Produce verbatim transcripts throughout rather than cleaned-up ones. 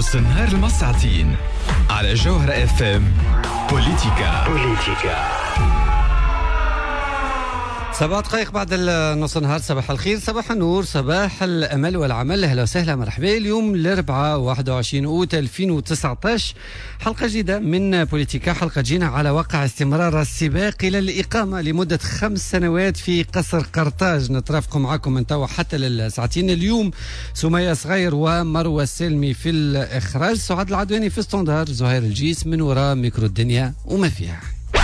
نص النهار المساعتين على جوهرة اف ام. بوليتيكا بوليتيكا سبع دقائق بعد نص النهار. صباح الخير، صباح النور، صباح الأمل والعمل. أهلا وسهلا، مرحبا. اليوم الأربعاء واحد وعشرين أوت ألفين وتسعة عشر، حلقة جديدة من بوليتيكا. حلقة جينا على واقع استمرار السباق إلى الإقامة لمدة خمس سنوات في قصر قرطاج. نترافق معكم من توا حتى للساعتين. اليوم سمية صغير ومروة السلمي في الإخراج، سعاد العدواني في ستوندار، زهير الجيس من وراء ميكرو الدنيا وما فيها.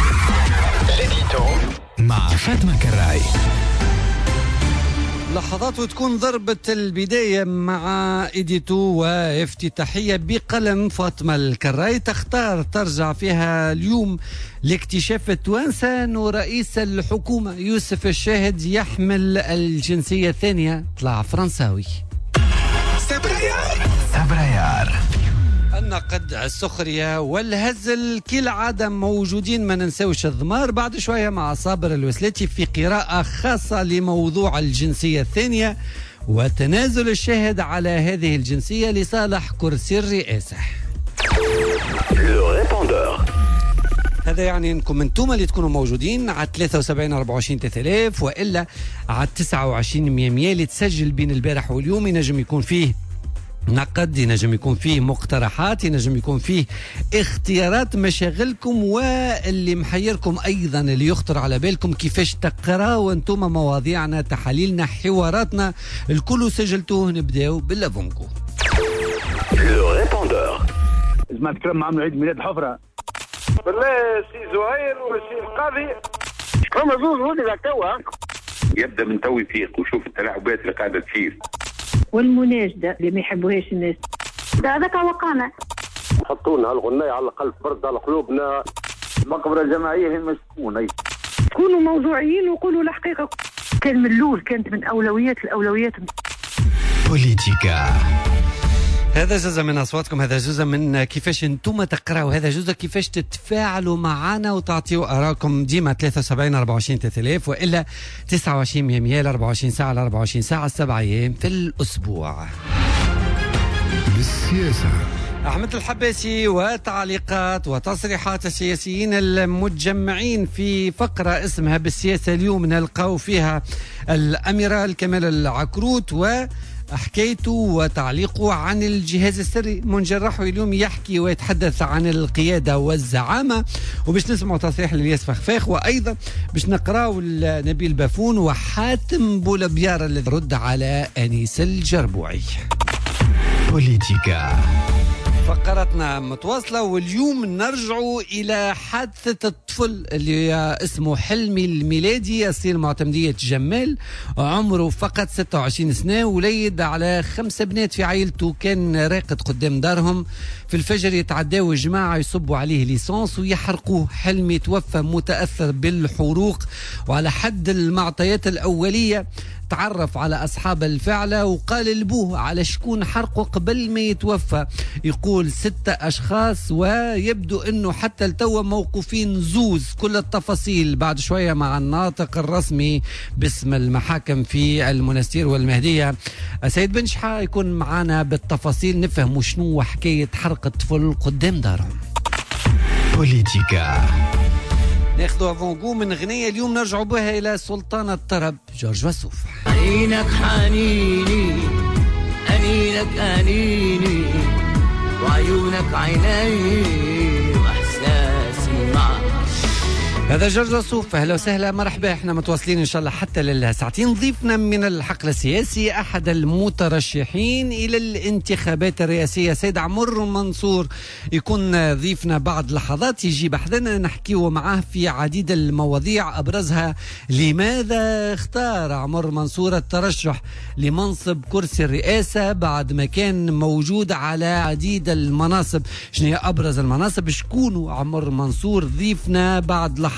مع فاطمة كراي. لحظات وتكون ضربة البداية مع إديتو وافتتاحية بقلم فاطمة الكراي، تختار ترجع فيها اليوم لاكتشاف التوانسة أن رئيس الحكومة يوسف الشاهد يحمل الجنسية الثانية، طلع فرنساوي. سبريار سبريار. النقد، السخرية والهزل كالعادة موجودين. ما ننسوش الضمار بعد شوية مع صابر الوسلاتي في قراءة خاصة لموضوع الجنسية الثانية وتنازل الشاهد على هذه الجنسية لصالح كرسي الرئاسة. هذا يعني انكم انتم اللي تكونوا موجودين على ثلاثة وسبعين أربعة وعشرين ثلاثة آلاف والا على تسعة وعشرين مية مية اللي تسجل بين البارح واليوم. ينجم يكون فيه نقد، ينجم يكون فيه مقترحات، ينجم يكون فيه اختيارات مشاغلكم، واللي محيركم ايضا اللي يخطر على بالكم كيفاش تقراوا انتم مواضيعنا، تحاليلنا، حواراتنا، الكل سجلتوه. نبداو باللافونكو. لو ريبوندور. لازم نتكلم معهم عيد ميلاد حفره. بالله سي زهير وسي القاضي هما زوز ولد توا. يبدا من تو يفيق وشوف التلاعبات اللي قاعده تصير. والمناشدة اللي ما يحبوهاش الناس هذاك وقانا حطونا الغناية على القلب، برد على قلوبنا. مقبرة جماعية هي مسكونة. كونوا موضوعيين وقولوا الحقيقة. كان من الأول، كانت من أولويات الأولويات. بوليتيكا. هذا جزء من أصواتكم، هذا جزء من كيفاش انتم تقرأوا، هذا جزء كيفاش تتفاعلوا معنا وتعطيوا آراءكم. ديما ثلاثة وسبعين أربعة وعشرين ثلاثة آلاف والا تسعة وعشرين مية مية أربعة وعشرين ساعة على أربعة وعشرين ساعة، سبع أيام في الأسبوع. بالسياسة أحمد الحباسي وتعليقات وتصريحات السياسيين المتجمعين في فقرة اسمها بالسياسة. اليوم نلقاو فيها الأميرال كمال العكروت و حكيته وتعليقه عن الجهاز السري. منجرحه اليوم يحكي ويتحدث عن القيادة والزعامة، وباش نسمعوا تصريح للياس فخفاخ، وأيضا باش نقراو نبيل بافون وحاتم بولبيار الذي رد على أنيس الجربوعي. بوليتيكا. فقرتنا متواصلة، واليوم نرجعوا إلى حادثة الطفل اللي اسمه حلمي الميلادي، يصير معتمدية جمال، عمره فقط ستة وعشرين سنة، وليد على خمسة بنات في عائلته. كان راقد قدام دارهم في الفجر، يتعداوا جماعة يصبوا عليه ليسانس ويحرقوه. حلمي توفى متأثر بالحروق، وعلى حد المعطيات الأولية تعرف على أصحاب الفعلة وقال لبوه على شكون حرقه قبل ما يتوفى. يقول ستة أشخاص، ويبدو أنه حتى التوى موقوفين زوز. كل التفاصيل بعد شوية مع الناطق الرسمي باسم المحاكم في المنستير والمهدية، سيد بن شحا، يكون معنا بالتفاصيل نفهم شنو حكاية حرق الطفل قدام دارهم. بوليتيكا. ناخذوا افونغو من غنية اليوم نرجعوا بها إلى سلطان الطرب جورج وسوف. أنينك حنيني أنينك أنيني وعيونك عيني وإحساسي معك. هذا جورج وسوف، اهلا وسهلا، مرحبا. احنا متواصلين ان شاء الله حتى للساعتين. ضيفنا من الحقل السياسي احد المترشحين الى الانتخابات الرئاسيه، سيد عمر منصور، يكون ضيفنا بعد لحظات، يجي بحثنا نحكيه معاه في عديد المواضيع، ابرزها لماذا اختار عمر منصور الترشح لمنصب كرسي الرئاسه بعد ما كان موجود على عديد المناصب. شنو هي ابرز المناصب؟ شكون عمر منصور؟ ضيفنا بعد لحظات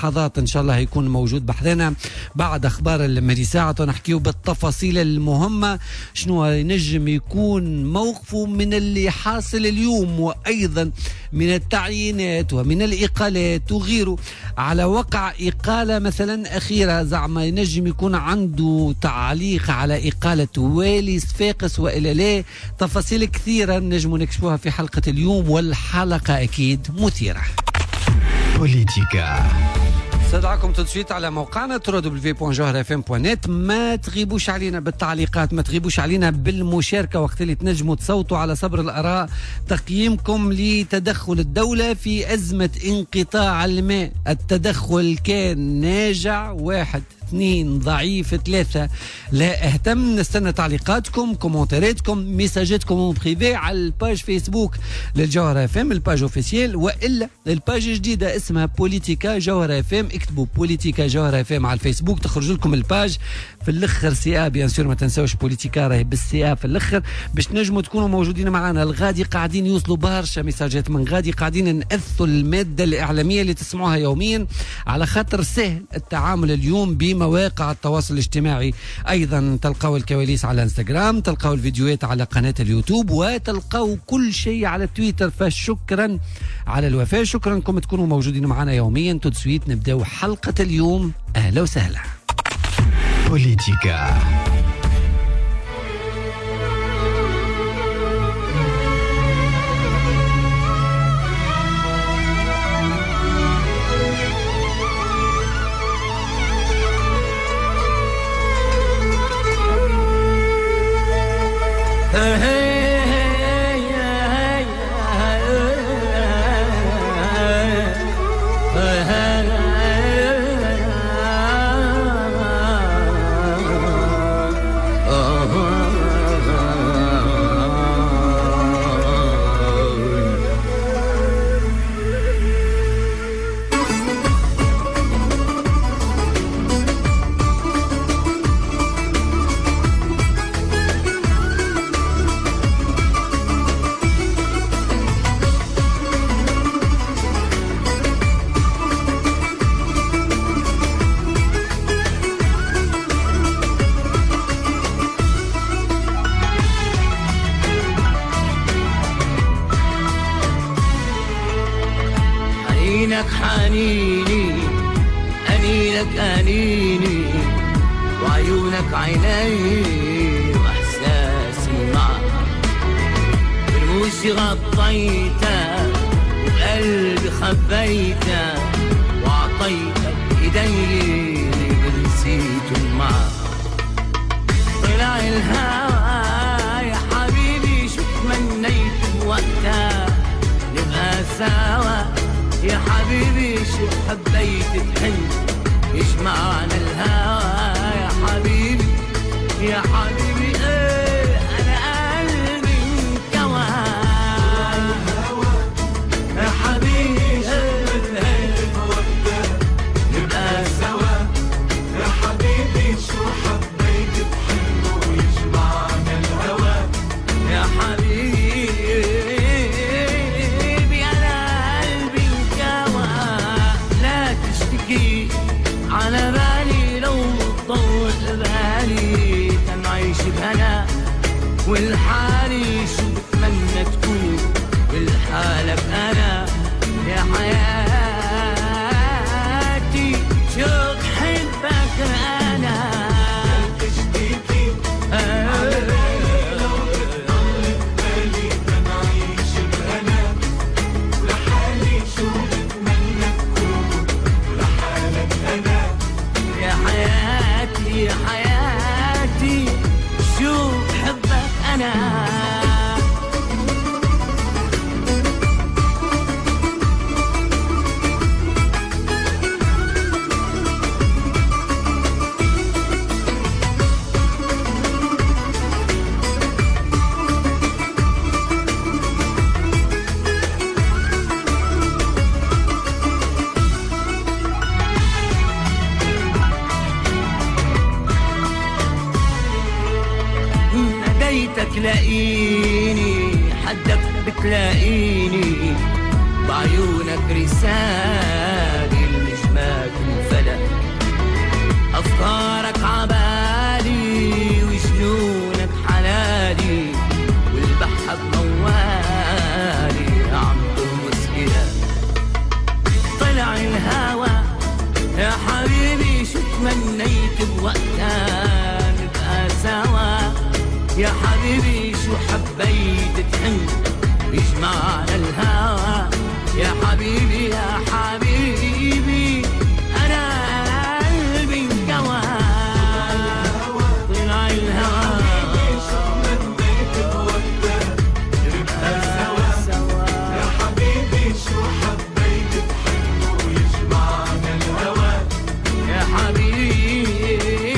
لحظات إن شاء الله هيكون موجود بحذنا بعد أخبار المري ساعة، ونحكيه بالتفاصيل المهمة شنو ينجم يكون موقفه من اللي حاصل اليوم، وأيضا من التعيينات ومن الإقالات وغيره. على وقع إقالة مثلا أخيرة زعما ينجم يكون عنده تعليق على إقالة والي صفاقس وإلا لا. تفاصيل كثيرة نجم نكشفوها في حلقة اليوم، والحلقة أكيد مثيرة. بوليتيكا استدعاكم تدشيت على موقعنا دبليو دبليو دبليو دوت جوهر اف ام دوت نت. ما تغيبوش علينا بالتعليقات، ما تغيبوش علينا بالمشاركة وقت اللي تنجموا تصوتوا على صبر الآراء. تقييمكم لتدخل الدولة في أزمة انقطاع الماء، التدخل كان ناجع؟ واحد، اثنين، ضعيف، ثلاثة، لا اهتم. نستنى تعليقاتكم، كومنتاراتكم، ميساجاتكم بريفي على الباج فيسبوك للجوهر اف ام، الباج اوفيسيال، والا الباج جديدة اسمها بوليتيكا جوهر اف ام. اكتبوا بوليتيكا جوهر اف ام على الفيسبوك تخرج لكم الباج. في الاخر سي ا بيان سور، ما تنساوش بوليتيكا راهي بالسي ا في الاخر، باش تنجموا تكونوا موجودين معنا. الغادي قاعدين يوصلوا برشا ميساجات من غادي، قاعدين نأثوا المادة الإعلامية اللي تسمعوها يوميا، على خاطر سهل التعامل اليوم بمواقع التواصل الاجتماعي. ايضا تلقاو الكواليس على انستغرام، تلقاو الفيديوهات على قناة اليوتيوب، وتلقاو كل شيء على تويتر. فشكرا على الوفاء، شكرا انكم تكونوا موجودين معنا يوميا. تدسويت نبداو حلقة اليوم، اهلا وسهلا. بوليتيكا حنيني أنينك أنيني، وعيونك عيني، وإحساسي معك بالموس غطيته، وقلبي خبيته، وعطيتك إيدي بنسيت معك. طلع الهوى يا حبيبي، شو تمنيت وقتها نبقى سوا يا حبيبي، شو حبيت تحن يجمعنا الهوى يا حبيبي يا حبيبي. ايه انا قلبي انكوى يا حبيبي، ايه نبقى سوا يا حبيبي، شو حبيت تحن ويجمعنا الهوى يا حبيبي. على بالي لو تطول بالي تنعيش بهنا، والحالي شو بتمنى تكون بالحالك أنا يا حياتي، شو بحبك أنا تشتكي. على بالي لو تطول بالي تنعيش بهنا، والحالي شو بتمنى تكون بالحالك أنا يا حياتي يا حياتي، شو بحبك أنا. تلاقيني حدك بتلاقيني، بعيونك رسالة النجمات أفكارك عبالي وجنونك حلالي والبحر موالي عم تغمس كده طلع الهوى يا حبيبي شو تمنيت بوقتها نبقى سوا يا حبيبي شو حبيت تحن يجمعنا الهوى يا حبيبي يا حبيبي أنا قلبي انكوى طلع الهوى شو تمنيت بوقتها نبقى سوا يا حبيبي شو حبيت تحن ويجمعنا الهوى يا حبيبي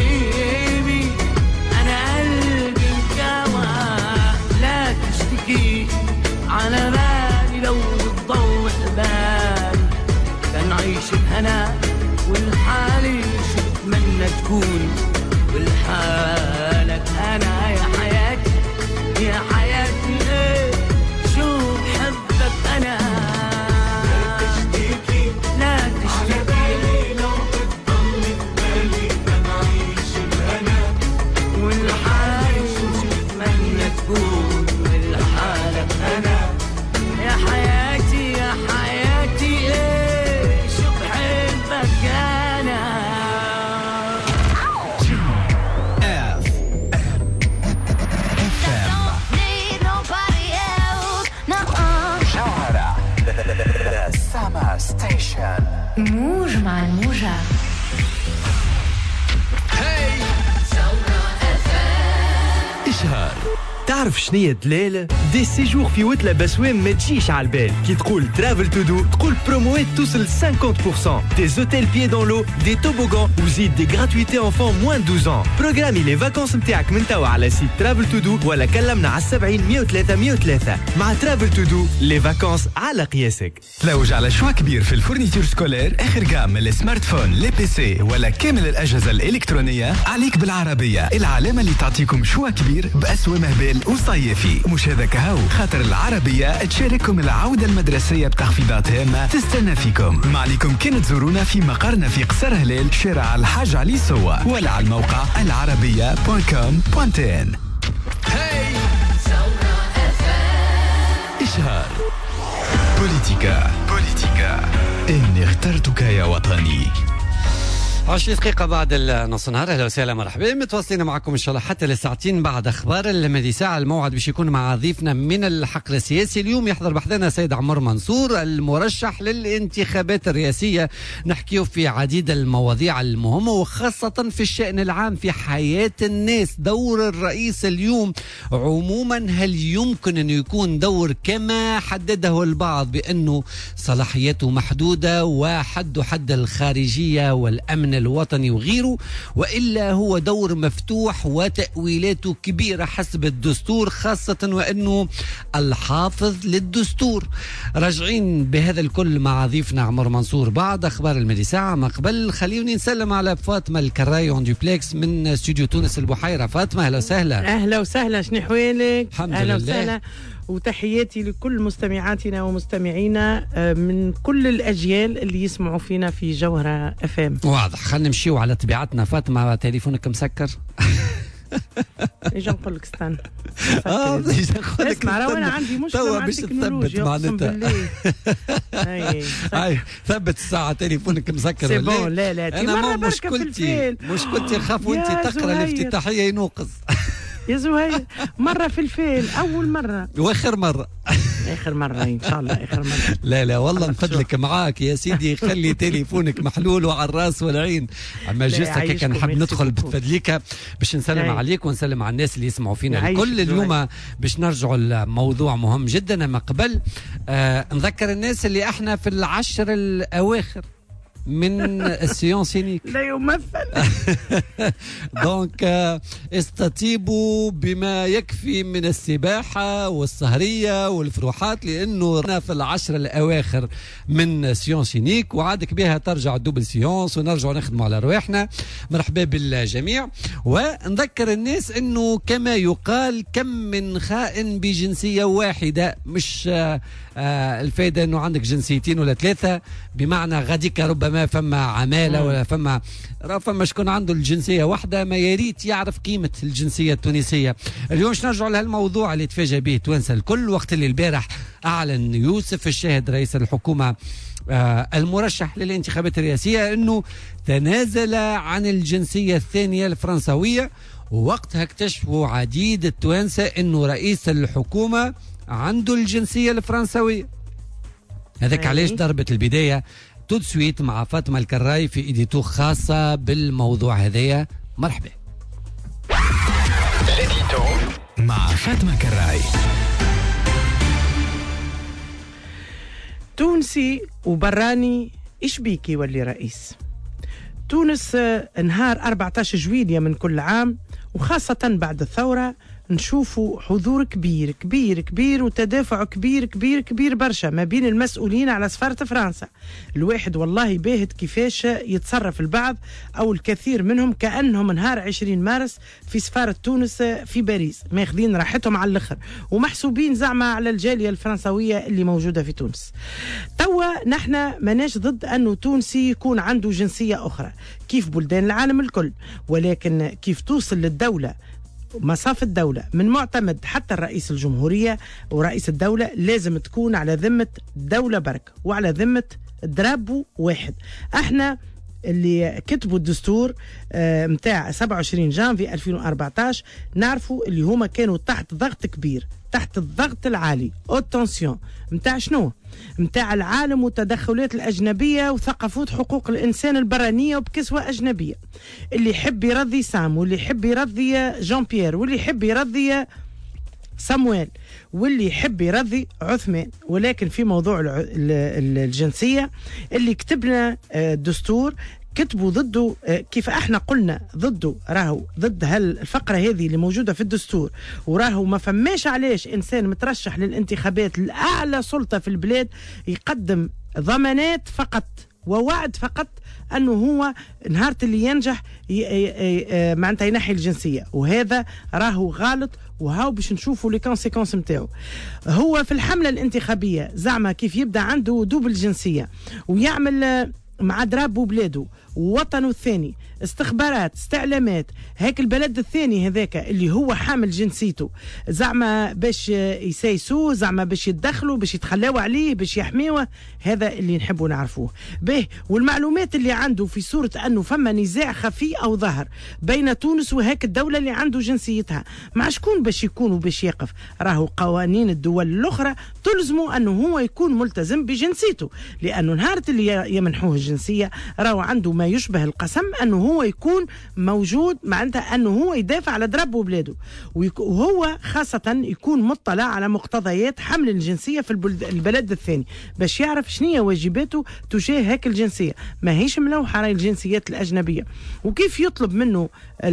أنا قلبي انكوى لا تشتكي على بالي لو تضوء بالي كان عيش بهنا والحالي شو بتمنى تكون والحالك أنا يا حياتي يا حياتي إيه شو بحبك أنا لا تشتكي لا تشتكي لو بتضل ببالي كان عيش بهنا والحالي شو بتمنى تكون والحالك أنا يا حياتي يا حياتي ايه شو بحبك انا سما ستيشن موج مع الموجة. إشهار. تعرف شنية دلالة؟ دي سيجور في وتلة بسوام ما تجيش على البال. كي تقول ترافل تو دو تقول بروموات توصل خمسين بالمية. دي زوتيل بيي دون لو، دي توبوغان وزيد دي غراتويتي انفون موان اثناش ans. بروغرامي لي فاكونس نتاعك من توا على سيت ترافل تو دو ولا كلمنا على سبعين مية وثلاثة مية وثلاثة. مع ترافل تو دو لي فاكونس على قياسك. تلوج على شوا كبير في الفورنيتور سكولير اخر جام من السمارت فون لي بي سي ولا كامل الاجهزه الالكترونيه عليك بالعربيه العلامه اللي تعطيكم شوا كبير باسوام هبال وصيفي. مش هذاك هو خاطر العربيه تشارككم العوده المدرسيه بتخفيضات هامه تستنى فيكم. ما عليكم كان تزورونا في مقرنا في قصر هلال شارع الحاج علي سوا ولا على الموقع العربيه دوت كوم دوت ان. إشهار. بوليتيكا بوليتيكا إني اخترتك يا وطني. عشرين دقيقة بعد النص نهار. أهلا وسهلا مرحبا، متواصلين معكم إن شاء الله حتى لساعتين بعد أخبار المدي ساعة. الموعد باش يكون مع ضيفنا من الحقل السياسي. اليوم يحضر بحثنا سيد عمر منصور المرشح للانتخابات الرئاسية. نحكيه في عديد المواضيع المهمة وخاصة في الشأن العام في حياة الناس. دور الرئيس اليوم عموما هل يمكن أن يكون دور كما حدده البعض بأنه صلاحياته محدودة وحد حد الخارجية والأمن الوطني وغيره، وإلا هو دور مفتوح وتأويلاته كبيرة حسب الدستور، خاصة وأنه الحافظ للدستور. راجعين بهذا الكل مع ضيفنا عمر منصور بعد أخبار المدي ساعة. ما قبل خليوني نسلم على فاطمة الكراي اون دوبلكس من استوديو تونس البحيرة. فاطمة أهلا وسهلا. أهلا وسهلا، شنو حوالك؟ الحمد أهلا لله. وسهلا وتحياتي لكل مستمعاتنا ومستمعينا من كل الأجيال اللي يسمعوا فينا في جوهرة اف ام. واضح. خلينا نمشيو على طبيعتنا. فاطمة تليفونك مسكر؟ اجا نقول لك استنى. اه اسمع راه انا عندي مشكله مع التكنولوجيا اقسم بالله. اي ثبت الساعه تليفونك مسكر سي ولا بون. لا لا انا مو مشكلتي مشكلتي نخاف وانت تقرا الافتتاحيه ينوقظ. يا زهير مرة في الفيل أول مرة وآخر مرة آخر مرة إن شاء الله آخر مرة. لا لا والله نفدلك معاك يا سيدي. خلي تليفونك محلول وعلى الراس والعين. أما جست هكا نحب ندخل بتفدليك باش نسلم عليك ونسلم على الناس اللي يسمعوا فينا الكل. اليوم باش نرجعوا لموضوع مهم جدا. أما قبل آه نذكر الناس اللي احنا في العشر الأواخر من السيون سينيك. لا يمثل. دونك استطيبوا بما يكفي من السباحة والسهرية والفروحات، لأنه رانا في العشر الأواخر من سيون سينيك وعادك بها ترجع دوبل سيونس ونرجع نخدموا على رواحنا. مرحبا بالجميع. ونذكر الناس أنه كما يقال كم من خائن بجنسية واحدة، مش آه الفايدة أنه عندك جنسيتين ولا ثلاثة، بمعنى غاديك ربما ما فما عماله ولا فما راه فما شكون عنده الجنسيه واحده ما يريت يعرف قيمه الجنسيه التونسيه. اليوم باش نرجعوا لهالموضوع اللي تفاجأ به توانسه الكل وقت اللي البارح اعلن يوسف الشاهد رئيس الحكومه آه المرشح للانتخابات الرئاسيه انه تنازل عن الجنسيه الثانيه الفرنسويه، ووقتها اكتشفوا عديد التوانسه انه رئيس الحكومه عنده الجنسيه الفرنسويه. هذاك علاش ضربت البدايه تو سويت مع فاطمه الكراي في ايديتو خاصه بالموضوع هذايا. مرحبا. مع فاطمه كراي. تونسي وبراني ايش بيك يولي رئيس تونس؟ نهار أربعة عشر جويلية من كل عام وخاصة بعد الثورة نشوفوا حضور كبير كبير كبير وتدافع كبير كبير كبير برشا ما بين المسؤولين على سفارة فرنسا. الواحد والله باهت كيفاش يتصرف البعض أو الكثير منهم كأنهم نهار عشرين مارس في سفارة تونس في باريس ماخذين راحتهم على الآخر ومحسوبين زعما على الجالية الفرنسوية اللي موجودة في تونس. توا نحن ماناش ضد أنه تونسي يكون عنده جنسية أخرى كيف بلدان العالم الكل، ولكن كيف توصل للدولة مصاف الدولة من معتمد حتى الرئيس الجمهورية ورئيس الدولة لازم تكون على ذمة دولة برك وعلى ذمة دراب واحد. احنا اللي كتبوا الدستور متاع سبعة وعشرين جانفي ألفين وأربعة عشر نعرفوا اللي هما كانوا تحت ضغط كبير، تحت الضغط العالي اوتنسيون متاع شنو؟ متاع العالم والتدخلات الأجنبية وثقافات حقوق الإنسان البرانية وبكسوة أجنبية. اللي يحب يرضي سام واللي يحب يرضي جان بيير واللي يحب يرضي سامويل واللي يحب يرضي عثمان. ولكن في موضوع الجنسية اللي كتبنا دستور كتبوا ضده كيف احنا قلنا ضده، راهو ضد هالفقرة هذه اللي موجودة في الدستور، وراهو ما فماش علاش انسان مترشح للانتخابات لأعلى سلطة في البلاد يقدم ضمانات فقط ووعد فقط انه هو نهار اللي ينجح معناتها ينحي الجنسية، وهذا راهو غلط. وهاو باش نشوفوا لي كونسيكونس نتاعو. هو في الحملة الانتخابية زعما كيف يبدا عنده دوبل جنسية ويعمل مع دراب بلاده ووطنه الثاني استخبارات استعلامات هيك البلد الثاني هذاك اللي هو حامل جنسيته زعما باش يسايسوه زعما باش يتدخلوا باش يتخلاوا عليه باش يحميوه. هذا اللي نحبوا نعرفوه به. والمعلومات اللي عنده في صورة أنه فما نزاع خفي أو ظهر بين تونس وهيك الدولة اللي عنده جنسيتها مع شكون باش يكون وباش يقف. راهو قوانين الدول الأخرى تلزمه أنه هو يكون ملتزم بجنسيته، لأنه نهار اللي يمنحوه الجنسية راهو عنده ما يشبه القسم أنه هو يكون موجود معناتها أنه هو يدافع على درب وبلاده، وهو خاصة يكون مطلع على مقتضيات حمل الجنسية في البلد الثاني باش يعرف شنية واجباته تجاه هيك الجنسية. ما هيش ملوحة راي الجنسيات الأجنبية. وكيف يطلب منه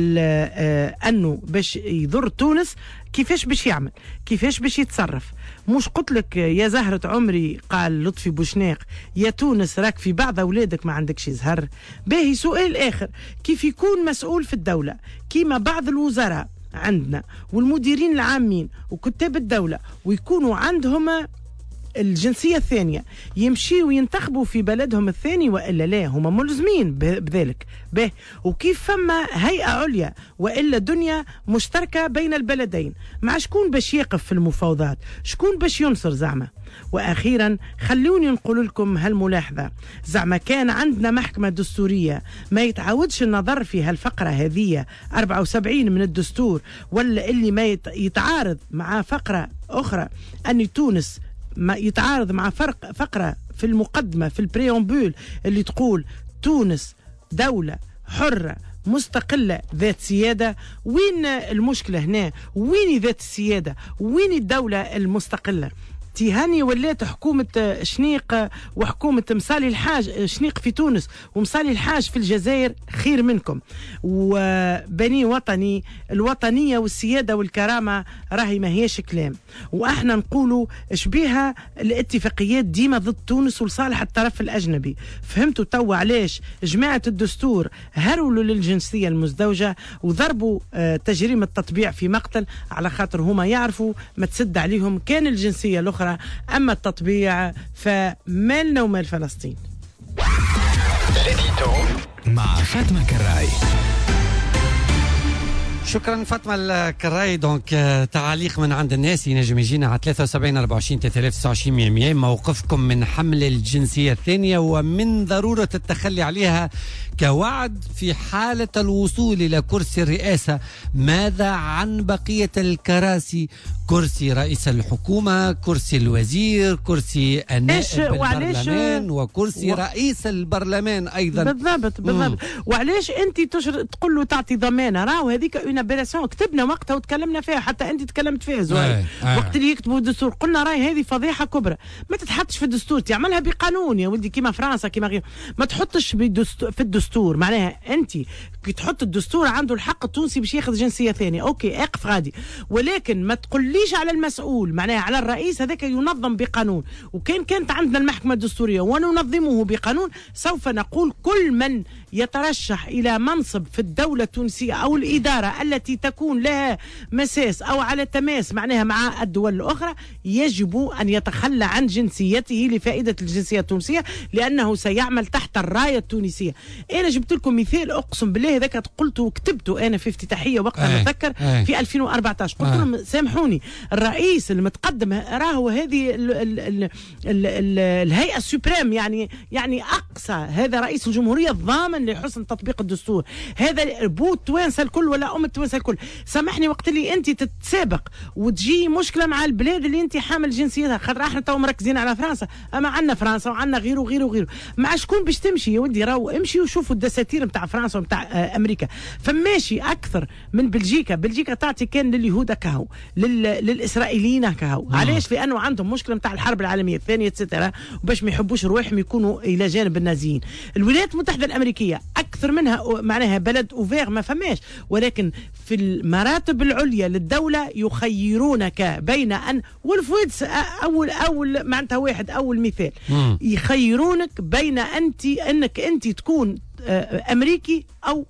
أنه باش يضر تونس كيفاش باش يعمل كيفاش باش يتصرف. مش قلت لك يا زهرة عمري قال لطفي بوشناق يا تونس راك في بعض أولادك ما عندكش زهر. باهي سؤال آخر، كيف يكون مسؤول في الدولة كيما بعض الوزراء عندنا والمديرين العامين وكتاب الدولة ويكونوا عندهم الجنسية الثانية يمشي وينتخبوا في بلدهم الثاني وإلا لا هم ملزمين بذلك به. وكيف فما هيئة عليا وإلا دنيا مشتركة بين البلدين مع شكون باش يقف في المفاوضات شكون باش ينصر زعما. وأخيرا خلوني نقول لكم هالملاحظة، زعما كان عندنا محكمة دستورية ما يتعودش النظر في هالفقرة هذه أربعة وسبعين من الدستور ولا اللي ما يتعارض مع فقرة أخرى أن تونس ما يتعارض مع فرق فقرة في المقدمة في البريامبول اللي تقول تونس دولة حرة مستقلة ذات سيادة. وين المشكلة هنا؟ وين ذات السيادة؟ وين الدولة المستقلة؟ تيهاني ولات حكومة شنيق وحكومة مصالي الحاج شنيق في تونس ومصالي الحاج في الجزائر خير منكم. وبني وطني الوطنية والسيادة والكرامة راهي ما هيش كلام. واحنا نقولوا شبيها الاتفاقيات ديما ضد تونس ولصالح الطرف الأجنبي. فهمتوا توا علاش جماعة الدستور هرولوا للجنسية المزدوجة وضربوا تجريم التطبيع في مقتل على خاطر هما يعرفوا ما تسد عليهم كان الجنسية الأخرى. أما التطبيع فمالنا ومال فلسطين. مع فاطمة كراي. شكرا فاطمه الكراي. دونك تعاليق من عند الناس ينجم يجينا على ثلاثة وسبعين أربعة وعشرين ثلاثة آلاف وتسعة وعشرين مية مية. موقفكم من حمل الجنسيه الثانيه ومن ضروره التخلي عليها كوعد في حاله الوصول الى كرسي الرئاسه. ماذا عن بقيه الكراسي؟ كرسي رئيس الحكومه، كرسي الوزير، كرسي النائب البرلمان، وكرسي و... رئيس البرلمان ايضا. بالضبط بالضبط. وعلاش انت تشر... تقول له تعطي ضمانه؟ راهو هذيك اون ابيراسيون كتبنا وقتها وتكلمنا فيها، حتى انت تكلمت فيها زوي وقت اللي يكتبوا الدستور. قلنا راهي هذه فضيحه كبرى، ما تتحطش في الدستور، تعملها بقانون يا ولدي كيما فرنسا كيما غير. ما تحطش في الدستور، معناها انت كي تحط الدستور عنده الحق التونسي باش ياخذ جنسيه ثانيه، اوكي اقف غادي، ولكن ما تقوليش على المسؤول، معناها على الرئيس هذاك ينظم بقانون. وكان كانت عندنا المحكمه الدستوريه وننظمه بقانون، سوف نقول كل من يترشح الى منصب في الدوله التونسيه او الاداره التي تكون لها مساس او على تماس معناها مع الدول الاخرى يجب ان يتخلى عن جنسيته لفائده الجنسيه التونسيه، لانه سيعمل تحت الرايه التونسيه. انا جبت لكم مثال اقسم بالله هذاك قلته وكتبته انا في افتتاحيه وقتها نتذكر في ألفين وأربعة عشر. قلت لهم سامحوني، الرئيس المتقدم راهو هذه ال ال ال ال ال الهيئه السوبريم، يعني يعني اقصى هذا رئيس الجمهوريه الضامن لحسن تطبيق الدستور. هذا بو التوانسه الكل ولا ام التوانسه الكل. سامحني وقت اللي انت تتسابق وتجي مشكله مع البلاد اللي انت حامل جنسيتها، خاطر احنا تو مركزين على فرنسا، اما عندنا فرنسا وعندنا غيره وغيره وغيره. مع شكون باش تمشي يا ودي؟ راهو امشي وشوفوا الدساتير نتاع فرنسا ونتاع امريكا، فماشي اكثر من بلجيكا. بلجيكا تعطي كان لليهود كهو، لل... للاسرائيليين كهو. علاش؟ لانه عندهم مشكله نتاع الحرب العالميه الثانيه اتسترا، وباش ما يحبوش رواحهم يكونوا الى جانب النازيين. الولايات المتحده الامريكيه اكثر منها معناها بلد اوفير ما فماش، ولكن في المراتب العليا للدوله يخيرونك بين ان والفويدس اول اول معناتها واحد اول مثال مم. يخيرونك بين انت انك انت تكون امريكي او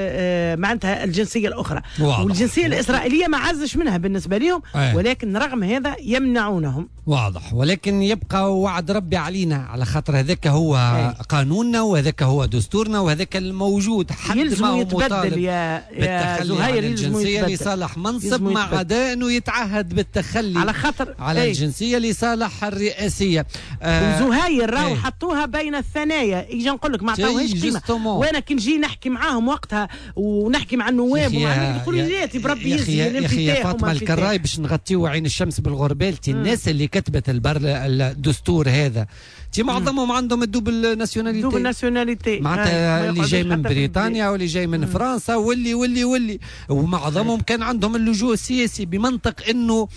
معناتها الجنسيه الاخرى. واضح. والجنسيه الاسرائيليه ما عزش منها بالنسبه لهم، أيه. ولكن رغم هذا يمنعونهم. واضح. ولكن يبقى وعد ربي علينا، على خاطر هذاك هو أيه. قانوننا وهذاك هو دستورنا وهذاك الموجود. حد ما هو مطالب يا يا زهير الجنسيه لصالح منصب، ما عدا انه يتعهد بالتخلي على خاطر على أيه. الجنسيه لصالح الرئاسيه. آه وزهير راهو حطوها بين الثنايا، يجي نقول لك ما عطاوهاش قيمه. وانا كي نجي نحكي معاهم وقتها ونحكي مع النواب يقولوا لي لا بربي يزي يا اخي يا فاطمه الكراي باش نغطيو عين الشمس بالغربال. تي الناس اللي كتبت البر الدستور هذا تي معظمهم عندهم الدوبل ناسيوناليتي، دوبل ناسيوناليتي معناتها اللي جاي من بريطانيا واللي جاي من فرنسا واللي واللي واللي ومعظمهم كان عندهم اللجوء السياسي، بمنطق انه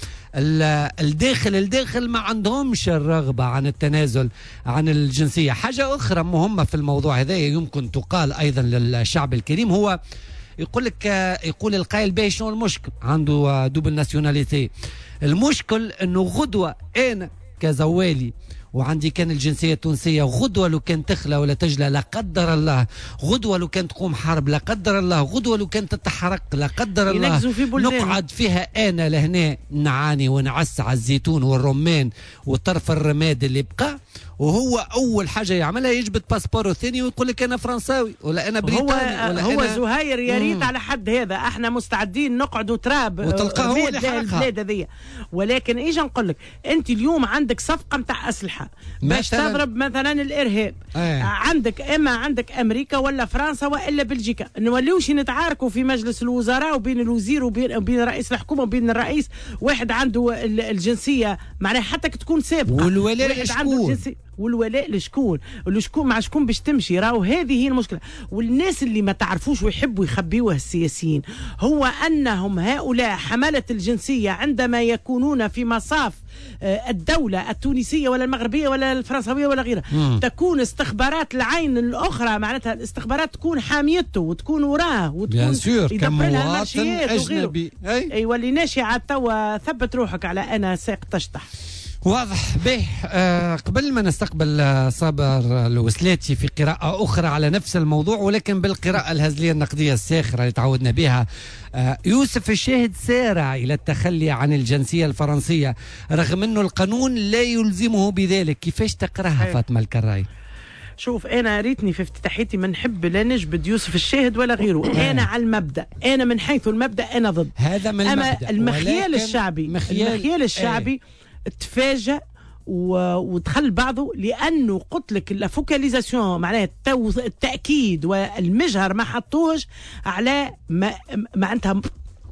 الداخل الداخل ما عندهمش الرغبه عن التنازل عن الجنسيه. حاجه اخرى مهمه في الموضوع هذا يمكن تقال ايضا للشعب الكريم، هو يقول لك يقول القائل باهي شنو المشكل عنده دوبل ناسيوناليتي؟ المشكل انه غدوه انا كزوالي وعندي كان الجنسيه التونسيه، غدوه لو كان تخلى ولا تجلى لا قدر الله، غدوه لو كان تقوم حرب لا قدر الله، غدوه لو كان تتحرق لا قدر الله، في نقعد فيها انا لهنا نعاني ونعس على الزيتون والرمان وطرف الرماد اللي بقى، وهو اول حاجه يعملها يجبد باسبوره ثاني ويقول لك انا فرنساوي ولا انا بريطاني هو ولا هو أنا زهير يا ريت على حد هذا احنا مستعدين نقعدوا تراب وتلقاه هو اللي حرقها البلاد هذيا. ولكن ايش نقول لك، انت اليوم عندك صفقه نتاع اسلحه باش تضرب مثلا الارهاب، أيه. عندك اما عندك امريكا ولا فرنسا والا بلجيكا، نوليوش نتعاركوا في مجلس الوزراء وبين الوزير وبين وبين رئيس الحكومه وبين الرئيس، واحد عنده الجنسيه معناها حتى تكون سابقه، والولاء شكون والولاء لشكون لشكون مع شكون باش تمشي. راهو هذه هي المشكله. والناس اللي ما تعرفوش ويحبوا يخبيوها السياسيين هو انهم هؤلاء حمله الجنسيه عندما يكونون في مصاف الدوله التونسيه ولا المغربيه ولا الفرنسويه ولا غيرها مم. تكون استخبارات العين الاخرى، معناتها الاستخبارات تكون حاميته وتكون وراه وتكون يدبر لها المارشيات اجنبي. اي ايوه اللي ناشئه توا ثبت روحك على انا ساق تشطح. واضح به. آه قبل ما نستقبل آه صابر الوسلاتي في قراءة أخرى على نفس الموضوع ولكن بالقراءة الهزلية النقدية الساخرة اللي تعودنا بها، آه يوسف الشاهد سارع إلى التخلي عن الجنسية الفرنسية رغم أنه القانون لا يلزمه بذلك. كيفاش تقراها فاطمة الكراي؟ شوف انا ريتني في افتتاحيتي ما نحب لا نجبد يوسف الشاهد ولا غيره. انا على المبدا، انا من حيث المبدا انا ضد هذا من اما المبدأ. المخيال الشعبي مخيال, المخيال الشعبي ايه. تفاجأ ودخل بعضه لانه قلت لك الفوكاليزاسيون معناها التاكيد والمجهر ما حطوهش على ما معناتها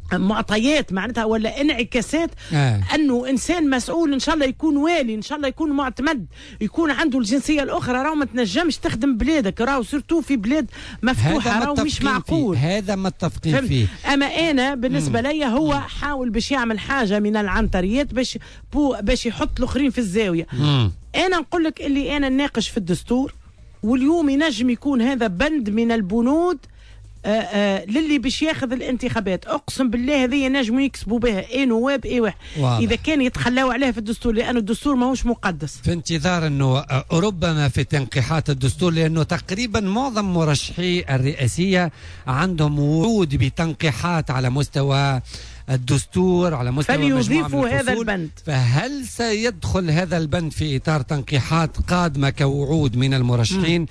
معطيات معناتها ولا انعكاسات آه. انه انسان مسؤول ان شاء الله يكون والي، ان شاء الله يكون معتمد، يكون عنده الجنسيه الاخرى. راهو ما تنجمش تخدم بلادك، راهو سيرتو في بلاد مفتوحه، راهو مش معقول. هذا متفقين فيه. اما انا بالنسبه لي هو حاول باش يعمل حاجه من العنتريات باش باش يحط الاخرين في الزاويه. مم. انا نقول لك اللي انا ناقش في الدستور، واليوم ينجم يكون هذا بند من البنود آآ آآ للي باش ياخذ الانتخابات. اقسم بالله هذه نجموا يكسبوا بها اي نواب اي واحد اذا كان يتخلاوا عليها في الدستور، لانه الدستور ماهوش مقدس. في انتظار انه ربما في تنقيحات الدستور، لانه تقريبا معظم مرشحي الرئاسيه عندهم وعود بتنقيحات على مستوى الدستور، على مستوى فليضيفوا هذا البند. فهل سيدخل هذا البند في إطار تنقيحات قادمة كوعود من المرشحين؟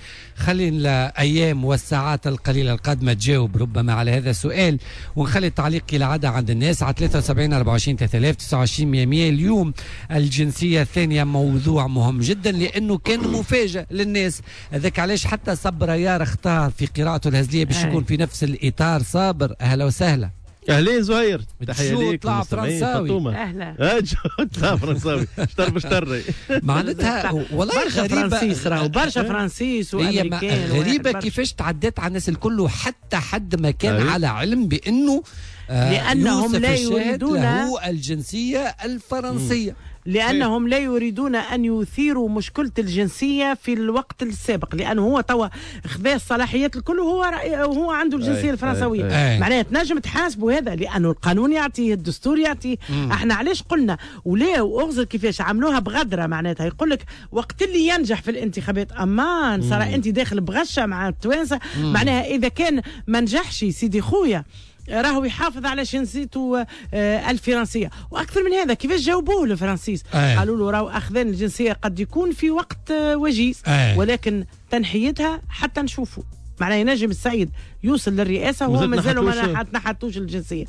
خلينا الأيام والساعات القليلة القادمة تجاوب ربما على هذا السؤال، ونخلي التعليق كالعادة عند الناس على ثلاثة وسبعين أربعة وعشرين ثلاثة آلاف تسعة وعشرين مية مية. اليوم الجنسية الثانية موضوع مهم جدا لأنه كان مفاجئ للناس. هذاك علاش حتى صبريار اختار في قراءته الهزلية باش يكون في نفس الإطار. صابر أهلا وسهلا. اهلين زهير، تحيه ليك. طلع فرنساوي. اهلا. طلع فرنساوي شطر بشطر. معناتها والله غريبه فرنسيس، راهو برشا فرنسيس وامريكان. غريبه كيفاش تعدت على الناس الكل، وحتى حد ما كان على علم بانه آه لانهم لا يريدون له الجنسيه الفرنسيه. لأنهم لا يريدون أن يثيروا مشكلة الجنسية في الوقت السابق، لأنه هو توا خذا الصلاحيات الكل وهو وهو عنده الجنسية الفرنسوية. معناها تنجم تحاسبوا هذا لأنه القانون يعطيه، الدستور يعطيه. احنا علاش قلنا ولا وأغزر كيفاش عملوها بغدرة، معناتها يقول لك وقت اللي ينجح في الانتخابات أمان صار أنت داخل بغشة مع التوانسة. معناها إذا كان ما نجحش سيدي خويا راهو يحافظ على جنسيته آه الفرنسيه. واكثر من هذا كيفاش جاوبوه الفرنسيس؟ آه. قالوا له راهو اخذان الجنسيه قد يكون في وقت آه وجيز، آه. ولكن تنحيتها حتى نشوفوا. معناه ينجم السعيد يوصل للرئاسه وهو مازالوا ما نحطوش الجنسيه.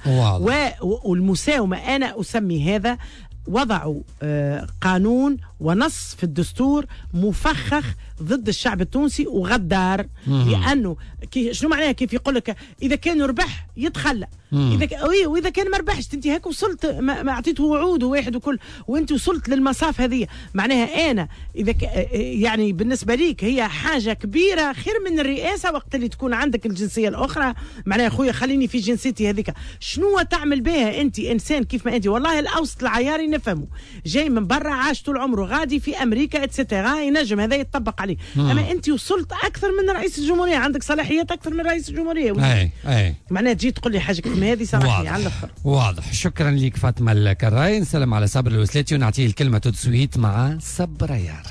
والمساومه انا اسمي هذا وضعوا آه قانون ونص في الدستور مفخخ ضد الشعب التونسي وغدار. لانه كي شنو معناها؟ كيف يقول لك اذا كان ربح يتخلى، اذا ك... واذا كان ما ربحش انت هيك وصلت ما, ما اعطيته وعود واحد وكل وانت وصلت للمصاف هذه. معناها انا اذا ك... يعني بالنسبه ليك هي حاجه كبيره خير من الرئاسه وقت اللي تكون عندك الجنسيه الاخرى. معناها يا خويا خليني في جنسيتي هذيك. شنو تعمل بها انت انسان كيف ما انت؟ والله الاوسط العياري نفهمه، جاي من برا عاش طول عمره غادي في امريكا اتسترا، ينجم هذا يتطبق عليه. مم. اما انت وصلت اكثر من رئيس الجمهوريه، عندك صلاحيات اكثر من رئيس الجمهوريه. اي اي معناها تجي تقول لي حاجه كيف هذه صراحه على الاخر. واضح. شكرا لك فاطمه الكراي. نسلم على صبر الوسلاتي ونعطيه الكلمه تسويت مع صبريار.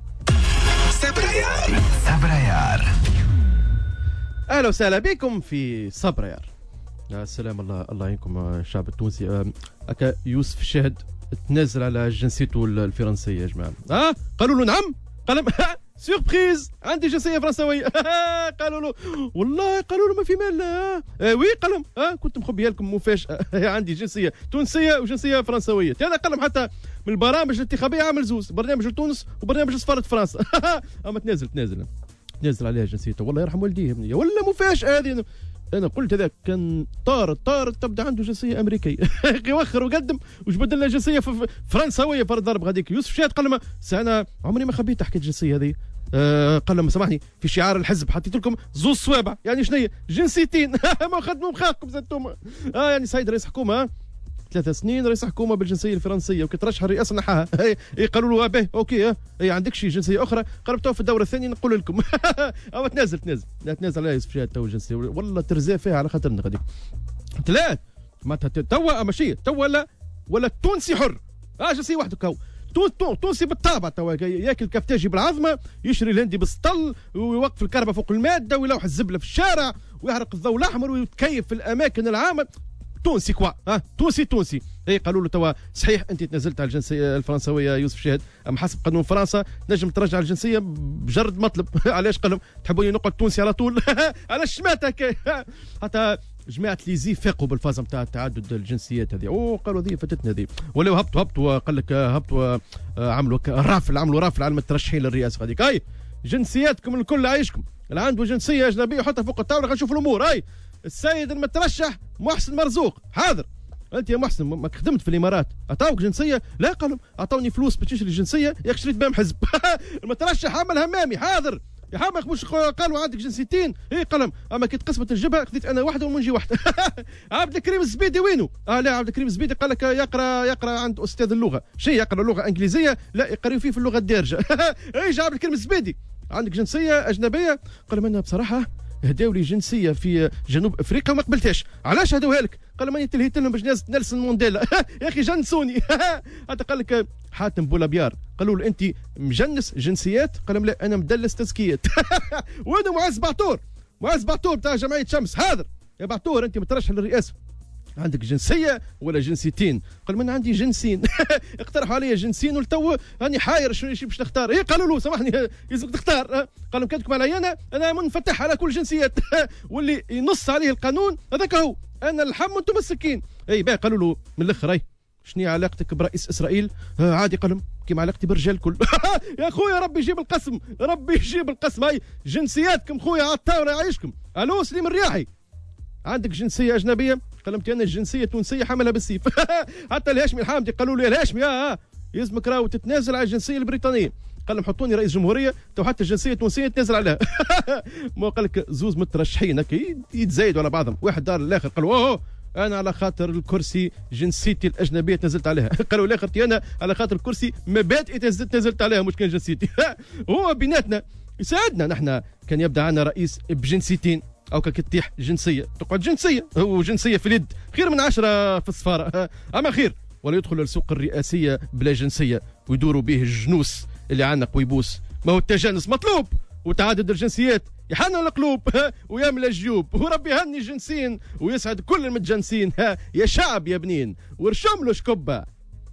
صبريار صبريار اهلا وسهلا بكم في صبريار. السلام الله الله يعينكم الشعب التونسي. هكا يوسف الشاهد تنازل على جنسيته الفرنسيه يا جماعه. اه قالوا له نعم، قال سيربريز عندي جنسيه فرنسويه. قالوا له والله، قالوا له ما في مال. آه وي قال لهم اه كنت مخبيها لكم مفاجاه. عندي جنسيه تونسيه وجنسيه فرنسويه. هذا قال لهم حتى من البرامج الانتخابيه عمل زوز، برنامج لتونس وبرنامج لسفاره فرنسا. اما تنازل تنازل تنازل عليها جنسيته. والله يرحم والديه ولا مفاجاه هذه. انا قلت هذا كان طار طار تبدا عنده جنسيه امريكيه. يوخر وقدم وجبد لنا جنسيه فرنسويه فرد ضرب غاديك. يوسف شاهد قال لهم انا عمري ما خبيت حكيت الجنسيه هذه. آه قال لهم سامحني في شعار الحزب حطيت لكم زوز صوابع، يعني شنو هي جنسيتين. ما خدموا مخاخكم زدتم. اه يعني سعيد رئيس حكومه ثلاث سنين رئيس حكومه بالجنسيه الفرنسيه وكترشح الرئاسه نحاها. اي قالوا له باهي اوكي اي عندك شي جنسيه اخرى قربتوها في الدوره الثانيه نقول لكم. اما تنازل تنازل لا تنازل على يوسف شاهد تو الجنسيه والله ترزاه فيها على خاطرنا غاديك ثلاث ما توا ماشي توا ولا ولا تونسي حر. اه جنسيه وحدك هو تونسي بالطابع توا ياكل كفتاجي بالعظمه، يشري الهندي بالسطل ويوقف الكهرباء فوق الماده ويلوح الزبله في الشارع ويحرق الضوء الاحمر ويتكيف في الاماكن العامه. تونسي كوا ها تونسي تونسي اي قالوا له توا صحيح انت تنزلت على الجنسيه الفرنسويه يوسف شاهد، اما حسب قانون فرنسا نجم ترجع الجنسيه بجرد مطلب. علاش قال لهم تحبوني نقعد تونسي على طول؟ علاش سمعت هكا؟ حتى جماعه ليزي فاقوا بالفازه نتاع تعدد الجنسيات هذه، او قالوا هذه فاتتنا هذه، ولاو هبطوا هبطوا قال لك هبطوا عملوا رافل عملوا رافل على المترشحين للرئاسه هذيك. اي جنسياتكم الكل عايشكم، اللي عنده جنسيه اجنبيه حتى فوق الطاوله خلينا نشوفوا الامور. اي السيد المترشح محسن مرزوق حاضر، انت يا محسن ما خدمت في الامارات اعطاوك جنسيه؟ لا قالوا اعطوني فلوس باش تشري جنسيه يا شريت بهم حزب. المترشح عمل همامي حاضر يا حماك، مش قالوا عندك جنسيتين؟ اي قلم، اما كي تقسمت الجبهه خذيت انا واحده ومنجي واحده. عبد الكريم الزبيدي وينه؟ اه لا عبد الكريم الزبيدي قال لك يقرا يقرا عند استاذ اللغه، شيء يقرا لغه انجليزيه؟ لا يقرا فيه في اللغه الدارجه. ايش عبد الكريم الزبيدي عندك جنسيه اجنبيه؟ قال انا بصراحه هداو لي جنسيه في جنوب افريقيا وما قبلتهاش. علاش هدوها لك؟ قال ماني تلهيت لهم باش نيلسون مانديلا. يا اخي جنسوني. حتى قال لك حاتم بولابيار قالوا له انت مجنس جنسيات؟ قال لهم لا انا مدلس تزكيات. وين معز بعطور؟ معز بعطور بتاع جمعيه شمس حاضر يا بعطور انت مترشح للرئاسه عندك جنسيه ولا جنسيتين؟ قال من عندي جنسين. اقترحوا علي جنسين ولتو راني حاير شنو باش نختار. ايه قالوا له سامحني يلزمك تختار. قال لهم كاتكم علي انا انا منفتح على كل الجنسيات. واللي ينص عليه القانون هذاك هو، انا اللحم وانتم السكين. اي باهي قالوا له من الاخر اي شنو علاقتك برئيس اسرائيل؟ آه عادي قال لهم كيما علاقتي بالرجال الكل. يا خويا ربي يجيب القسم ربي يجيب القسم. هاي جنسياتكم خويا على الطاوله يعيشكم. الو سليم الرياحي عندك جنسيه اجنبيه؟ قال انا الجنسيه التونسيه حملها بالسيف. حتى الهاشمي الحامدي قالوا له يا الهاشمي اه يلزمك راهو تتنازل على الجنسيه البريطانيه. قال لهم حطوني رئيس جمهوريه تو حتى الجنسيه التونسيه تنازل عليها. ما قال لك زوز مترشحين هكا يتزايدوا على بعضهم، واحد دار الاخر قال اوه انا على خاطر الكرسي جنسيتي الاجنبيه تنزلت عليها. قالوا الاخر انا على خاطر الكرسي مبادئي تنزلت عليها مش كان جنسيتي. هو بيناتنا يساعدنا نحن كان يبدا عندنا رئيس بجنسيتين او كي تطيح جنسيه تقعد جنسيه هو جنسيه في اليد خير من عشرة في السفاره. اما خير ولا يدخل السوق الرئاسيه بلا جنسيه ويدوروا به الجنوس اللي عنق ويبوس. ما هو التجانس مطلوب وتعدد الجنسيات يحنن القلوب ويملى الجيوب وربي يهني الجنسين ويسعد كل المتجنسين. ها يا شعب يا بنين ورشم له شكبه.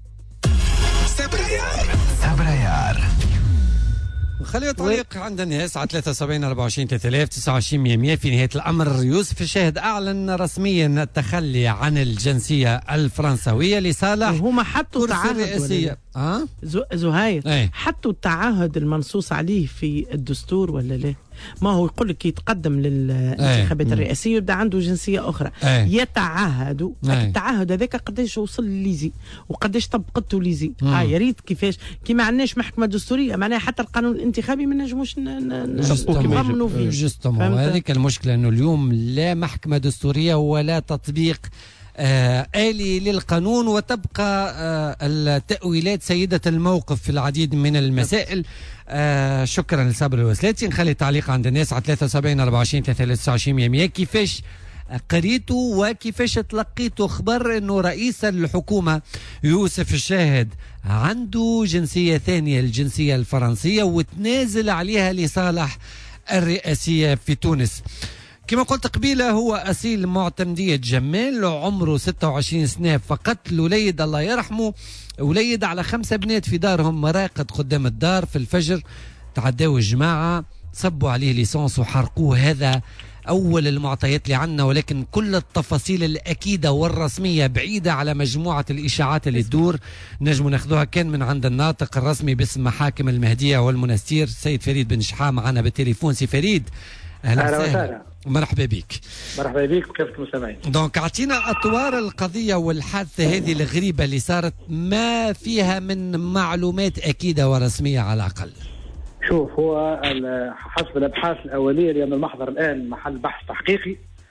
سبريار سبريار خلينا تعليق عند الناس على ثلاثة وسبعين أربعة وعشرين ثلاثة آلاف تسعة وعشرين مية مية. في نهاية الأمر يوسف الشاهد أعلن رسميا التخلي عن الجنسية الفرنسوية لصالح هما حطوا تعهد رئاسية. أه؟ زهير ايه؟ حطوا التعهد المنصوص عليه في الدستور ولا لا؟ ما هو يقول لك يتقدم للانتخابات ايه؟ الرئاسيه ويبدا عنده جنسيه اخرى ايه؟ يتعهدوا ايه؟ التعهد هذاك قداش وصل لليزي وقداش طبقته ليزي. اه يا ريت كيفاش كي ما عندناش محكمه دستوريه معناها حتى القانون الانتخابي ما نجموش نضمنوا فيه. جوستومون هذيك المشكله انه اليوم لا محكمه دستوريه ولا تطبيق آه آلي للقانون، وتبقى آه التأويلات سيدة الموقف في العديد من المسائل. آه شكرا لصابر الوسلاتي. نخلي تعليق عند الناس على ثلاثة وسبعين أربعة وعشرين ثلاثة آلاف تسعة وعشرين مية مية. كيفاش قريتوا وكيفاش تلقيتوا خبر انه رئيس الحكومة يوسف الشاهد عنده جنسية ثانية الجنسية الفرنسية وتنازل عليها لصالح الرئاسية في تونس؟ كما قلت قبيله هو أسيل معتمدية جمال عمره ستة وعشرين سنة فقط. الوليد الله يرحمه وليد على خمسة بنات في دارهم مراقد قدام الدار في الفجر تعداوا الجماعة صبوا عليه ليسانس وحرقوه. هذا أول المعطيات اللي عنا، ولكن كل التفاصيل الأكيدة والرسمية بعيدة على مجموعة الإشاعات اللي تدور نجم ناخذوها كان من عند الناطق الرسمي باسم محاكم المهدية والمنستير سيد فريد بن شحام معنا بالتليفون. سي فريد أهلا وسهلا. مرحبا بك. مرحبا بك وكيفكم مستمعين. دونك اعطينا اطوار القضيه والحادثه هذه الغريبه اللي صارت ما فيها من معلومات اكيده ورسميه على الاقل. شوف هو حسب الابحاث الاوليه لان المحضر الان محل بحث تحقيقي.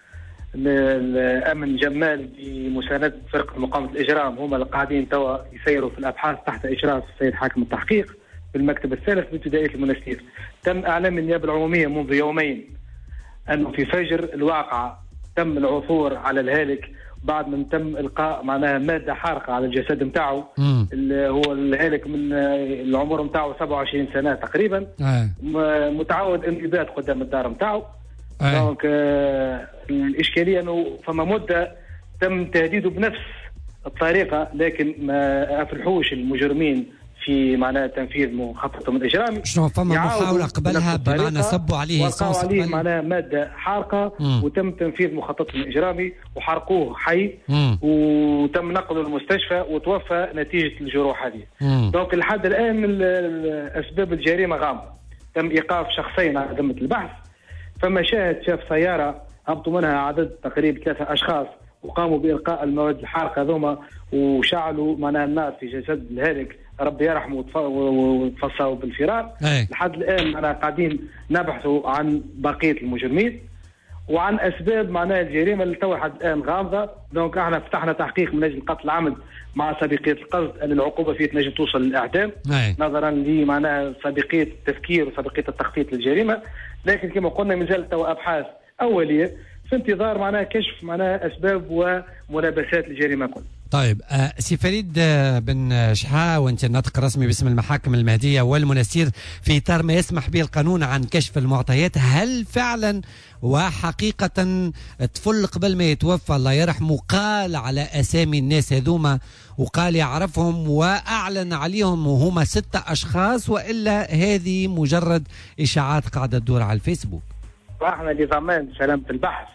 الامن جمال بمسانده فرقه مقاومه الاجرام هم اللي قاعدين توا يسيروا في الابحاث تحت اشراف السيد حاكم التحقيق في المكتب الثالث بابتدائيه المنستير. تم اعلام النيابه العموميه منذ يومين أنه في فجر الواقعة تم العثور على الهالك بعد من تم إلقاء معناها مادة حارقة على الجسد متاعه. اللي هو الهالك من العمر متاعه سبعة وعشرين سنة تقريبا. آه. متعود أن يبات قدام الدار متاعه. آه. دونك آه الإشكالية أنه فما مدة تم تهديده بنفس الطريقه، لكن ما افلحوش المجرمين في معناها تنفيذ مخططهم الاجرامي. شنو فما محاوله قبلها بمعنى سبوا عليه وقعوا عليه معناها ماده حارقه مم. وتم تنفيذ مخططهم الاجرامي وحرقوه حي مم. وتم نقله للمستشفى وتوفى نتيجه الجروح هذه. دونك لحد الان اسباب الجريمه غامضه. تم ايقاف شخصين على ذمه البحث. فما شاهد شاف سياره هبطوا منها عدد تقريبا ثلاثه اشخاص وقاموا بالقاء المواد الحارقه ذوما وشعلوا معناها النار في جسد الهالك، ربي يرحمه وتفصلوا بالفرار. أي. لحد الان انا قاعدين نبحثوا عن بقيه المجرمين وعن اسباب معناها الجريمه اللي تو لحد الان غامضه. دونك احنا فتحنا تحقيق من اجل قتل العمد مع سابقيه القصد اللي العقوبه فيه تنجم توصل للاعدام نظرا لمعناها سابقيه التفكير وسابقيه التخطيط للجريمه. لكن كما قلنا مازال تو ابحاث اوليه في انتظار معناها كشف معناها اسباب وملابسات الجريمه كلها. طيب آه سي فريد آه بن شحا، وانت الناطق الرسمي باسم المحاكم المهديه والمنستير في اطار ما يسمح به القانون عن كشف المعطيات، هل فعلا وحقيقه طفل قبل ما يتوفى الله يرحمه قال على اسامي الناس هذوما وقال يعرفهم واعلن عليهم وهما ستة اشخاص، والا هذه مجرد اشاعات قاعده تدور على الفيسبوك؟ احنا لضمان سلامه البحث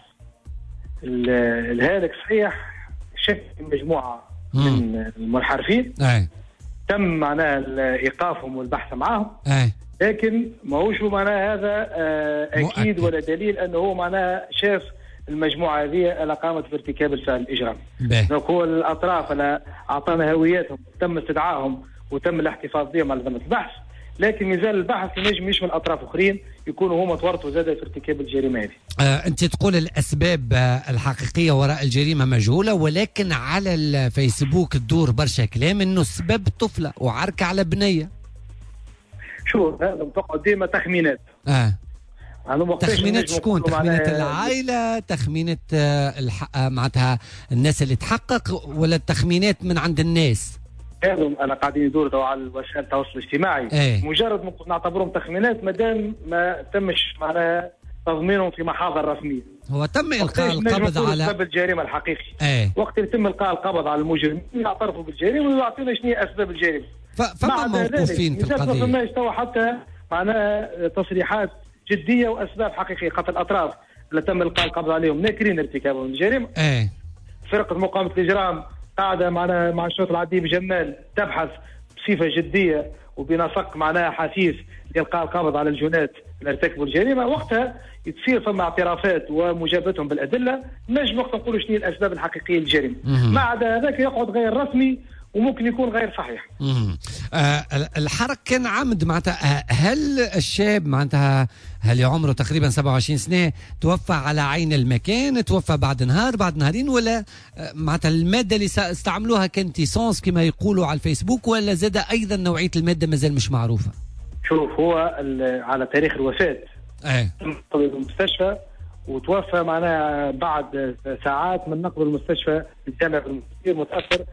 الهالك صحيح شكل مجموعه مم. من المنحرفين أي. تم معناها ايقافهم والبحث معهم، أي. لكن ما هوش معناها هذا اكيد ولا دليل انه هو معناها شاف المجموعه هذه اللي قامت بارتكاب الفعل الاجرامي. دونك هو الاطراف اللي اعطانا هوياتهم تم استدعائهم وتم الاحتفاظ بهم على ذمه البحث، لكن مازال البحث ينجم يشمل اطراف اخرين يكونوا هما تورطوا زاده في ارتكاب الجريمه هذه. آه انت تقول الاسباب آه الحقيقيه وراء الجريمه مجهوله، ولكن على الفيسبوك تدور برشا كلام انه سبب طفله وعركه على بنيه. شو هذا تقعد ديما تخمينات. اه تخمينات شكون؟ تخمينات العائله، تخمينات آه الح... آه معناتها الناس اللي تحقق، ولا التخمينات من عند الناس؟ انا قاعدين يدوروا على وسائل التواصل الاجتماعي. ايه؟ مجرد نعتبرهم تخمينات مادام ما تمش معناها تضمينهم في محاضر رسميه. هو تم القاء القبض على سبب الجريمه الحقيقي. ايه؟ وقت يتم القاء القبض على المجرمين يعترفوا بالجريمه ويعطينا شنو هي اسباب الجريمه. فما موقوفين في القضيه. ما يستوى حتى معناها تصريحات جديه واسباب حقيقيه، خاطر الاطراف اللي تم القاء القبض عليهم ناكرين ارتكابهم الجريمه. ايه؟ فرقه مقاومه الاجرام قاعده معنا مع الشرطه العدليه بجمال تبحث بصفه جديه وبنسق معناها حثيث لإلقاء القبض على الجنات اللي ارتكبوا الجريمه. وقتها تصير فما اعترافات ومجابتهم بالادله، نجم وقت نقولوا شنو الاسباب الحقيقيه للجريمه. ما عدا هذاك يقعد غير رسمي وممكن يكون غير صحيح. آه الحرق كان عمد معناتها. هل الشاب معناتها هل عمره تقريبا سبعة وعشرين سنه توفى على عين المكان، توفى بعد نهار بعد نهارين، ولا معناتها الماده اللي استعملوها كانت ايسونس كما يقولوا على الفيسبوك، ولا زاد ايضا نوعيه الماده مازال مش معروفه؟ شوف هو على تاريخ الوفاه ايه طبيب المستشفى وتوفى معناها بعد ساعات من نقل المستشفى الجامعي متاثر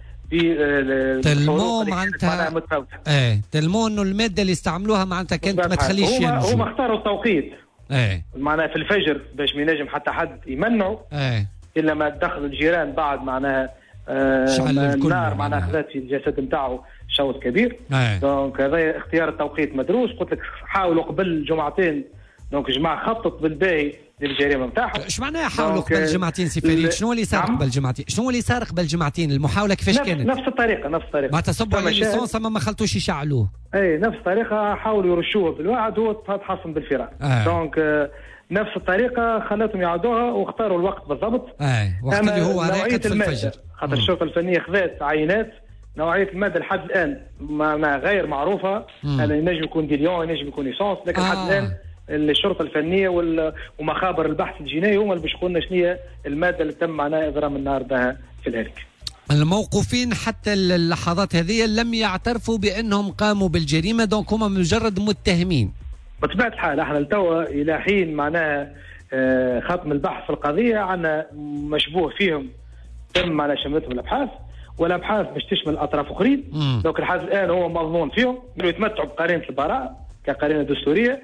تلمو معناتها ايه تلمو انه الماده اللي استعملوها معناتها كانت ما تخليش ينجو. هم اختاروا التوقيت ايه معناها في الفجر باش ما ينجم حتى حد يمنعه ايه الا ما دخلوا الجيران بعد معناها آه النار معناها اخذت في الجسد نتاعو شوط كبير. ايه دونك هذا اختيار التوقيت مدروس. قلت لك حاولوا قبل جمعتين دونك جماعه خطط بالباهي للجريمه نتاعهم. ايش معناها حاولوا قبل جمعتين سي فريد؟ شنو اللي صار قبل جمعتين؟ شنو اللي صار قبل جمعتين؟ المحاوله كيفاش نفس كانت؟ نفس الطريقه نفس الطريقه ما تصبوا على الليسونس اما ما خلطوش يشعلوه. اي نفس الطريقه حاولوا يرشوه بالواحد هو تحصن بالفراق. آه. دونك آه نفس الطريقه خلتهم يعودوها واختاروا الوقت بالضبط. اي وقت اللي هو راقد في الفجر. خاطر الشرطه الفنيه خذات عينات نوعيه الماده لحد الان ما, ما غير معروفه. هذا ينجم يكون ديليون ينجم يكون ايسونس، لكن لحد آه. الان الشرطه الفنيه ومخابر البحث الجنائي هما اللي بيشقوا لنا شنو هي الماده اللي تم معناها اضرام النار بها في الهلك. الموقوفين حتى اللحظات هذه لم يعترفوا بانهم قاموا بالجريمه، دونك هما مجرد متهمين. بطبيعه الحال احنا لتوا الى حين معناها ختم البحث في القضيه عندنا مشبوه فيهم تم معناها شملتهم الابحاث، والابحاث باش تشمل اطراف اخرين. دونك لحد الان هو مظنون فيهم انه يتمتعوا بقرينه البراءه كقرينه دستوريه.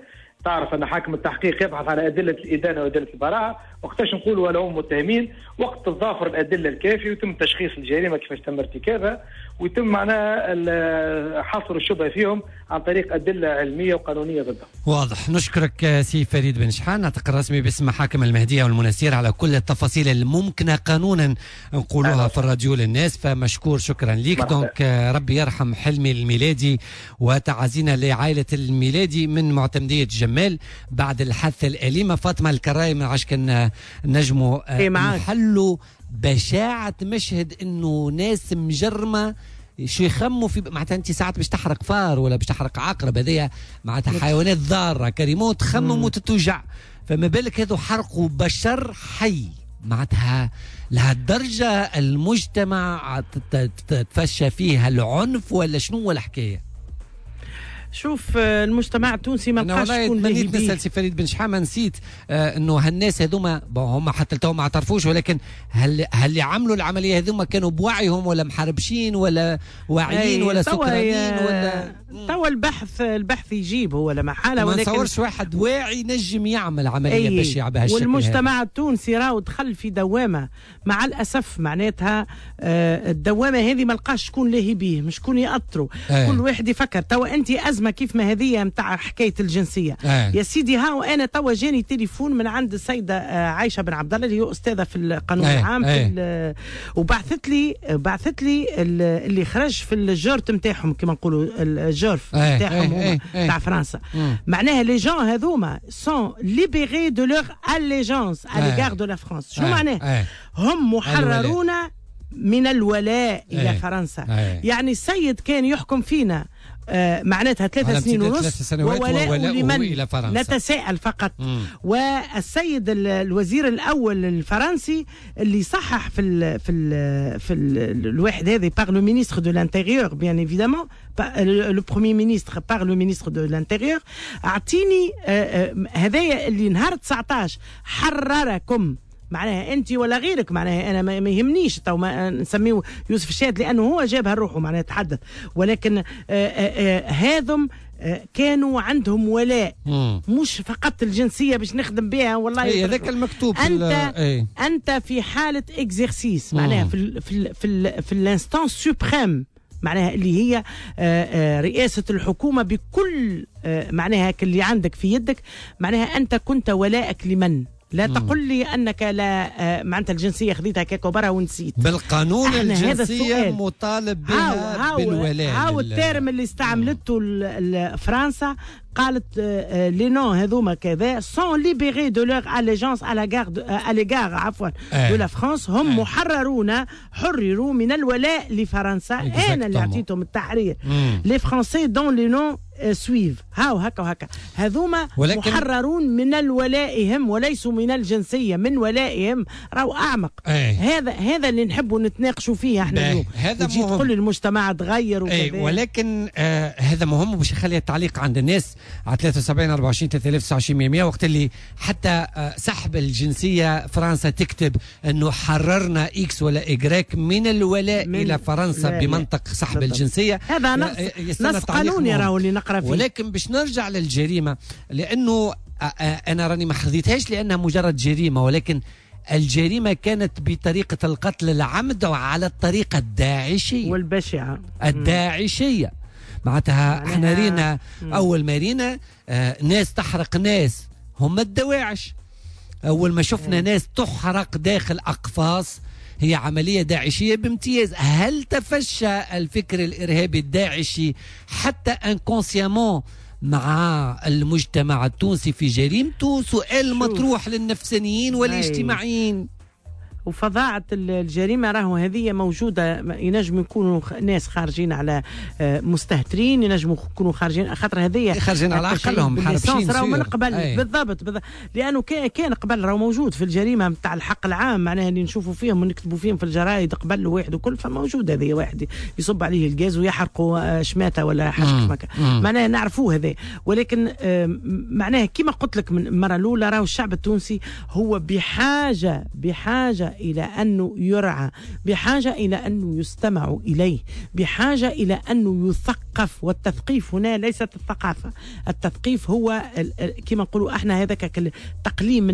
تعرف أن حاكم التحقيق يبحث على أدلة الإدانة وأدلة البراءة. وقتاش نقولوا ولا هم متهمين؟ وقت تضافر الأدلة الكافية ويتم تشخيص الجريمة كيفاش تم ارتكابها، ويتم معناها حصر الشبهة فيهم عن طريق أدلة علمية وقانونية ضدهم. واضح. نشكرك سي فريد بن شحان، ناطق الرسمي باسم محاكم المهدية والمنستير، على كل التفاصيل الممكنة قانونا نقولوها في الراديو للناس، فمشكور شكرا ليك. دونك ربي يرحم حلمي الميلادي، وتعازينا لعائلة الميلادي من معتمدية جمال بعد الحادثة الأليمة. فاطمة الكراي من عشان نجموا نحلوا بشاعة مشهد انه ناس مجرمة شو يخموا في معناتها انت ساعات باش تحرق فار ولا باش تحرق عقرب، هذيا معناتها حيوانات ضارة كريمون تخمم وتتوجع، فما بالك هذو حرقوا بشر حي. معناتها لهالدرجة المجتمع تفشى فيه العنف ولا شنو ولا حكاية؟ شوف المجتمع التونسي ما بقاش يكون له بيه. نسأل سي فريد بن شحام، نسيت آه انه هالناس هذوما هم حتى تو ما اعترفوش، ولكن هل هل اللي عملوا العمليه هذوما كانوا بوعيهم ولا محاربشين ولا واعيين ولا سكرانين ولا توا البحث البحث يجيب هو لا محاله، ولكن ما نصورش واحد واعي نجم يعمل عمليه بشعه بهالشكل. والمجتمع التونسي راهو دخل في دوامه مع الاسف، معناتها آه الدوامه هذه ما لقاش شكون لاهي بيه، مش شكون يأطروا. آه. كل واحد يفكر توا انت ازمه كيف ما هذه نتاع حكايه الجنسيه. آه. يا سيدي هاو انا توا جاني تليفون من عند السيده عايشه بن عبد الله اللي هي استاذه في القانون آه. العام آه. في وبعثت لي بعثت لي اللي خرج في الجورت نتاعهم كما نقولوا الجورف نتاعهم آه. آه. تاع فرنسا. آه. معناها لي جون هذوما سون ليبيري دو لور اليجونس على ليغار دو لا فرانس. شو آه. معناه؟ آه. هم محررون من الولاء آه. الى فرنسا. آه. يعني السيد كان يحكم فينا آه معناتها ثلاث سنين ونص وولاء لمن نتساءل فقط. مم. والسيد الوزير الاول الفرنسي اللي صحح في ال في ال في ال الواحد هذا بار لو مينيستر دو لانتيريور بيان ايفيدامون لو بروميي مينيستر بار لو مينيستر دو لانتيريور اعطيني هذايا اللي نهار تسعطاش حرركم معناها انت ولا غيرك. معناها انا ما يهمنيش تو ما نسميه يوسف الشاد لانه هو جابها روحه معناها يتحدث، ولكن هذم كانوا عندهم ولاء مم. مش فقط الجنسيه باش نخدم بها. والله هذاك المكتوب انت ايه. انت في حاله اكزرسيس معناها في ال في ال في ال في الانستانس سوبريم معناها اللي هي رئاسه الحكومه بكل معناها اللي عندك في يدك. معناها انت كنت ولاءك لمن؟ لا تقل لي انك لا معناتها الجنسيه خذيتها كيك وبرا ونسيت. بالقانون الجنسيه مطالب بها هاو بالولاء. هاو الترم اللي استعملته فرنسا قالت لي نون هذوما كذا سون ليبيري دو لور اليجونس على غارد اليغار عفوا دو لا فرانس. هم آه. محررون حرروا من الولاء لفرنسا. انا اللي اعطيتهم التحرير لي فرانسي دون لي نون سويف هاو هكا وهكا. هذوما محررون من الولائهم وليسوا من الجنسيه، من ولائهم. راهو اعمق. أي. هذا هذا اللي نحبوا نتناقشوا فيه احنا اليوم. هذا تجي تقول المجتمع تغير وكذا. ولكن آه هذا مهم باش يخلي التعليق عند الناس على ثلاثة وسبعين أربعة وعشرين ثلاثة آلاف وتسعة وعشرين مئة. وقت اللي حتى آه سحب الجنسيه فرنسا تكتب انه حررنا اكس ولا اجراك من الولاء من الى فرنسا لا بمنطق لا. سحب بالضبط. الجنسيه. هذا نص, نص قانوني راهو اللي نقرا فيه. ولكن باش نرجع للجريمه لانه انا راني ما خذيتهاش لانها مجرد جريمه، ولكن الجريمه كانت بطريقه القتل العمد وعلى الطريقه الداعشيه والبشعه الداعشيه. معناتها احنا رينا اول ما رينا آه ناس تحرق ناس هم الدواعش. اول ما شفنا ناس تحرق داخل اقفاص هي عملية داعشية بامتياز. هل تفشى الفكر الإرهابي الداعشي حتى انكونسيامون مع المجتمع التونسي في جريمته؟ سؤال مطروح للنفسانيين والاجتماعيين. وفظاعة الجريمة راهو هذه موجودة. ينجم يكونوا ناس خارجين على مستهترين، ينجموا يكونوا خارجين خاطر هذه خارجين على عقلهم حاربين راهو من قبل. بالضبط, بالضبط لأنه كان قبل راهو موجود في الجريمة نتاع الحق العام معناها اللي نشوفوا فيهم ونكتبوا فيهم في الجرايد قبل واحد وكل فموجود. هذه واحد يصب عليه الغاز ويحرقوا شماتة ولا حاجة كما معناها نعرفوه هذا. ولكن معناها كما قلت لك من المرة الأولى راهو الشعب التونسي هو بحاجة بحاجة إلى أنه يرعى، بحاجة إلى أنه يستمع إليه، بحاجة إلى أنه يثقف. والتثقيف هنا ليست الثقافة، التثقيف هو كما نقولوا احنا هذاك تقليم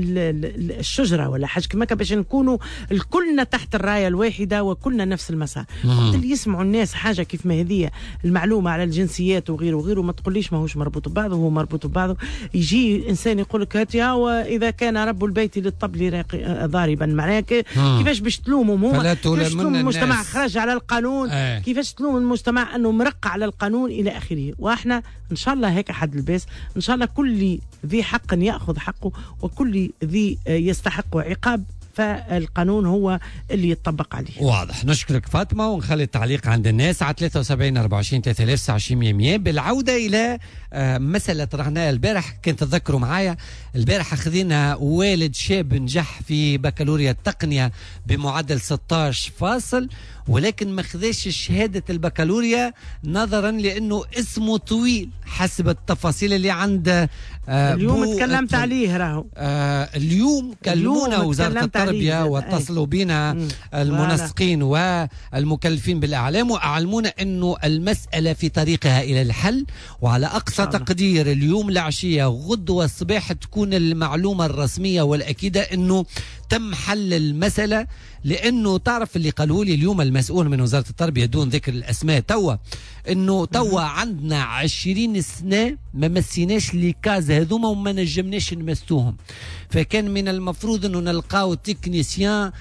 الشجرة ولا حاجة كما باش نكونوا الكلنا تحت الراية الواحدة وكلنا نفس المسار. وقت اللي يسمعوا الناس حاجة كيف ما هذه المعلومة على الجنسيات وغيره وغيره ما تقوليش ماهوش مربوط ببعضه، هو مربوط ببعضه. يجي إنسان يقول لك هاتي إذا كان رب البيت للطبل ضاربا، معناها كيفاش باش تلومهم هما؟ كيفاش تلوم المجتمع خرج على القانون؟ آه. كيفاش تلوم المجتمع أنه مرق على القانون إلى آخره؟ وإحنا إن شاء الله هيك حد الباس، إن شاء الله كل ذي حق يأخذ حقه وكل ذي يستحق عقاب، فالقانون هو اللي يتطبق عليه. واضح. نشكرك فاطمة ونخلي التعليق عند الناس على ثلاثة وسبعين أربعة وعشرين ثلاثة آلاف تسعة وعشرين مية. بالعودة إلى مسألة طرحناها البارح، كنت تذكروا معايا البارح أخذنا والد شاب نجح في بكالوريا التقنية بمعدل ستة عشر فاصل، ولكن ما خذاش شهادة البكالوريا نظرا لأنه اسمه طويل حسب التفاصيل اللي عند آه اليوم تكلمت عليه راهو. آه اليوم كلمونا وزارة التربية واتصلوا بنا المنسقين والمكلفين بالإعلام وأعلمونا أنه المسألة في طريقها إلى الحل، وعلى أقصى تقدير اليوم العشية غدوة الصباح تكون المعلومة الرسمية والأكيدة أنه تم حل المسألة. لأنه تعرف اللي قالوا لي اليوم المسؤول من وزارة التربية دون ذكر الأسماء توا، أنه توا عندنا عشرين سنة ما مسيناش لي كاز هذوما وما نجمناش نمسوهم، فكان من المفروض أنه نلقاو تكنيسيان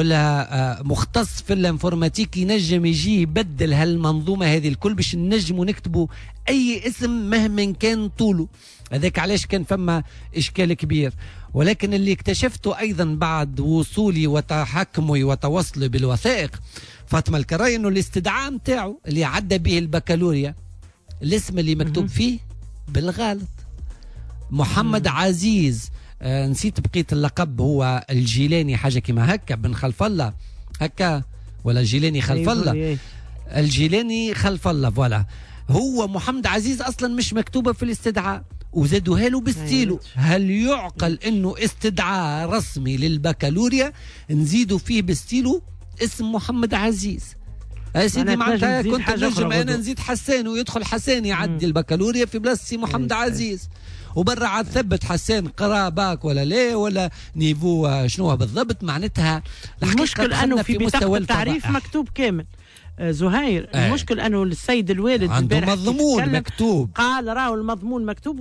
ولا مختص في الانفورماتيك ينجم يجي يبدل هالمنظومة هذه الكل باش نجموا نكتبوا أي اسم مهما كان طوله. هذاك علاش كان فما إشكال كبير. ولكن اللي اكتشفته أيضا بعد وصولي وتحكمي وتوصلي بالوثائق فاطمة الكراي أنه الاستدعاء متاعه اللي عدى به البكالوريا الاسم اللي مكتوب فيه بالغلط محمد عزيز، آه نسيت بقية اللقب، هو الجيلاني حاجة كما هكا بن خلف الله هكا ولا الجيلاني خلف الله، الجيلاني خلف الله فوالا. هو محمد عزيز أصلا مش مكتوبة في الاستدعاء وزادوها له بالستيلو. هل يعقل انه استدعاء رسمي للبكالوريا نزيدوا فيه بالستيلو اسم محمد عزيز؟ يا سيدي معناتها كنت نجم انا نزيد حسان ويدخل حسان يعدي البكالوريا في بلاصتي محمد عزيز، وبرا عاد ثبت حسان قرا باك ولا لا ولا نيفو شنو بالضبط. معناتها المشكل انه في بطاقة التعريف مكتوب كامل. زهير آه. المشكل انه السيد الوالد عنده مضمون مكتوب، قال راهو المضمون مكتوب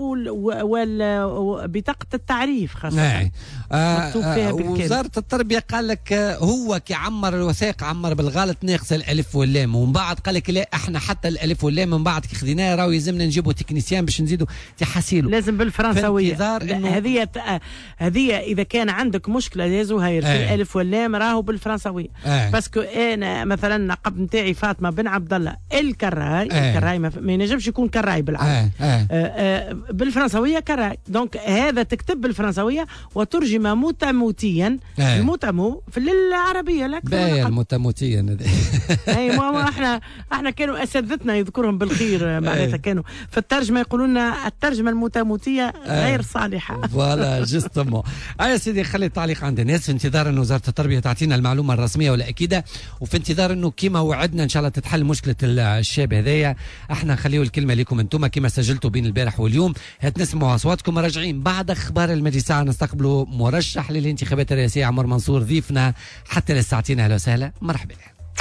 وبطاقة التعريف خاصة آه. آه. مكتوب فيها بالكامل. وزارة التربية قال لك هو كي عمر الوثائق عمر بالغلط ناقص الالف واللام، ومن بعد قال لك لا احنا حتى الالف واللام من بعد كي خذيناه راهو يلزمنا نجيبوا تكنيسيان باش نزيدوا تحاسيله لازم بالفرنسوية. هذه هذه اذا كان عندك مشكلة يا زهير في آه. الالف واللام راهو بالفرنسوية آه. باسكو انا مثلا قبل نتاعي فاطمه بن عبد الله الكراي آه. الكراي ما, ما ينجمش يكون كراي بالعربي آه. آه. آه. آه. بالفرنسويه كراي، دونك هذا تكتب بالفرنسويه وترجم متموتيا آه. المتمو في العربيه لك باهي المتموتيا اي ما احنا احنا كانوا اساتذتنا يذكرهم بالخير معناتها كانوا في الترجمه يقولوا لنا الترجمه المتموتيه غير صالحه. فوالا جوستومون. يا سيدي خلي التعليق عند الناس في انتظار انه وزاره التربيه تعطينا المعلومه الرسميه والاكيده، وفي انتظار انه كيما وعدنا ان شاء الله تتحل مشكله الشاب هذايا. احنا نخليو الكلمه لكم انتم كما سجلتوا بين البارح واليوم، هتنسمعوا اصواتكم. راجعين بعد اخبار المجلس ساعه نستقبلوا مرشح للانتخابات الرئاسيه عمر منصور ضيفنا حتى للساعتين. اهلا وسهلا مرحبا.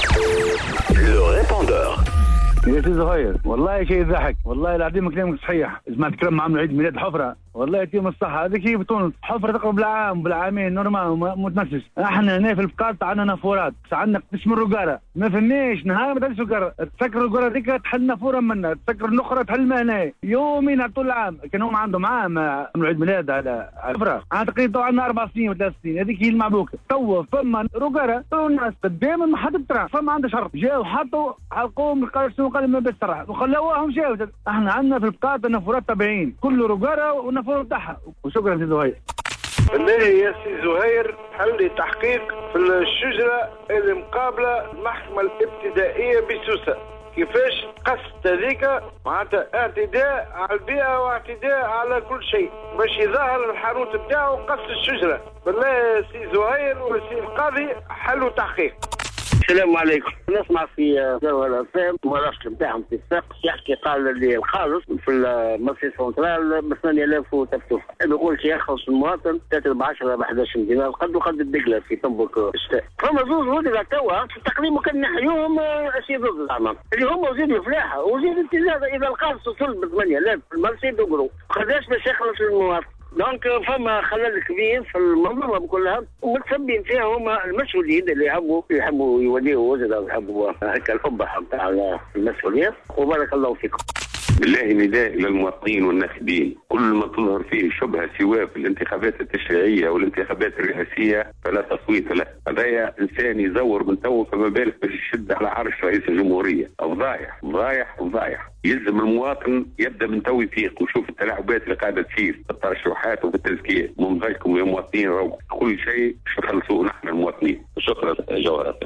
يا سي زهير والله شيء يضحك، والله العظيم كلامك صحيح. سمعت كلام عام عيد ميلاد حفره، والله يتيم الصحه هذيك هي بتونس حفره تقرب بالعام بالعامين نورمال متنفس. احنا هنا في البقاط عندنا نافورات، عندنا قسم الرقاره ما فهمناش نهار ما تدرس الرقاره، تسكر الرقاره هذيك تحل نافوره منا، تسكر الاخرى تحل هنا يومين على طول العام. كان هم عندهم عام عيد ميلاد على حفره، انا تقريبا عندنا اربع سنين وثلاث سنين، هذيك هي المعبوكه. توا فما رقاره الناس قدام ما حد بترى، فما عنده شرط جاوا حطوا حلقوهم قالوا شنو قال ما بيسترح وخلوهم جاوا. احنا عندنا في البقاط نافورات تابعين كل رقاره ونافوره بتاعها. وشكرا سي زهير. بالله يا سي زهير حل لي تحقيق في الشجره اللي مقابله المحكمه الابتدائيه بسوسه. كيفاش قصت هذيك معناتها اعتداء على البيئة واعتداء على كل شيء باش يظهر الحانوت بتاعه قص الشجرة. بالله سي زهير وسي القاضي حلوا تحقيق. السلام عليكم. نسمع في جوهر الفام المراسل نتاعهم في الساق يحكي قال اللي الخالص في المرسي سنترال ب ثمانية آلاف وتفتوح يقول شي يخلص المواطن ثلاثة ب عشرة ب أحد عشر دينار قد وقد الدقله في تنبك الشتاء. فما زوج وزراء توا في التقديم كان نحيوهم شي ضد زعما اللي هم وزير الفلاحه وزير التجاره. اذا الخالص وصل ب ثمانية آلاف في المرسي دقروا قداش باش يخلص المواطن؟ دونك فما خلل كبير في المنظومه كلها ومتسبين فيها هما المسؤولين اللي يحبوا يحبوا يوليوا وزراء ويحبوا هكا الحب نتاع المسؤوليه. وبارك الله فيكم. بالله نداء الى المواطنين والناخبين كل ما تظهر فيه شبهه سواء في الانتخابات التشريعيه والانتخابات الرئاسيه فلا تصويت له. هذايا انسان يزور من تو فما بالك باش يشد على عرش رئيس الجمهوريه. فضايح فضايح فضايح. يلزم المواطن يبدا من تو يفيق ويشوف التلاعبات اللي قاعده تصير في الترشحات وفي التزكيه. من ضيقكم يا مواطنين روح كل شيء باش نخلصوه نحن المواطنين. شكرا جوهر.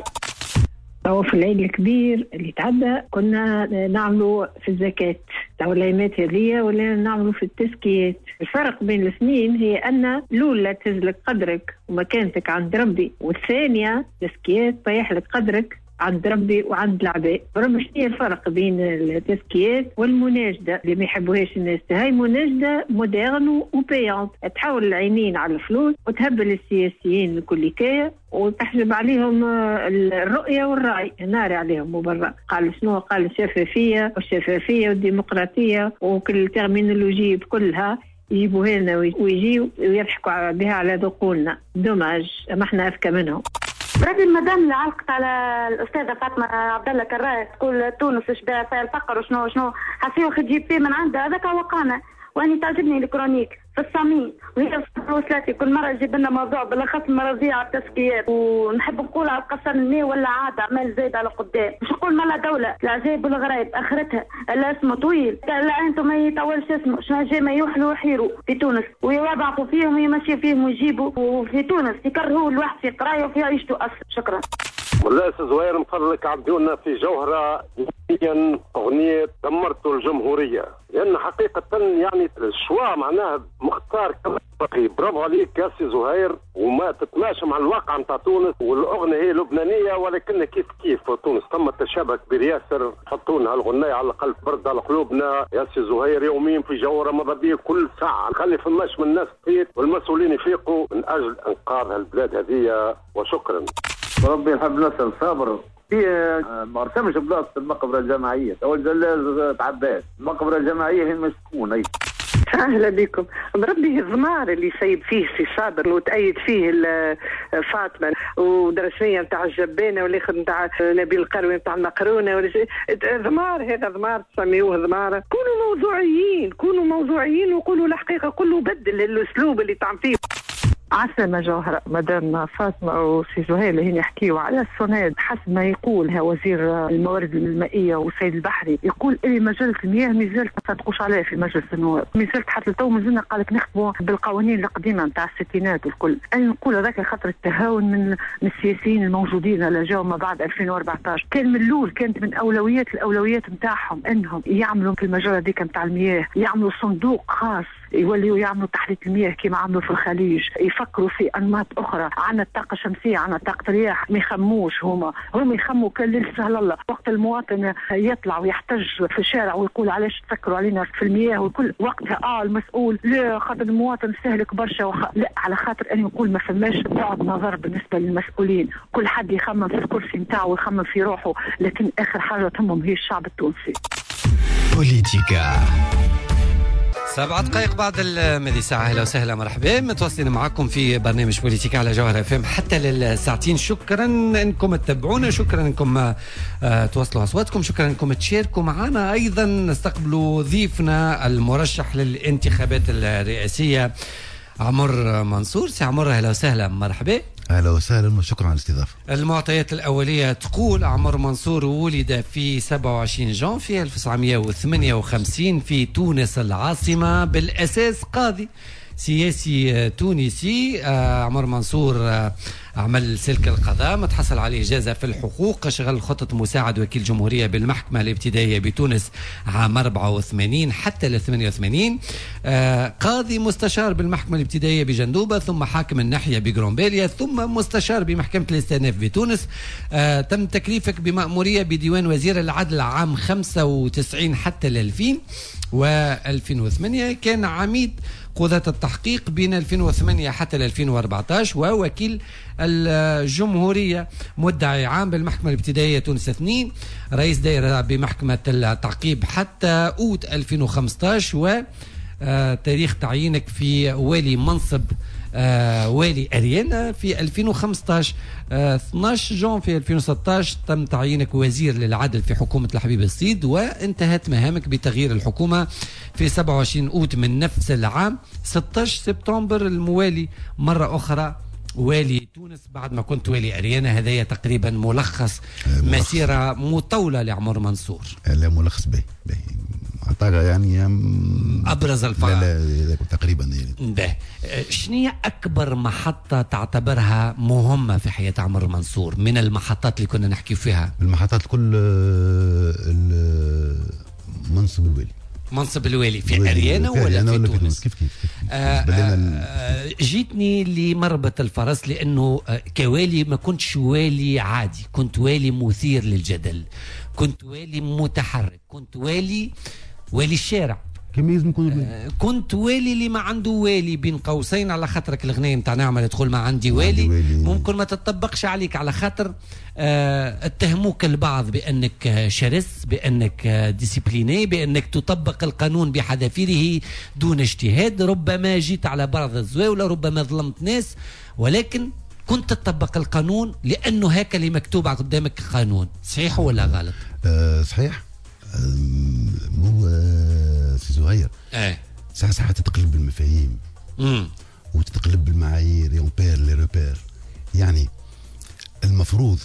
أو في العيد الكبير اللي تعدى كنا نعملوا في الزكاة العلامات هذه ولا نعملوا في التزكيات. الفرق بين الاثنين هي أن الأولى تزلك قدرك ومكانتك عند ربي، والثانية التزكيات طيح لك قدرك عند ربي وعند العباد. ربما شنو الفرق بين التزكيات والمناشده اللي ما يحبوهاش الناس؟ هاي مناشده مودرن وبيانت تحول العينين على الفلوس وتهبل السياسيين الكليكيه وتحجب عليهم الرؤيه والراي ناري عليهم وبرا. قال شنو؟ قال الشفافيه والشفافيه والديمقراطيه وكل الترمينولوجي بكلها يجيبوا لنا ويجيوا ويضحكوا بها على ذقولنا. دوماج ما احنا اذكى منهم. بربي المدام اللي علقت على الاستاذه فاطمه عبد الله كراس تقول تونس شبه فيها الفقر وشنو شنو حسيو خدي بي من عندها هذاك وقانا. واني تعجبني الكرونيك في الصميم وهي وصلتي كل مره يجيب لنا موضوع بالاخص المرضيه على التزكيات ونحب نقول على القصر النيه ولا عاد عمال زايد على قدام. مش نقول مالا دوله العجائب والغرايب اخرتها لا اسمه طويل لا انتم ما يطولش اسمه شنو جاي ما يوحلوا ويحيروا في تونس ويوضعوا فيهم ويمشي فيهم ويجيبوا وفي تونس يكرهوا الواحد في قرايه وفي عيشته اصلا. شكرا. والله سي زهير من فضلك عبدونا في جوهره اغنيه دمرتوا الجمهوريه لان حقيقه يعني الشوا معناها مختار كبقي. برافو عليك يا سي زهير وما تتماشى مع الواقع نتاع تونس. والاغنيه هي لبنانيه ولكن كيف كيف في تونس ثم تشابه كبير ياسر. حطونا هالغنايه على الاقل برد على قلوبنا يا سي زهير يوميا في جوهره مضى كل ساعه. خلي فماش من الناس تفيق والمسؤولين يفيقوا من اجل انقاذ البلاد هذه. وشكرا. ربي يحب نصر صابر. في ما رسمش بلاصه المقبره الجماعيه او الجلاز تعباس. المقبره الجماعيه هي مسكونه. اهلا بكم. بربي الضمار اللي سيب فيه سي صابر وتأيد فيه فاطمه ودرسيه نتاع الجبانه والاخر نتاع نبيل القروي نتاع المقرونه ضمار. هذا ضمار تسميوه ضمار. كونوا موضوعيين كونوا موضوعيين وقولوا الحقيقه. كله بدل الاسلوب اللي تعم فيه. عسلامة جوهرة مدام فاطمة وسي زهير اللي هن يحكيوا على السوناد. حسب ما يقول وزير الموارد المائية وسيد البحري يقول إلي مجلة المياه مازالت ما صدقوش عليها في مجلس النواب. مازالت حتى تو مازلنا قالك نخدموا بالقوانين القديمة نتاع الستينات والكل. أنا نقول هذاك خاطر التهاون من, من السياسيين الموجودين اللي جاوا ما بعد ألفين وأربعطاش. كان من الأول كانت من أولويات الأولويات نتاعهم إنهم يعملوا في المجال هذيك نتاع المياه يعملوا صندوق خاص يوليوا يعملوا تحلية المياه كما عملوا في الخليج. يفكروا في انماط اخرى. عنا الطاقه الشمسيه عنا طاقه الرياح ما يخموش هما هم يخموا كل سهل الله. وقت المواطن يطلع ويحتج في الشارع ويقول علاش تفكروا علينا في المياه وكل وقتها اه المسؤول لا خاطر المواطن استهلك برشا وخ... لا على خاطر اني نقول ما فماش بعد نظر بالنسبه للمسؤولين. كل حد يخمم في الكرسي نتاعو ويخمم في روحه لكن اخر حاجه تهمهم هي الشعب التونسي. بوليتيكا سبعة دقائق بعد المذي ساعة. أهلا وسهلا مرحبا متواصلين معكم في برنامج بوليتيكا على جوهر اف ام حتى للساعتين. شكرا انكم تتابعونا. شكرا انكم تواصلوا اصواتكم. شكرا انكم تشاركوا معنا. ايضا نستقبلوا ضيفنا المرشح للانتخابات الرئاسية عمر منصور. سي عمر اهلا وسهلا مرحبا. اهلا وسهلا وشكرا على الاستضافه. المعطيات الاوليه تقول عمر منصور ولد في سبعة وعشرين جانفي ألف وتسعمائة وثمانية وخمسين في تونس العاصمه. بالاساس قاضي سياسي تونسي. عمر منصور عمل سلك القضاء، متحصل عليه جائزة في الحقوق، شغل خطة مساعد وكيل جمهورية بالمحكمة الابتدائية بتونس عام أربعة وثمانين حتى ل ثمانية وثمانين، آه قاضي مستشار بالمحكمة الابتدائية بجندوبة، ثم حاكم الناحية بجرومبيليا، ثم مستشار بمحكمة الاستئناف بتونس. آه تم تكليفك بمأمورية بديوان وزير العدل عام خمسة وتسعين حتى ل ألفين و2008. كان عميد قضاة التحقيق بين ألفين وثمانية حتى ألفين وأربعة عشر، ووكيل الجمهورية مدعي عام بالمحكمة الابتدائية تونس اثنين، رئيس دائرة بمحكمة التعقيب حتى أوت ألفين وخمسة عشر، وتاريخ تعيينك في والي منصب آه والي أريانا في ألفين وخمسة عشر. آه اثني عشر جون في ألفين وستة عشر تم تعيينك وزير للعدل في حكومة الحبيب السيد، وانتهت مهامك بتغيير الحكومة في سبعة وعشرين أوت من نفس العام. ستة عشر سبتمبر الموالي مرة أخرى والي تونس بعد ما كنت والي أريانا. هذايا تقريبا ملخص مسيرة مطولة لعمر منصور. لا ملخص به أعتقد يعني أبرز الفرق. لا لا تقريبا يعني. به شنو أكبر محطة تعتبرها مهمة في حياة عمر منصور من المحطات اللي كنا نحكي فيها؟ المحطات الكل منصب الوالي. منصب الوالي في أريانا ولا في, ولا في تونس؟ كيف كيف, كيف. آه آه جيتني لمربط الفرس لأنه آه كوالي ما كنتش والي عادي، كنت والي مثير للجدل، كنت والي متحرك، كنت والي والي الشارع. كم لازم يكون آه كنت والي اللي ما عنده والي بين قوسين، على خاطرك الغنية نتاع نعمة تدخل ما عندي والي ممكن ما تطبقش عليك، على خاطر آه اتهموك البعض بأنك شرس، بأنك ديسيبليني، بأنك تطبق القانون بحذافيره دون اجتهاد. ربما جيت على بعض الزواولة، ربما ظلمت ناس، ولكن كنت تطبق القانون لأنه هيك اللي مكتوب قدامك قانون. صحيح ولا غلط؟ آه صحيح. مو آه سي زهير ايه ساعة ساعة تتقلب المفاهيم امم وتتقلب بالمعايير يون بير لي روبير. يعني المفروض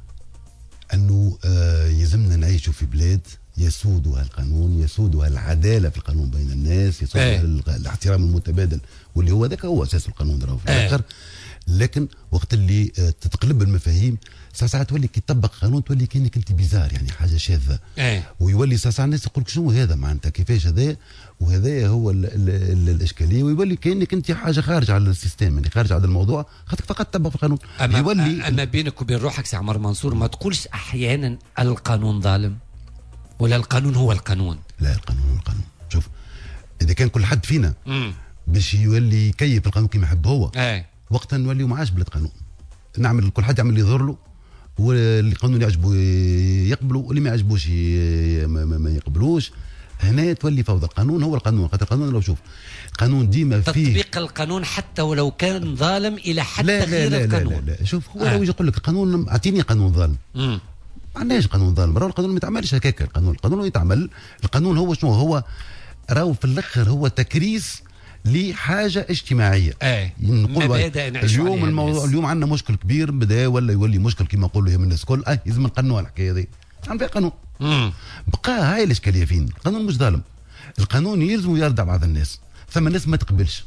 انه آه يلزمنا نعيشوا في بلاد يسودها القانون، يسودها العداله في القانون بين الناس، يسودها ايه. الاحترام المتبادل واللي هو ذاك هو اساس القانون راهو في الاخر. لكن وقت اللي آه تتقلب المفاهيم ساعة ساعة تولي كي تطبق قانون تولي كأنك انت بيزار، يعني حاجه شاذه. ايه. ويولي ساعة ساعة الناس يقول لك شنو هذا معناتها كيفاش هذا، وهذا هو ال ال ال الاشكاليه، ويولي كأنك انت حاجه خارج على السيستم، يعني خارج على الموضوع، خاطرك فقط تطبق في القانون. أما, يولي أما بينك وبين روحك سي عمر منصور ما تقولش احيانا القانون ظالم ولا القانون هو القانون؟ لا القانون هو القانون. شوف اذا كان كل حد فينا مم. باش يولي يكيف القانون كما يحب هو، ايه. وقتها نوليو معاش بلاد قانون، نعمل كل حد يعمل اللي يضر له، والقانون يعجبه يقبله واللي ما يعجبوش ما, ما يقبلوش. هنا تولي فوضى. القانون هو القانون، خاطر القانون لو شوف القانون ديما فيه تطبيق القانون حتى ولو كان ظالم الى حد لا تغيير لا لا القانون. لا لا, لا. شوف هو آه. لو يجي يقول لك القانون اعطيني قانون ظالم، امم ما عندناش قانون ظالم، راهو القانون ما يتعملش هكاك. القانون القانون يتعمل، القانون هو شنو هو؟ راهو في الاخر هو تكريس لحاجه اجتماعيه. ايه. نقول اليوم الموضوع اليوم عندنا مشكل كبير بدا ولا يولي مشكل كما نقولوا يهم الناس الكل، اه لازم نقنوا الحكايه هذه، عم في قانون. امم بقى هاي الاشكاليه فين؟ القانون مش ظالم، القانون يلزم يردع بعض الناس، ثم الناس ما تقبلش.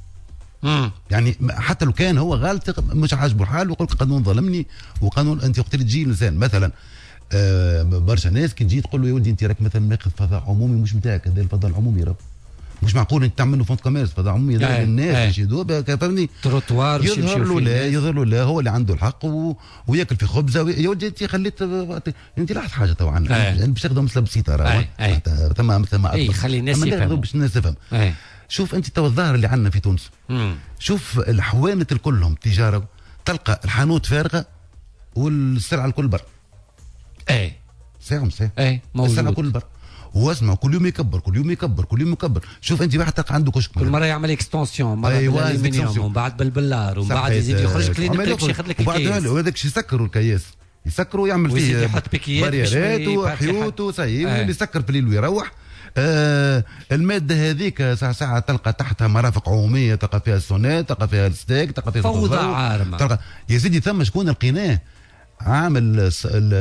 امم يعني حتى لو كان هو غلط مش عاجبه الحال ويقول لك القانون ظلمني، وقانون انت وقت اللي تجي الانسان مثلا آه برشا ناس كي تجي تقول له يا ولدي انت راك مثلا ماخذ فضاء عمومي مش نتاعك، هذا الفضاء العمومي راه مش معقول انت تعمل له فونت كوميرس فضاء عمومي هذا الناس يشدوه فهمني، تروتوار يظهر له لا يظهر له لا هو اللي عنده الحق و... وياكل في خبزه. يا ولدي انت خليت انت لاحظ حاجه تو عندنا يعني باش تاخذهم مثل بسيطه راه ثم ثم اي خلي الناس يفهموا باش الناس تفهم. شوف انت تو الظاهر اللي عندنا في تونس، مم. شوف الحوانه الكلهم تجاره، تلقى الحانوت فارغه والسلعه الكل برا. اي ساهم ساهم اي موجود السلعه الكل برا، واسمع كل يوم يكبر كل يوم يكبر كل يوم يكبر. شوف انت واحد تلقى عنده كشك كل مره يعمل اكستنسيون، مره أيوة بالالومنيوم ومن بعد بالبلار ومن بعد يزيد يخرج لك باش ياخذ لك الكيس، وهذاك شي يسكروا الكياس يسكروا يعمل فيه يحط بكيات بريرات وحيوت وسي اللي يسكر في الليل ويروح. آه الماده هذيك ساعه ساعه تلقى تحتها مرافق عموميه، تلقى فيها السونات، تلقى فيها الستيك، تلقى فيها فوضى عارمه. تلقى يا سيدي ثم شكون لقيناه عامل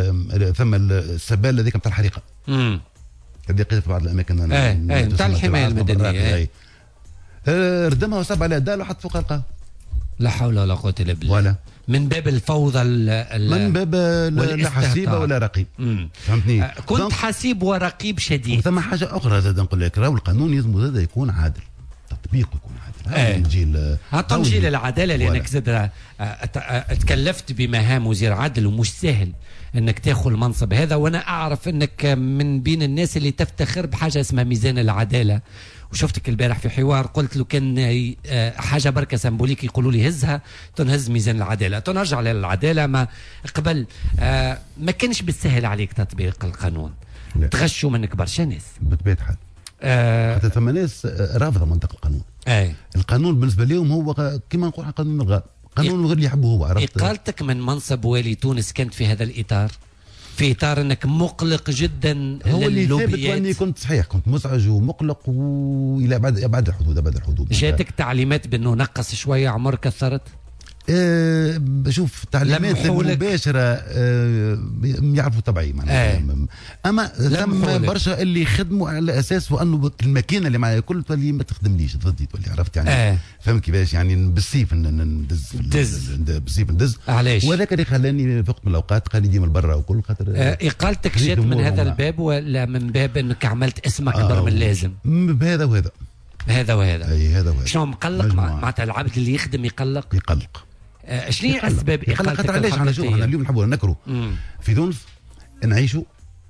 ثم السبال هذيك نتاع الحريقه، امم اللي لقيت في بعض الاماكن ايه نتاع الحمايه المدنيه، ردمها وصب عليها دال وحط فوق القهوه. لا حول ولا قوه الا بالله. ولا من باب الفوضى ال من باب لا حسيبه ولا رقيب. مم. فهمتني؟ آه كنت حسيب ورقيب شديد. ثم حاجه اخرى زاد نقول لك، راهو القانون لازم هذا يكون عادل، تطبيقه يكون عادل. آه. نجي نجي للعداله لانك زاد تكلفت بمهام وزير عدل ومش سهل انك تاخذ المنصب هذا، وانا اعرف انك من بين الناس اللي تفتخر بحاجه اسمها ميزان العداله. وشفتك البارح في حوار قلت له كان حاجه بركه سمبوليك يقولوا لي هزها تنهز ميزان العداله. تنرجع للعداله، ما قبل آه ما كانش بالسهل عليك تطبيق القانون. لا. تغشوا منك برشا ناس بطبيعه الحال. آه حتى ثم ناس رافضه منطق القانون. اي القانون بالنسبه لهم هو كما نقول قانون الغاء، قانون غير اللي يحبه هو. عرفت؟ اقالتك من منصب والي تونس كانت في هذا الاطار، في اطار انك مقلق جدا. هو اللي ثابت واني كنت صحيح كنت مزعج ومقلق والى بعد بعد الحدود بعد الحدود. جاتك تعليمات بانه نقص شويه عمر كثرت؟ أه بشوف تعليمات مباشره أه يعرفوا طبعي معناها. أه. اما ثم برشا اللي خدموا على اساس وانه الماكينه اللي معايا كل تولي ما تخدمليش ضدي، تولي عرفت يعني. أه. فهمت كيفاش يعني بالسيف ندز دز بالسيف ندز. علاش؟ وهذاك اللي خلاني في وقت من الاوقات قال لي ديما لبرا وكل خاطر. أه اقالتك جات من هذا الباب ولا من باب انك عملت اسمك اكبر أه من اللازم؟ بهذا وهذا هذا وهذا. اي هذا وهذا. شنو مقلق معناتها العبد اللي يخدم يقلق؟ يقلق. آه شنو هي اسباب اقالتك؟ علاش احنا شوف احنا اليوم نحبوا نكروا في تونس نعيشوا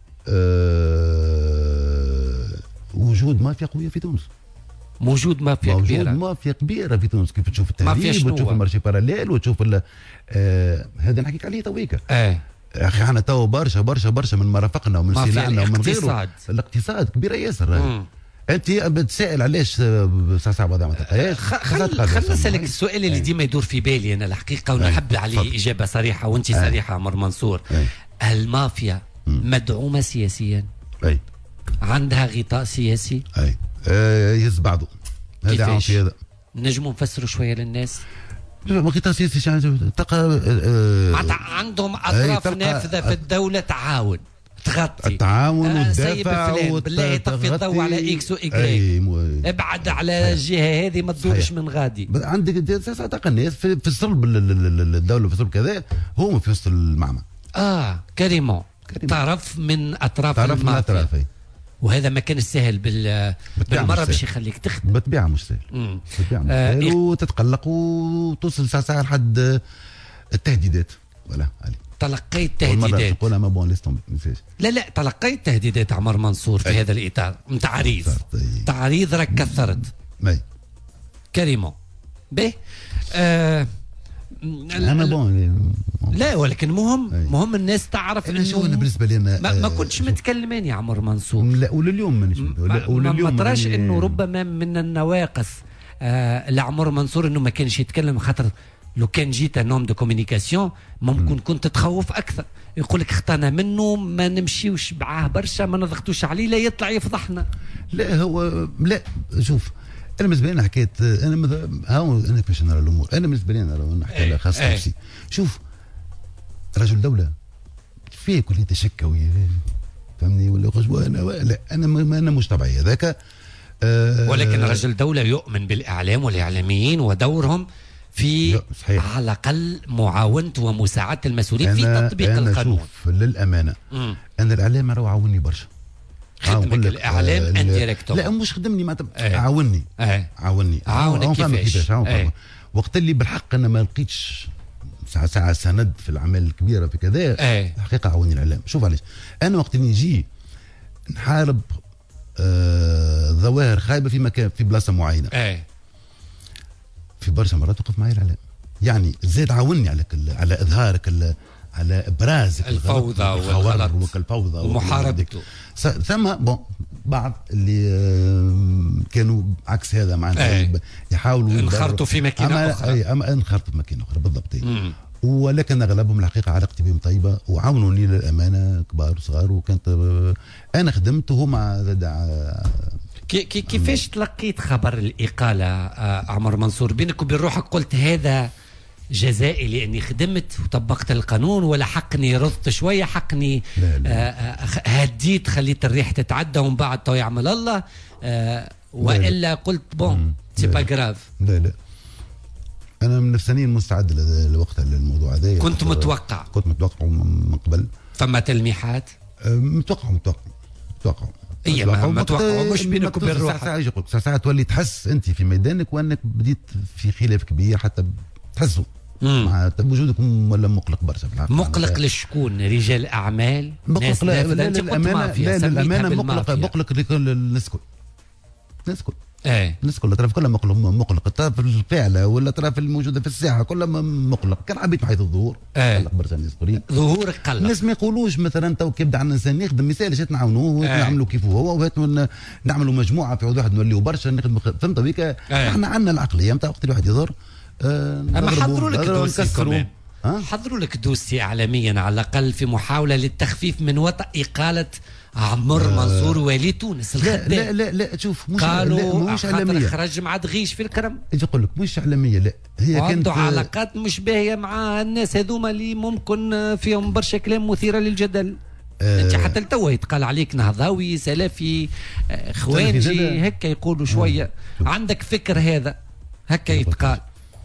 أه وجود مافيا قويه في تونس. موجود مافيا موجود كبيره. موجود مافيا كبيره في تونس. كيف تشوف التهريب وتشوف المارشي باراليل وتشوف آه هذا نحكيك عليه تويكا. اه يا اخي احنا تو برشا برشا برشا من مرافقنا ومن سلالنا ومن غيره. الاقتصاد كبيره ياسر. انت بتسائل علاش ساعه ساعه بعد ما تلقاهاش. خلينا نسالك السؤال اللي ديما يدور في بالي انا الحقيقه ونحب عليه اجابه صريحه وانت صريحه عمر منصور. المافيا مدعومه سياسيا؟ اي عندها غطاء سياسي؟ اي آه يهز بعضه. هذا عافيه هذا نجموا نفسروا شويه للناس. غطاء سياسي تلقى معناتها عندهم اطراف نافذه في الدوله تعاون تغطي التعاون آه والدفع بالله يطفي الضوء على اكس واي مو... ابعد على الجهه هذه ما تدورش من غادي. عندك تلقى الناس في, في صلب الدوله في صلب كذا هم في وسط المعمى. اه كريمون طرف من اطراف طرف من اطراف. وهذا ما كان سهل بال بالمره باش يخليك تخدم. بالطبيعه مش سهل. بالطبيعه مش سهل. آه وتتقلق وتوصل ساعه ساعه لحد التهديدات. ولا علي تلقيت تهديدات. تقولها ما بون ليستون لا لا تلقيت تهديدات عمر منصور في أي. هذا الاطار من تعريض تعريض راك كثرت. اي كريمون به آه انا بون لا ولكن مهم أي. مهم الناس تعرف انه شو بالنسبه لنا ما, ما كنتش متكلمان يا عمر منصور. لا ولليوم مانيش ولليوم ما تراش انه ربما من النواقص آه لعمر منصور انه ما كانش يتكلم خاطر لو كان جيت نوم دو كوميونيكاسيون ممكن كنت تخوف اكثر. يقول لك اختنا منه ما نمشيوش معاه برشا ما نضغطوش عليه لا يطلع يفضحنا. لا هو لا شوف انا بالنسبه لي حكيت انا هاو انا باش نرى الامور. انا بالنسبه لي انا نحكي على خاصه نفسي. شوف رجل دوله فيه كل تشكوي فهمني ولا انا لا انا ما انا مش طبيعي هذاك. أه ولكن رجل دوله يؤمن بالاعلام والاعلاميين ودورهم في صحيح. على الاقل معاونه ومساعده المسؤولين في تطبيق أنا القانون. شوف للامانه م. انا الاعلام راه عاوني برشا. خدمك الاعلام آه انديريكتو. لا مش خدمني ما آه. عاوني آه. عاوني عاونك كيفاش؟ آه. وقت اللي بالحق انا ما لقيتش ساعه ساعه سند في الاعمال الكبيره في كذا آه. الحقيقه عاوني الاعلام. شوف علاش انا وقت اللي نجي نحارب آه ظواهر خايبه في مكان في بلاصه معينه آه. في برشا مرات وقف معي الاعلام يعني زاد عاوني على كل على اظهارك على ابراز الفوضى والغلط والفوضى ومحاربته. ثم بون بعض اللي كانوا عكس هذا معناتها أي. يحاولوا انخرطوا في ماكينه اخرى. اي اما انخرطوا في ماكينه اخرى بالضبط. ولكن اغلبهم الحقيقه علاقتي بهم طيبه وعاونوني للامانه كبار وصغار وكانت انا خدمت وهم زاد. كي كيفاش تلقيت خبر الإقالة آه عمر منصور؟ بينك وبين روحك قلت هذا جزائي لأني خدمت وطبقت القانون ولا حقني رضت شوية حقني لا لا. آه هديت خليت الريح تتعدى ومن بعد تو يعمل الله آه وإلا لا قلت بون سي با جراف؟ لا لا انا من نفسانيا مستعد لوقت الموضوع هذا. كنت متوقع كنت متوقع من قبل. فما تلميحات؟ متوقع متوقع متوقع اي ما توقعوا مش بينك وبين روحك. ساعة يقول لك ساعة تولي تحس انت في ميدانك وانك بديت في خلاف كبير حتى تحسوا مع وجودك ولا مقلق برشا في الحقيقة. مقلق لشكون؟ رجال اعمال؟ مقلق لا لا للامانه لا للامانه مقلق مقلق لكل الناس كل الناس كل ايه الناس كلها ترى كلها مقلق مقلق ترى في الفعله ولا ترى في الموجوده في الساحه كلها مقلق. كان عبيت من حيث الظهور ايه قلق برشا الناس اخرين. ظهورك قلق. الناس ما يقولوش مثلا تو كيبدا عندنا انسان يخدم مثال جات نعاونوه ونعملوا كيف هو وهات نعملوا مجموعه في واحد نوليو برشا نخدموا. فهمت بيك؟ احنا عندنا العقليه نتاع وقت الواحد يظهر آه اما حضروا لك دوسي كمان حضروا لك دوسي اعلاميا على الاقل في محاوله للتخفيف من وطأ اقاله عمر آه منصور والي تونس الخدام. لا لا لا شوف مش قالوا مش اعلاميه خرج مع دغيش في الكرم. اجي اقول لك مش اعلاميه لا هي كانت عنده علاقات مش باهيه مع الناس هذوما اللي ممكن فيهم برشا كلام مثيره للجدل. آه انت حتى لتوا يتقال عليك نهضاوي سلفي خوانجي هكا يقولوا شويه. آه. عندك فكر هذا هكا يتقال.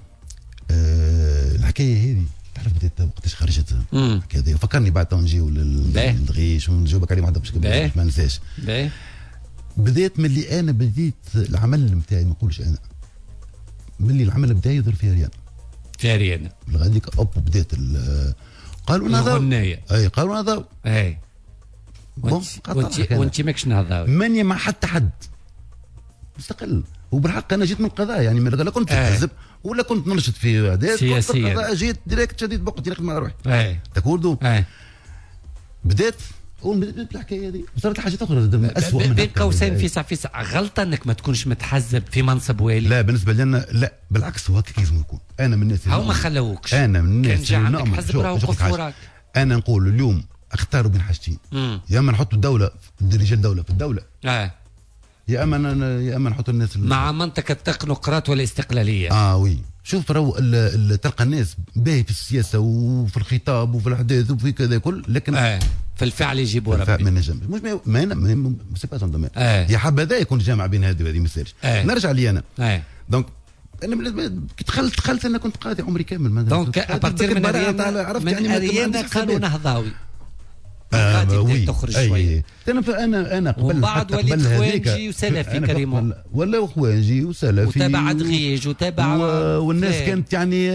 آه الحكايه هذه تعرف بديت وقتاش خرجت كذا فكرني بعد تو نجيو للغيش ونجاوبك عليه واحده باش ما ننساش. بديت من اللي انا بديت العمل نتاعي ما نقولش انا من اللي العمل بدا يظهر في ريان في ريان هذيك اوب بديت قالوا نهضاوي اي قالوا نهضاوي اي وانت وانت ماكش نهضاوي ماني مع حتى حد مستقل. وبالحق انا جيت من القضاء يعني لا كنت في الحزب ولا كنت نرشد في اعداد سياسيا. جيت ديريكت شديت بقتي نخدم على روحي. اي تكوردو اي بديت وبديت الحكايه هذه صارت حاجات اخرى اسوء من بين قوسين في ساعه في ساعه غلطه انك ما تكونش متحزب في منصب والي. لا بالنسبه لنا لا بالعكس هو هكا لازم يكون. انا من الناس هاو ما خلوكش انا من الناس كان جا عندك حزب راهو قصورك. انا نقول اليوم اختاروا بين حاجتين يا اما نحطوا الدوله رجال دوله في الدوله اه يا اما يا اما نحط الناس مع منطقه التقنقرات والاستقلاليه. اه وي شوف راهو تلقى الناس باهي في السياسه وفي الخطاب وفي الاحداث وفي كذا كل لكن آه. في الفعل يجيبوا ربي ما نجمش مش ما ما سي با سون دومين يا حبذا يكون جامع بين هذه وهذه ما يصيرش. آه. نرجع لي انا آه. دونك انا دخلت دخلت انا كنت قاضي عمري كامل دونك ابارتير من اريانا من يعني اريانا قالوا نهضاوي آه وي تخرج شويه. انا انا انا قبل وبعد وليد خوانجي وسلفي كريمون ولا خوانجي وسلفي وتابع دغيج وتابع و... والناس فيه. كانت يعني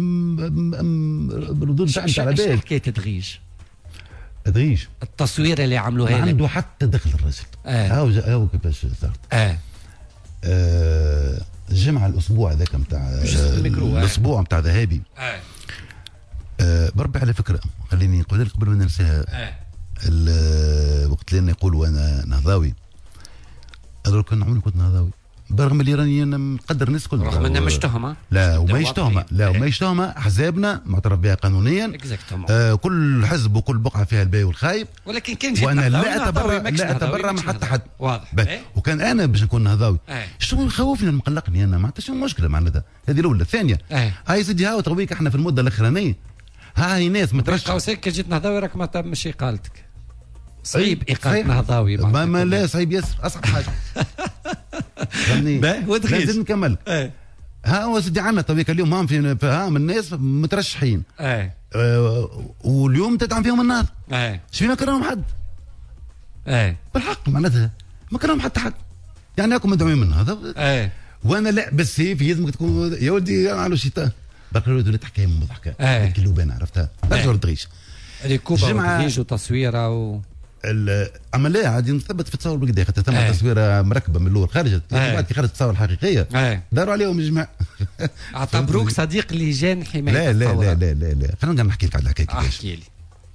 ردود فعل تاع العباد. حكايه دغيج دغيج التصوير اللي عملوها ما عنده حتى دخل الرجل. آه. هاو هاو كيفاش صارت. اه, آه الجمعه الاسبوع هذاك نتاع الاسبوع نتاع ذهبي. اه آه بربي على فكره خليني نقول لك قبل ما ننساها. اه وقت اللي يقولوا انا نهضاوي انا كان عمري كنت نهضاوي برغم اللي راني انا مقدر الناس كلها رغم انها مش تهمه. لا وما تهمه لا وما تهمه احزابنا معترف بها قانونيا. آه كل حزب وكل بقعه فيها الباهي والخايب ولكن كان وانا لا اتبرى لا اتبرى من حتى حد واضح. وكان انا باش نكون نهضاوي شنو يخوفني مقلقني انا معناتها شنو المشكله معناتها هذه الاولى. الثانيه هاي سيدي هاو تويك احنا في المده الاخرانيه هاي ناس مترشح قوسك كي جيت نهضاوي راك ما تمش اقالتك صعيب اقاله نهضاوي ما, ما لا صعيب ياسر اصعب حاجه فهمني لازم نكمل. ايه ها هو سيدي عنا تويك اليوم هم في ها من الناس مترشحين. ايه آه واليوم تدعم فيهم النار. ايه شفي ما كرههم حد. ايه بالحق معناتها ما كرههم حتى حد يعني راكم مدعومين من هذا. ايه وانا لا بس هي في لازمك تكون يا ولدي على شتاء باقي ولد تحكي من ضحكه. ايه كيلوبان عرفتها ارجع تغيش ركوبه وتغيج وتصويره و اما لا عادي نثبت في التصاور بالكدا خاطر ثم أيه. تصويره مركبه من الاول خرجت أيه. بعد كي خرجت التصاور الحقيقيه أيه. داروا عليهم الجماع اعتبروك صديق لجان حمايه لا لا لا لا لا لا خلينا نحكي لك على الحكايه كيفاش. احكي لي.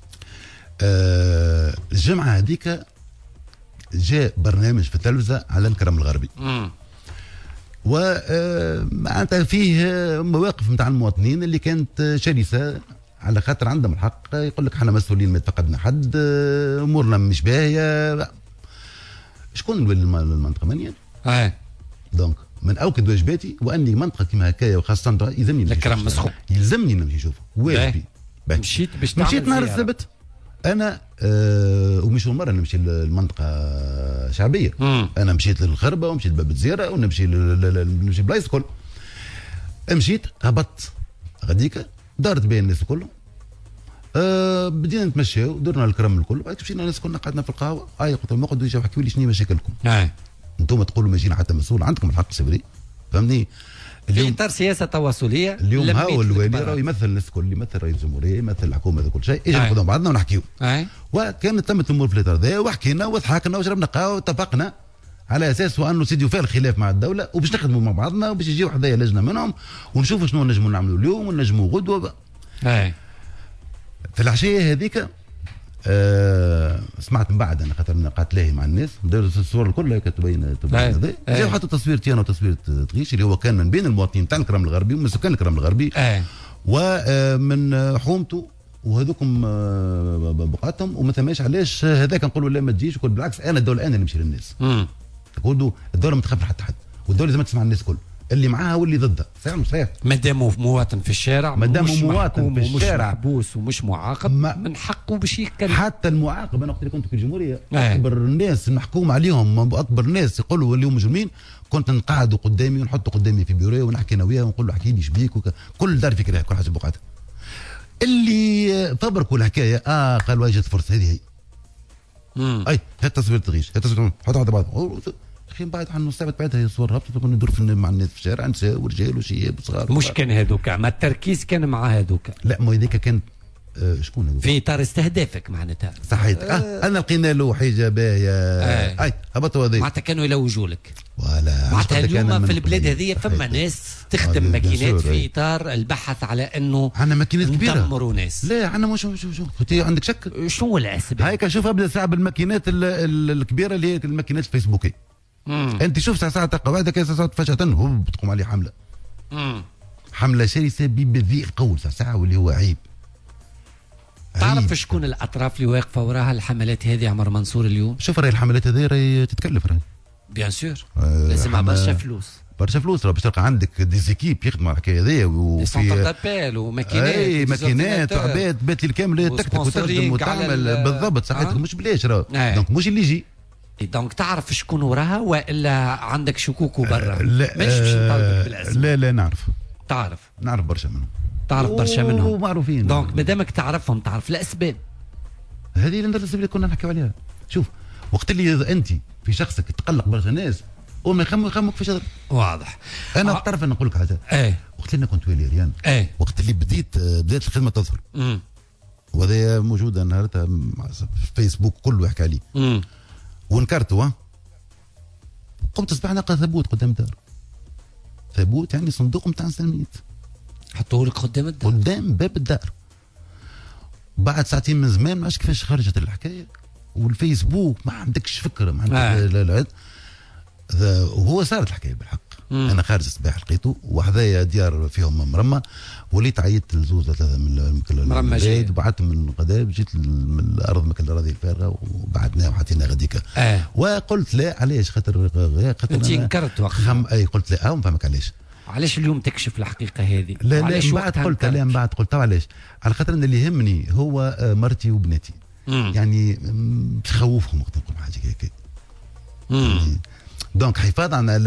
آه الجمعه هذيك جاء برنامج في التلفزه على الكرم الغربي. امم و معناتها فيه مواقف نتاع المواطنين اللي كانت شرسه على خاطر عندهم الحق يقول لك احنا مسؤولين ما فقدنا حد امورنا مش باهيه. شكون الولي المنطقه ماني اه دونك من اوكد واجباتي واني منطقه كيما هكايا وخاصه يلزمني الكرم مسخوب يلزمني نمشي نشوفه واجبي. مشيت باش تعمل مشيت نهار السبت انا آه ومش مره نمشي للمنطقه شعبيه. مم. انا مشيت للخربه ومشيت لباب الزيره ونمشي نمشي بلايص كل مشيت هبطت غديك دارت بين الناس كلهم. أه بدينا نتمشاو درنا الكرم الكل، بعد مشينا الناس كنا قعدنا في القهوه. اي قلت لهم اقعدوا يجوا يحكوا لي شنو مشاكلكم. اي انتم تقولوا ما جينا حتى مسؤول، عندكم الحق سبري فهمني. اليوم في اطار سياسه تواصليه اليوم هاو الوالي راه يمثل الناس الكل، يمثل رئيس الجمهوريه، يمثل الحكومه، هذا كل شيء. اجي ناخذوا مع بعضنا ونحكيو. اي وكانت تمت الامور في الاطار ذا، وحكينا وضحكنا وشربنا قهوه واتفقنا على اساس وانه سيدي وفاء الخلاف مع الدوله وباش نخدموا مع بعضنا وباش يجيو حدايا لجنه منهم ونشوفوا شنو نجموا نعملوا اليوم ونجموا غدوه. اي في العشيه هذيك آه سمعت من بعد انا خاطر قعدت لاهي مع الناس دارت الصور الكل تبين تبين هذا. جاو حتى تصويرتي انا وتصوير تغيش اللي هو كان من بين المواطنين تاع الكرم الغربي ومن سكان الكرم الغربي ومن حومته وهذوكم بقاتهم وما ثماش علاش هذاك نقولوا لا ما تجيش وكل. بالعكس انا الدوله انا اللي نمشي للناس. نقولوا الدوله ما تخاف حتى حد والدوله لازم تسمع الناس كل اللي معاها واللي ضدها. صحيح مش صحيح؟ ما دام مواطن في الشارع ما دام مواطن في الشارع ومش محبوس ومش معاقب من حقه باش يتكلم. حتى المعاقب انا وقت اللي كنت في الجمهوريه اكبر الناس المحكوم عليهم اكبر الناس يقولوا اللي هم مجرمين كنت نقعدوا قدامي ونحطوا قدامي في بيروي ونحكي انا وياه ونقول له احكي لي شبيك وك... كل دار فكره كل حاجه بقعتها. اللي فبركوا الحكايه اه قالوا اجت فرصه هذه هي. امم اي هات تصوير تغيش هات تصوير حط على بعض اخي بعد عن نص ساعه بعدها هي الصور هبطت كنا ندور مع الناس في الشارع نساء ورجال وشياب وصغار. مش كان هذوك ما التركيز كان مع هذوك. لا ما هذيك كان آه شكون هذوك؟ في اطار استهدافك معناتها. صحيت آه. آه انا لقينا له حاجه باهيه. آه. اي هبطوا هذيك معناتها كانوا يلوجوا لك. ولا معناتها اليوم في البلاد هذه فما ناس تخدم ماكينات في اطار البحث على انه عندنا ماكينات كبيره ندمروا ناس. لا عندنا شو شو شو انت عندك شك؟ شنو الاسباب؟ هيك شوف ابدا ساعه بالماكينات الكبيره اللي هي الماكينات الفيسبوكي. مم. انت شوف ساعه ساعه تلقى بعدك ساعه فجاه هو بتقوم عليه حمله. مم. حمله شرسه بذيء القول ساعه ساعه واللي هو عيب. تعرف شكون الاطراف اللي واقفه وراها الحملات هذه عمر منصور اليوم؟ شوف راهي الحملات هذه راهي تتكلف راهي. بيان سور آه لازمها برشا فلوس. برشا فلوس راه باش تلقى عندك ديزيكيب يخدموا على الحكايه هذيا وفي سونتر دابيل وماكينات اي ماكينات وعباد بات الكامله تكتك وتخدم وتعمل بالضبط صحيح آه؟ مش بلاش راه آه. دونك مش اللي يجي دونك تعرف شكون وراها والا عندك شكوك برا؟ آه لا مش باش نطالبك بالاسم. لا لا نعرف تعرف نعرف برشا منهم تعرف برشا منهم ومعروفين. دونك مادامك تعرفهم تعرف الاسباب هذه الاسباب اللي كنا نحكيو عليها. شوف وقت اللي انت في شخصك تقلق برشا ناس وما يخموا يخموك في شهر. واضح. انا آه. تعرف انا نقول لك حاجه. ايه وقت اللي انا كنت والي ريان. ايه وقت اللي بديت بدات الخدمه تظهر. امم وهذا موجوده نهارتها في فيسبوك كله يحكي عليه. امم ونكرته قمت اصبح نلقى ثبوت قدام الدار. ثبوت يعني صندوق نتاع سلميت. حطوه لك قدام الدار. قدام باب الدار. بعد ساعتين من زمان ما عرفتش كيفاش خرجت الحكايه والفيسبوك ما عندكش فكره ما عندك آه. لا لا وهو صارت الحكايه بالحق. مم. انا خارج الصباح لقيته وحذايا ديار فيهم مرمى وليت عيطت لزوز ثلاثه من المرمى وبعثتهم من القذاب جيت من الارض مكان الاراضي الفارغه وبعدناه وحطينا غديك. آه. وقلت لا علاش خاطر خاطر انت انكرت وقت خم اي قلت لا اه فهمك علاش علاش اليوم تكشف الحقيقه هذه؟ لا لا من بعد قلت لا من بعد قلت علاش على خاطر ان اللي يهمني هو مرتي وبناتي. مم. يعني باش نخوفهم وقت نقول حاجه هيك. يعني دونك حفاظا على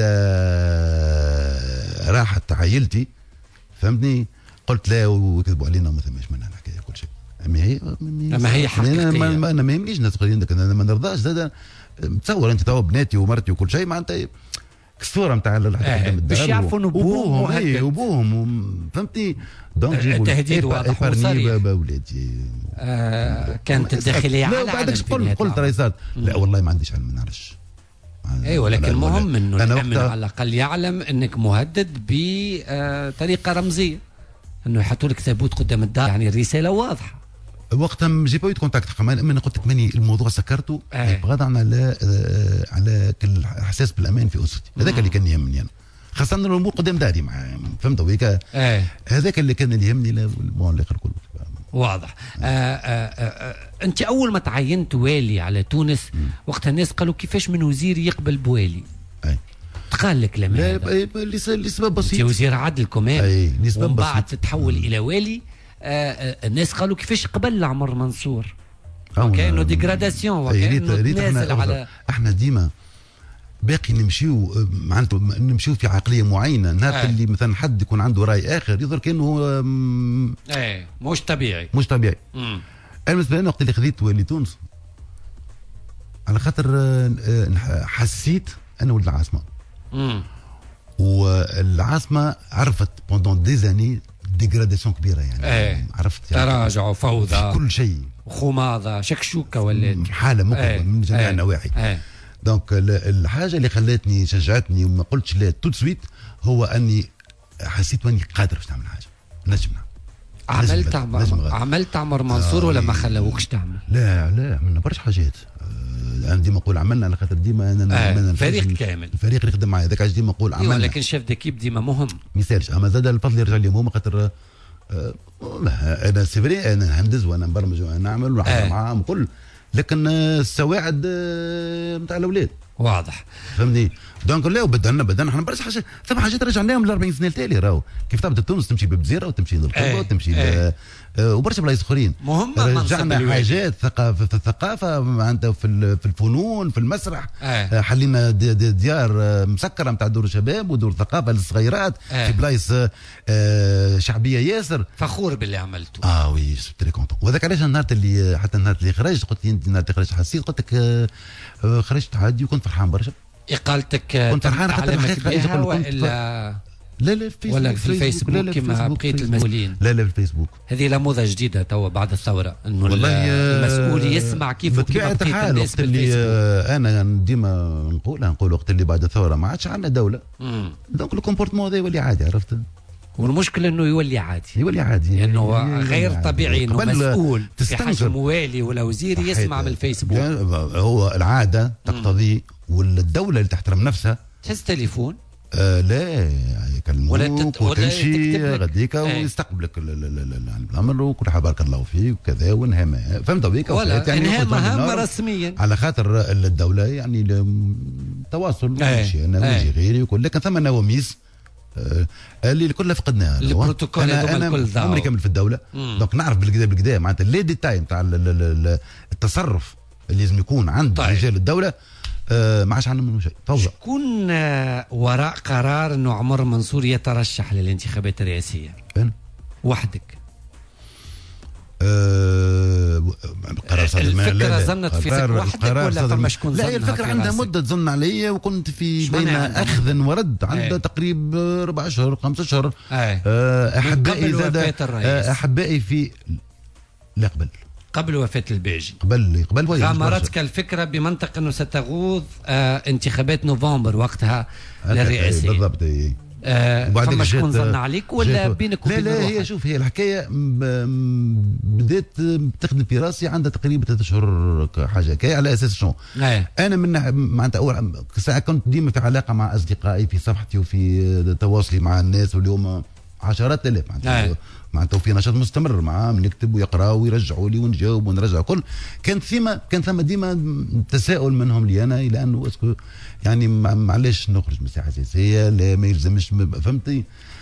راحه عائلتي فهمتني قلت لا ويكذبوا علينا وما ثماش منها الحكايه كل شيء. اما هي اما هي حقيقيه انا ما, ما يهمنيش الناس تقول لك انا ما نرضاش زاد تصور انت توا بناتي ومرتي وكل شيء معناتها الصوره نتاع آه. باش يعرفوا انه ابوهم اي ابوهم فهمتني دونك جيبوا التهديد واضح وصريح باولادي. آه كانت الداخليه على لا بعدك قلت قلت رئيسات لا والله ما عنديش علم ما نعرفش. اي ولكن المهم انه الامن على الاقل يعلم انك مهدد بطريقه رمزيه انه يحطوا لك ثبوت قدام الدار يعني الرساله واضحه. وقتها جي با كونتاكت كمان انا قلت لك ماني الموضوع سكرته بغض عن على على كل احساس بالامان في اسرتي هذاك اللي كان يهمني انا خاصه الامور قدام داري مع فهمت ويك هذاك اللي كان يهمني الموضوع الاخر كله واضح. آه آه آه انت اول ما تعينت والي على تونس وقتها الناس قالوا كيفاش من وزير يقبل بوالي؟ اي قال لك لما لا لسبب بسيط. انت وزير عدل كمان اي لسبب بسيط ومن بعد تتحول مم. الى والي. آه آه الناس قالوا كيفاش قبل عمر منصور؟ وكانه ديغراداسيون وكانه تنازل على احنا ديما باقي نمشيو معناته نمشيو في عقليه معينه. نهار آه. اللي مثلا حد يكون عنده راي اخر يظهر كانه ايه مش طبيعي مش طبيعي. امم انا بالنسبه لي وقت اللي خذيت والي تونس على خاطر حسيت انا ولد العاصمه. امم والعاصمه عرفت بوندون دي زاني ديغراداسيون كبيره يعني. ايه. عرفت يعني تراجع وفوضى في كل شيء وخماضه شكشوكه ولات حاله مقلقه ايه. من جميع ايه. النواحي. ايه. دونك الحاجه اللي خلتني شجعتني وما قلتش لا تو سويت هو اني حسيت اني قادر باش نعمل حاجه نجم نعمل. عملت عمر عملت عمر منصور آه ولا ما خلوكش تعمل؟ لا لا عملنا برشا حاجات. آه انا ديما نقول عملنا على خاطر ديما انا آه فريق كامل الفريق اللي خدم معايا هذاك علاش ديما نقول عملنا. لكن شيف ديكيب ديما مهم ما يسالش. اما زاد الفضل يرجع لهم هما خاطر آه انا سيفري انا نهندز وانا نبرمج وانا نعمل ونحضر آه. معاهم وكل لكن السواعد نتاع آه الاولاد واضح فهمني. دونك لا بدلنا بدلنا احنا برشا حاجات ثم حاجات رجعناهم ل أربعين سنه التالي راهو كيف تبدا تونس تمشي ببزيره وتمشي للقبه وتمشي ل... وبرشا بلايص اخرين مهم. رجعنا حاجات ثقافه في الثقافه معناتها في في الفنون في المسرح أه. حلينا دي دي ديار مسكره نتاع دور الشباب ودور ثقافه للصغيرات أه. في بلايص شعبيه ياسر. فخور باللي عملته. اه وي تري كونتون. وهذاك علاش النهار اللي حتى النهار اللي خرجت قلت لي انت النهار اللي خرجت حسيت قلت لك خرجت عادي وكنت فرحان برشا. اقالتك كنت فرحان حتى الحقيقه ولا لا لا في ولا في الفيسبوك كما بقيت المسؤولين؟ لا لا في الفيسبوك. هذه لموضه جديده توا بعد الثوره انه المسؤول يسمع كيف بطبيعه الحال. وقت اللي انا ديما نقولها نقول وقت اللي بعد الثوره ما عادش عندنا دوله دونك الكومبورتمون هذا يولي عادي عرفت. والمشكلة انه يولي عادي يولي عادي لانه يعني غير عادي. طبيعي انه مسؤول في حجم والي ولا وزير يسمع من الفيسبوك. هو العاده تقتضي والدوله اللي تحترم نفسها تهز تليفون آه لا يكلموك وتمشي غديك ويستقبلك الامر وكل حاجه بارك الله فيك وكذا وانهام فهمت بيك ولا يعني انهام مهام رسميا على خاطر الدوله يعني تواصل ماشي انا ويجي غيري وكل لكن ثم نواميس آه اللي كلها فقدناها. البروتوكول انا انا عمري كامل في الدوله دونك نعرف بالكدا بالكدا معناتها لي ديتاي نتاع التصرف اللي لازم يكون عند طيب. رجال الدوله آه ما عادش عندنا منه شيء فوضى. شكون وراء قرار انه عمر منصور يترشح للانتخابات الرئاسيه؟ أنا وحدك؟ آه قرار صدر الفكره ظنت فيك وحدك ولا فما شكون لا الفكره عندها مده تظن عليا وكنت في بين اخذ ورد عندها تقريب ربع اشهر خمسة اشهر. آه احبائي زاد احبائي في لا قبل قبل وفاة الباجي قبل قبل غامرتك الفكرة بمنطق أنه ستغوض آه انتخابات نوفمبر وقتها للرئاسة بالضبط. آه فما شكون ظن عليك ولا بينك وبين لا لا هي شوف هي الحكاية بديت تخدم في راسي عندها تقريبا ثلاثة أشهر حاجة كي على أساس شنو أنا من معناتها أول ساعة كنت ديما في علاقة مع أصدقائي في صفحتي وفي تواصلي مع الناس واللي هما عشرات الاف معناتها معناتها في نشاط مستمر معاهم نكتب ويقراوا ويرجعوا لي ونجاوب ونرجع كل كانت ثيما كان ثم ديما تساؤل منهم لي انا الى انه اسكو يعني معليش نخرج من الساحه السياسيه لا ما يلزمش فهمتي.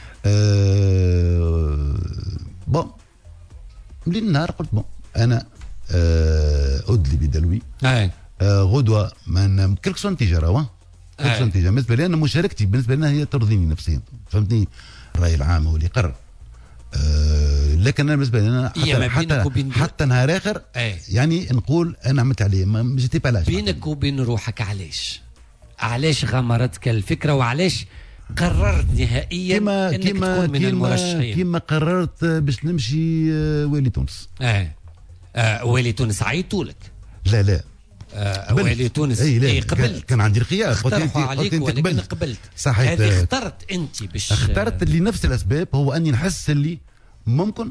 أه بون من النهار قلت بون انا أه ادلي بدلوي أه غدوه من كلك سو نتيجه راهو كلك سو نتيجه بالنسبه لي انا مشاركتي بالنسبه لنا هي ترضيني نفسيا فهمتني. الراي العام هو اللي يقرر. أه لكن انا بالنسبه لي انا حتى حتى, حتى نهار اخر أي. يعني نقول انا عملت عليه ما جيتي بالاش بينك وبين روحك. علاش علاش غمرتك الفكره وعلاش قررت نهائيا كما انك كما تكون من كما المرشحين؟ كما قررت باش نمشي والي تونس. اه, آه والي تونس عيطوا لك؟ لا لا آه والي تونس اي لا اي قبلت كان عندي الخيار اقترحوا عليك ولكن قبلت صحيح. هذه اخترت انت باش اخترت لنفس الاسباب هو اني نحس اللي ممكن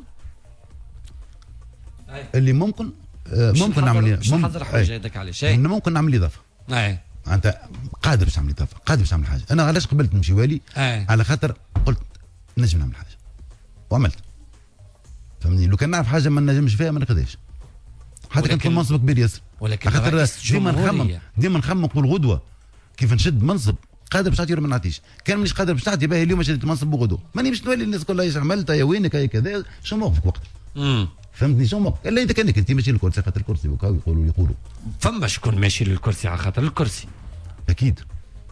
أي. اللي ممكن آه ممكن نعمل مش نحضر حاجه هذاك على شيء ممكن نعمل اضافه. اي انت قادر باش نعمل اضافه قادر باش نعمل حاجه. انا علاش قبلت نمشي والي أي. على خاطر قلت نجم نعمل حاجه وعملت فهمني. لو كان نعرف حاجه ما نجمش فيها ما ناخذهاش حتى كان في منصب كبير ياسر. ولكن خاطر ديما نخمم ديما نخمم نقول غدوه كيف نشد منصب قادر باش نعطيه ولا ما نعطيش. كان مانيش قادر باش نعطي باهي اليوم شديت منصب وغدوه ماني باش نولي الناس كلها ايش عملت يا وينك يا كذا شو موقفك وقت امم فهمتني شو موقفك الا انت كانك انت ماشي للكرسي خاطر الكرسي وكاو يقولوا يقولوا فما شكون ماشي للكرسي على خاطر الكرسي اكيد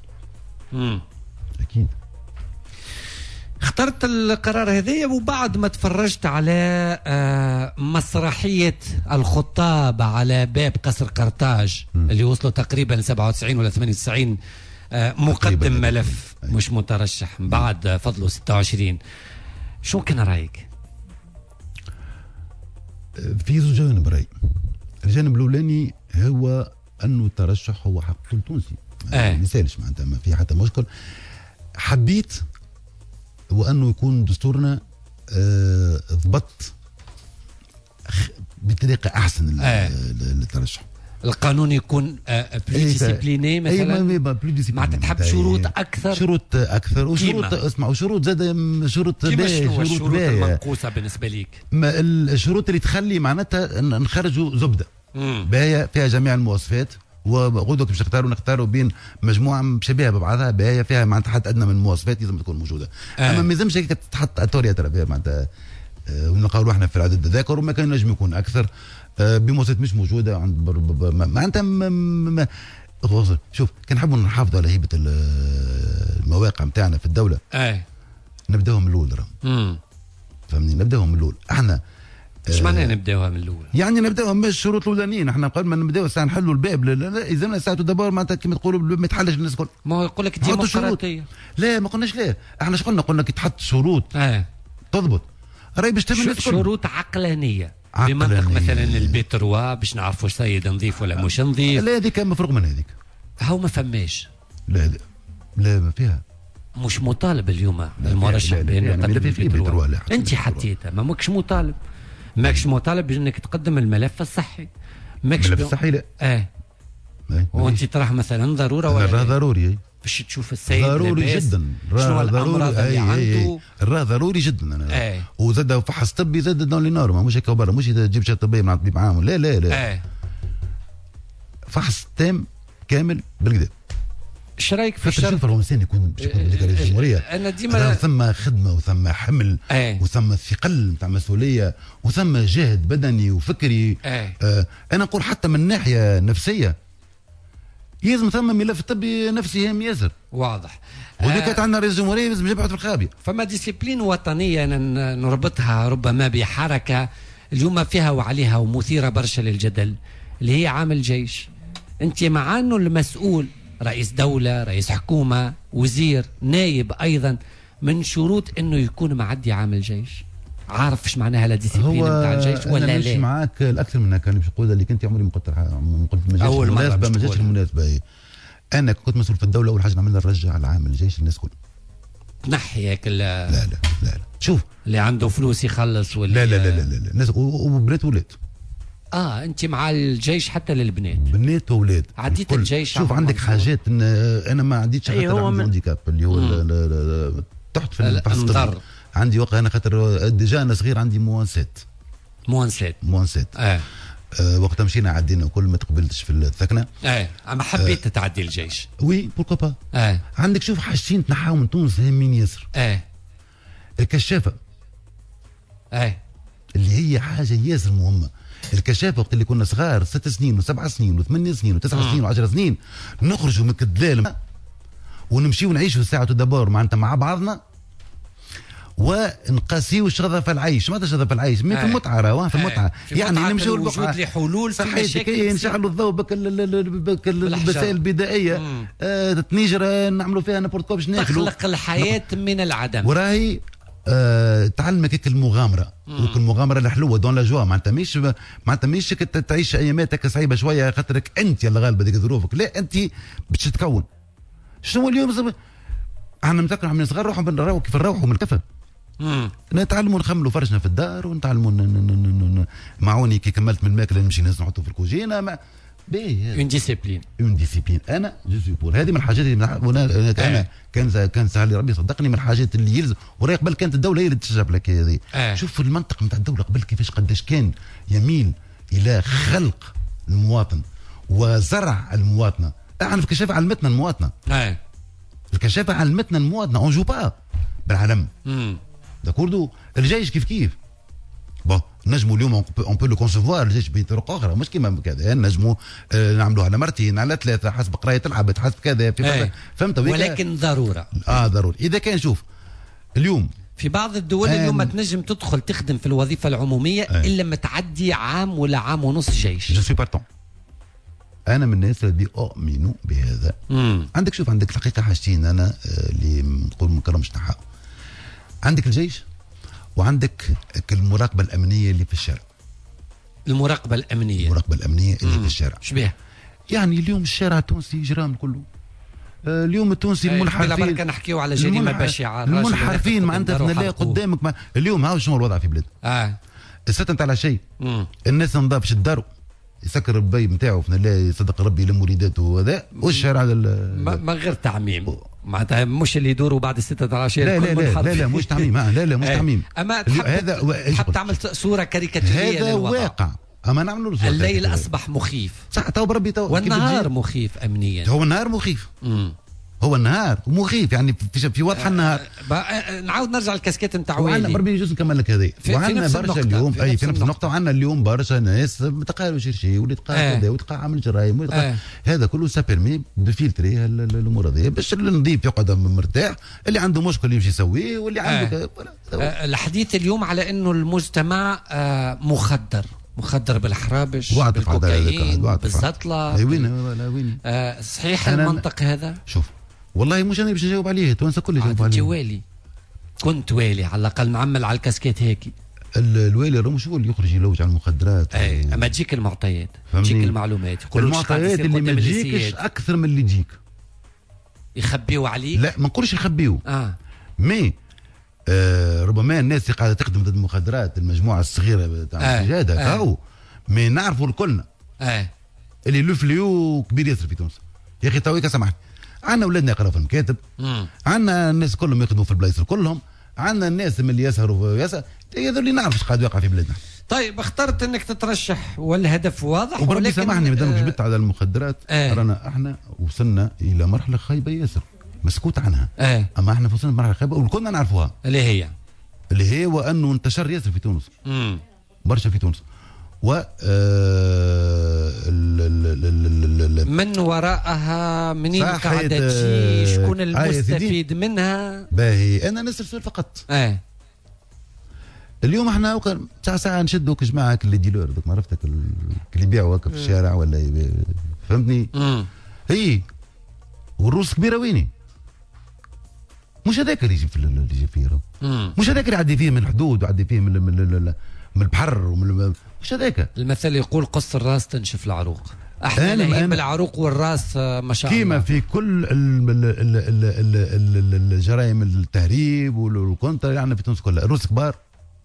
امم اكيد. اخترت القرار هذايا وبعد ما تفرجت على مسرحية الخطاب على باب قصر قرطاج م. اللي وصلوا تقريبا سبعة وتسعين ولا ثمانية وتسعين مقدم ملف أي. مش مترشح من بعد فضلوا ستة وعشرين، شو كان رأيك؟ في زوج جوانب رأي. الجانب الأولاني هو أنه الترشح هو حق كل تونسي ما يسالش معناتها ما في حتى مشكل. حبيت وأنه يكون دستورنا ضبط بطريقة أحسن للترشح. القانون يكون بلو ديسيبليني مثلا، معناتها تحب شروط أكثر، شروط أكثر وشروط اسمع وشروط زاد شروط باهية، شروط الشروط المنقوصة بالنسبة ليك؟ الشروط اللي تخلي معناتها نخرجوا زبدة باهية فيها جميع المواصفات، وغدوك باش نختاروا نختاروا بين مجموعه مشابهه ببعضها باهيه فيها معناتها حد ادنى من المواصفات لازم تكون موجوده. آه. اما ما يلزمش هيك تحط اتوريا ترى فيها معناتها آه ونلقاو روحنا في العدد الذاكر وما كان نجم يكون اكثر آه بمواصفات مش موجوده عند معناتها. شوف كان نحبوا نحافظوا على هيبه المواقع نتاعنا في الدوله. آه. نبداو من الاول راه فهمني، نبداو من الاول. احنا ايش معناه نبداوها من الاول؟ يعني نبداوها من الشروط الاولانيين، احنا قبل ما نبداو ساعه نحلوا الباب يلزمنا ساعه دبر معناتها كما تقولوا ما يتحلش الناس الكل. ما هو يقول لك ديمقراطيه. لا ما قلناش لا، احنا ايش قلنا؟ قلنا كي تحط شروط اه تضبط راهي باش تمنع شروط عقلانيه بمنطق مثلا البيت روا باش نعرفوا سيد نظيف ولا مش نظيف. لا هذيك مفروغ من هذيك، هاو ما فماش. لا لا لا ما فيها، مش مطالب اليوم المرشح بانه يقدم البيت روا. انت حطيتها ما ماكش مطالب، ماكش مطالب بانك تقدم الملف الصحي. ماكش الملف الصحي لا اه وانت تراه مثلا ضروره ولا راه ضروري باش تشوف السيد ضروري جدا، راه الامراض اللي عنده راه ضروري جدا. انا آه. وزاد فحص طبي زاد دون لي نورم مش هيك برا، مش تجيب شهاده طبيه مع طبيب عام لا لا لا آه. فحص تام كامل بالكدا. ايش رايك في الشرط الفرنسي يكون بشكل من الجمهوريه؟ انا ديما ثم خدمه وثم حمل آه. وثم ثقل نتاع مسؤوليه وثم جهد بدني وفكري. آه. آه انا نقول حتى من ناحيه نفسيه يلزم ثم ملف طبي نفسي هام ياسر واضح. وذيك كانت عندنا رئيس الجمهوريه لازم يبعث في الخابيه. فما ديسيبلين وطنيه نربطها ربما بحركه اليوم فيها وعليها ومثيره برشا للجدل اللي هي عامل جيش. انت مع انه المسؤول رئيس دولة، رئيس حكومة، وزير، نايب أيضا من شروط أنه يكون معدي عامل جيش. عارف ايش معناها لا ديسيبلين نتاع الجيش ولا لا؟ أنا مش معاك الأكثر من هكا. أنا باش نقول اللي كنت عمري ما قلت ما قلت ما جاتش المناسبة ما جاتش المناسبة. أنا كنت مسؤول في الدولة أول حاجة نعملها نرجع العامل الجيش الناس كل نحي هيك لا لا لا لا شوف اللي عنده فلوس يخلص ولا لا لا لا لا لا الناس وبنات وولاد. اه انت مع الجيش حتى للبنات؟ بنات واولاد عديت الجيش. شوف عندك حاجات إن انا ما عديتش خاطر عندي من... هانديكاب اللي هو تحت في الفحص. عندي وقت انا خاطر ديجا انا صغير عندي موانسات موانسات موانسات اه, آه وقت مشينا عدينا وكل ما تقبلتش في الثكنه. اه اما حبيت آه تعدي الجيش. وي بوركو با. اه عندك شوف حاجتين تنحاو من تونس هامين ياسر. اه الكشافه اه اللي هي حاجه ياسر مهمه. الكشافه وقت اللي كنا صغار ست سنين وسبع سنين وثمان سنين وتسع سنين وعشر سنين نخرجوا من كدلال ونمشيو نعيشوا ساعة دبور معناتها مع بعضنا ونقاسيو شغف العيش. ماذا شغف العيش؟ من في المتعه راهو في المتعه يعني نمشيو للوجود لحلول صحيح نشعلوا الضوء بك الوسائل البدائيه آه تنيجر نعملوا فيها نابورت كو باش ناكلوا. تخلق الحياه من العدم وراهي أه تعلمك هيك المغامره وك المغامره الحلوه دون لا جوا معناتها مش معناتها مش تعيش اياماتك صعيبه شويه خاطرك انت اللي غالبه ديك ظروفك لا انت باش تتكون. شنو اليوم احنا متذكر احنا صغار نروحوا نروحوا كيف نروحوا من الكفه نتعلموا نخملوا فرشنا في الدار ونتعلموا معوني كي كملت من الماكله نمشي نهز نحطه في الكوجينه ما باهي اون ديسيبلين اون ديسيبلين. انا جو سوي بور هذه من الحاجات اللي انا كان كان سهل لي ربي صدقني من الحاجات اللي يلزم. وراي قبل كانت الدوله هي اللي تشجع لك هذه. شوف المنطق نتاع الدوله قبل كيفاش قداش كان يميل الى خلق المواطن وزرع المواطنه. احنا في الكشافه علمتنا المواطنه. اي الكشافه علمتنا المواطنه اون جو با بالعلم داكوردو. الجيش كيف كيف بون نجموا اليوم اون بو لو كونسيفوار الجيش بطرق اخرى مش كيما كذا نجموا آه نعملوها على مرتين على ثلاثه حسب قرايه العبد حسب كذا في فهمت ولكن ضروره اه ضروري اذا كان شوف اليوم في بعض الدول اليوم ما تنجم تدخل تخدم في الوظيفه العموميه آه. الا لما تعدي عام ولا عام ونص جيش. جو سوي بارتون انا من الناس اللي اؤمن بهذا. مم. عندك شوف عندك الحقيقه حاجتين انا اللي نقول ما نكرمش نحاول. عندك الجيش وعندك المراقبه الامنيه اللي في الشارع. المراقبه الامنيه المراقبه الامنيه اللي مم. في الشارع شبيه يعني اليوم الشارع التونسي جرام كله. آه اليوم التونسي المنحرفين بركة نحكيو على جريمه بشعه المنحرفين معناتها نلاقي قدامك ما اليوم هاو شنو الوضع في بلاد اه السته نتاع العشي الناس نضاف شداروا يسكر البي نتاعو نلاقي صدق ربي يلم وليداته وهذا والشارع ما غير تعميم معناتها مش اللي يدوروا بعد الستة العشية لا لا لا, لا لا مش تعميم لا لا مش تعميم اما هذا تحب تعمل صوره كاريكاتيريه هذا واقع اما نعملوا الليل اصبح مخيف صح تو بربي تو والنهار مخيف امنيا هو النهار مخيف مم. هو النهار مخيف يعني في, في وضح النهار آه نعاود نرجع الكاسكيت نتاع وعندنا بربي جوز نكمل لك هذه وعندنا برشا اليوم اي في نفس النقطه وعندنا اليوم برشا ناس تقالوا شرشي واللي تقال كذا وتقع عامل جرايم آه. هذا كله سابيرمي بفلتري الامور هذه باش النظيف يقعد مرتاح اللي عنده مشكل يمشي يسويه واللي عنده آه. آه الحديث اليوم على انه المجتمع آه مخدر مخدر بالحرابش بالكوكايين بالزطله وين آه صحيح المنطق هذا شوف والله مش انا باش نجاوب عليه توانسه كل يجاوب عليه. والي كنت والي على الاقل معمل على الكاسكيت هيك. الوالي راه مش هو اللي يخرج يلوج على المخدرات. اي و... اما تجيك المعطيات تجيك المعلومات المعطيات اللي ما تجيكش اكثر من اللي تجيك. يخبيوا عليك؟ لا ما نقولش يخبيوا. اه مي آه ربما الناس اللي قاعده تخدم ضد المخدرات المجموعه الصغيره تاع السجاد هكا هو مي نعرفوا الكلنا. اه اللي لو فليو كبير ياسر في تونس. يا اخي تويك سامحني. عندنا اولادنا يقراوا في المكاتب عندنا الناس كلهم يخدموا في البلايص كلهم عندنا الناس من اللي يسهروا يسهر هذول اللي نعرف ايش قاعد يوقع في بلادنا. طيب اخترت انك تترشح والهدف واضح ولكن سامحني ما دامك جبت على المخدرات آه. رانا احنا وصلنا الى مرحله خايبه ياسر مسكوت عنها آه. اما احنا وصلنا لمرحله خايبه وكنا نعرفوها اللي هي اللي هي وانه انتشر ياسر في تونس امم برشا في تونس و من وراءها منين قاعدة تجي شكون المستفيد منها باهي انا نسال سؤال فقط اه اليوم احنا ساعه ساعه نشدوا جماعه اللي ديلور دوك ما عرفتك اللي يبيعوا هكا في الشارع ولا فهمتني هي والروس كبيره ويني مش هذاك اللي يجي في اللي يجي فيه مش هذاك اللي يعدي فيه من الحدود ويعدي فيه من من من البحر ومن مش هذاك المثل يقول قص الراس تنشف العروق احنا لاهين بالعروق والراس ما شاء الله كيما في كل الجرائم التهريب والكونتر يعني في تونس كلها الروس كبار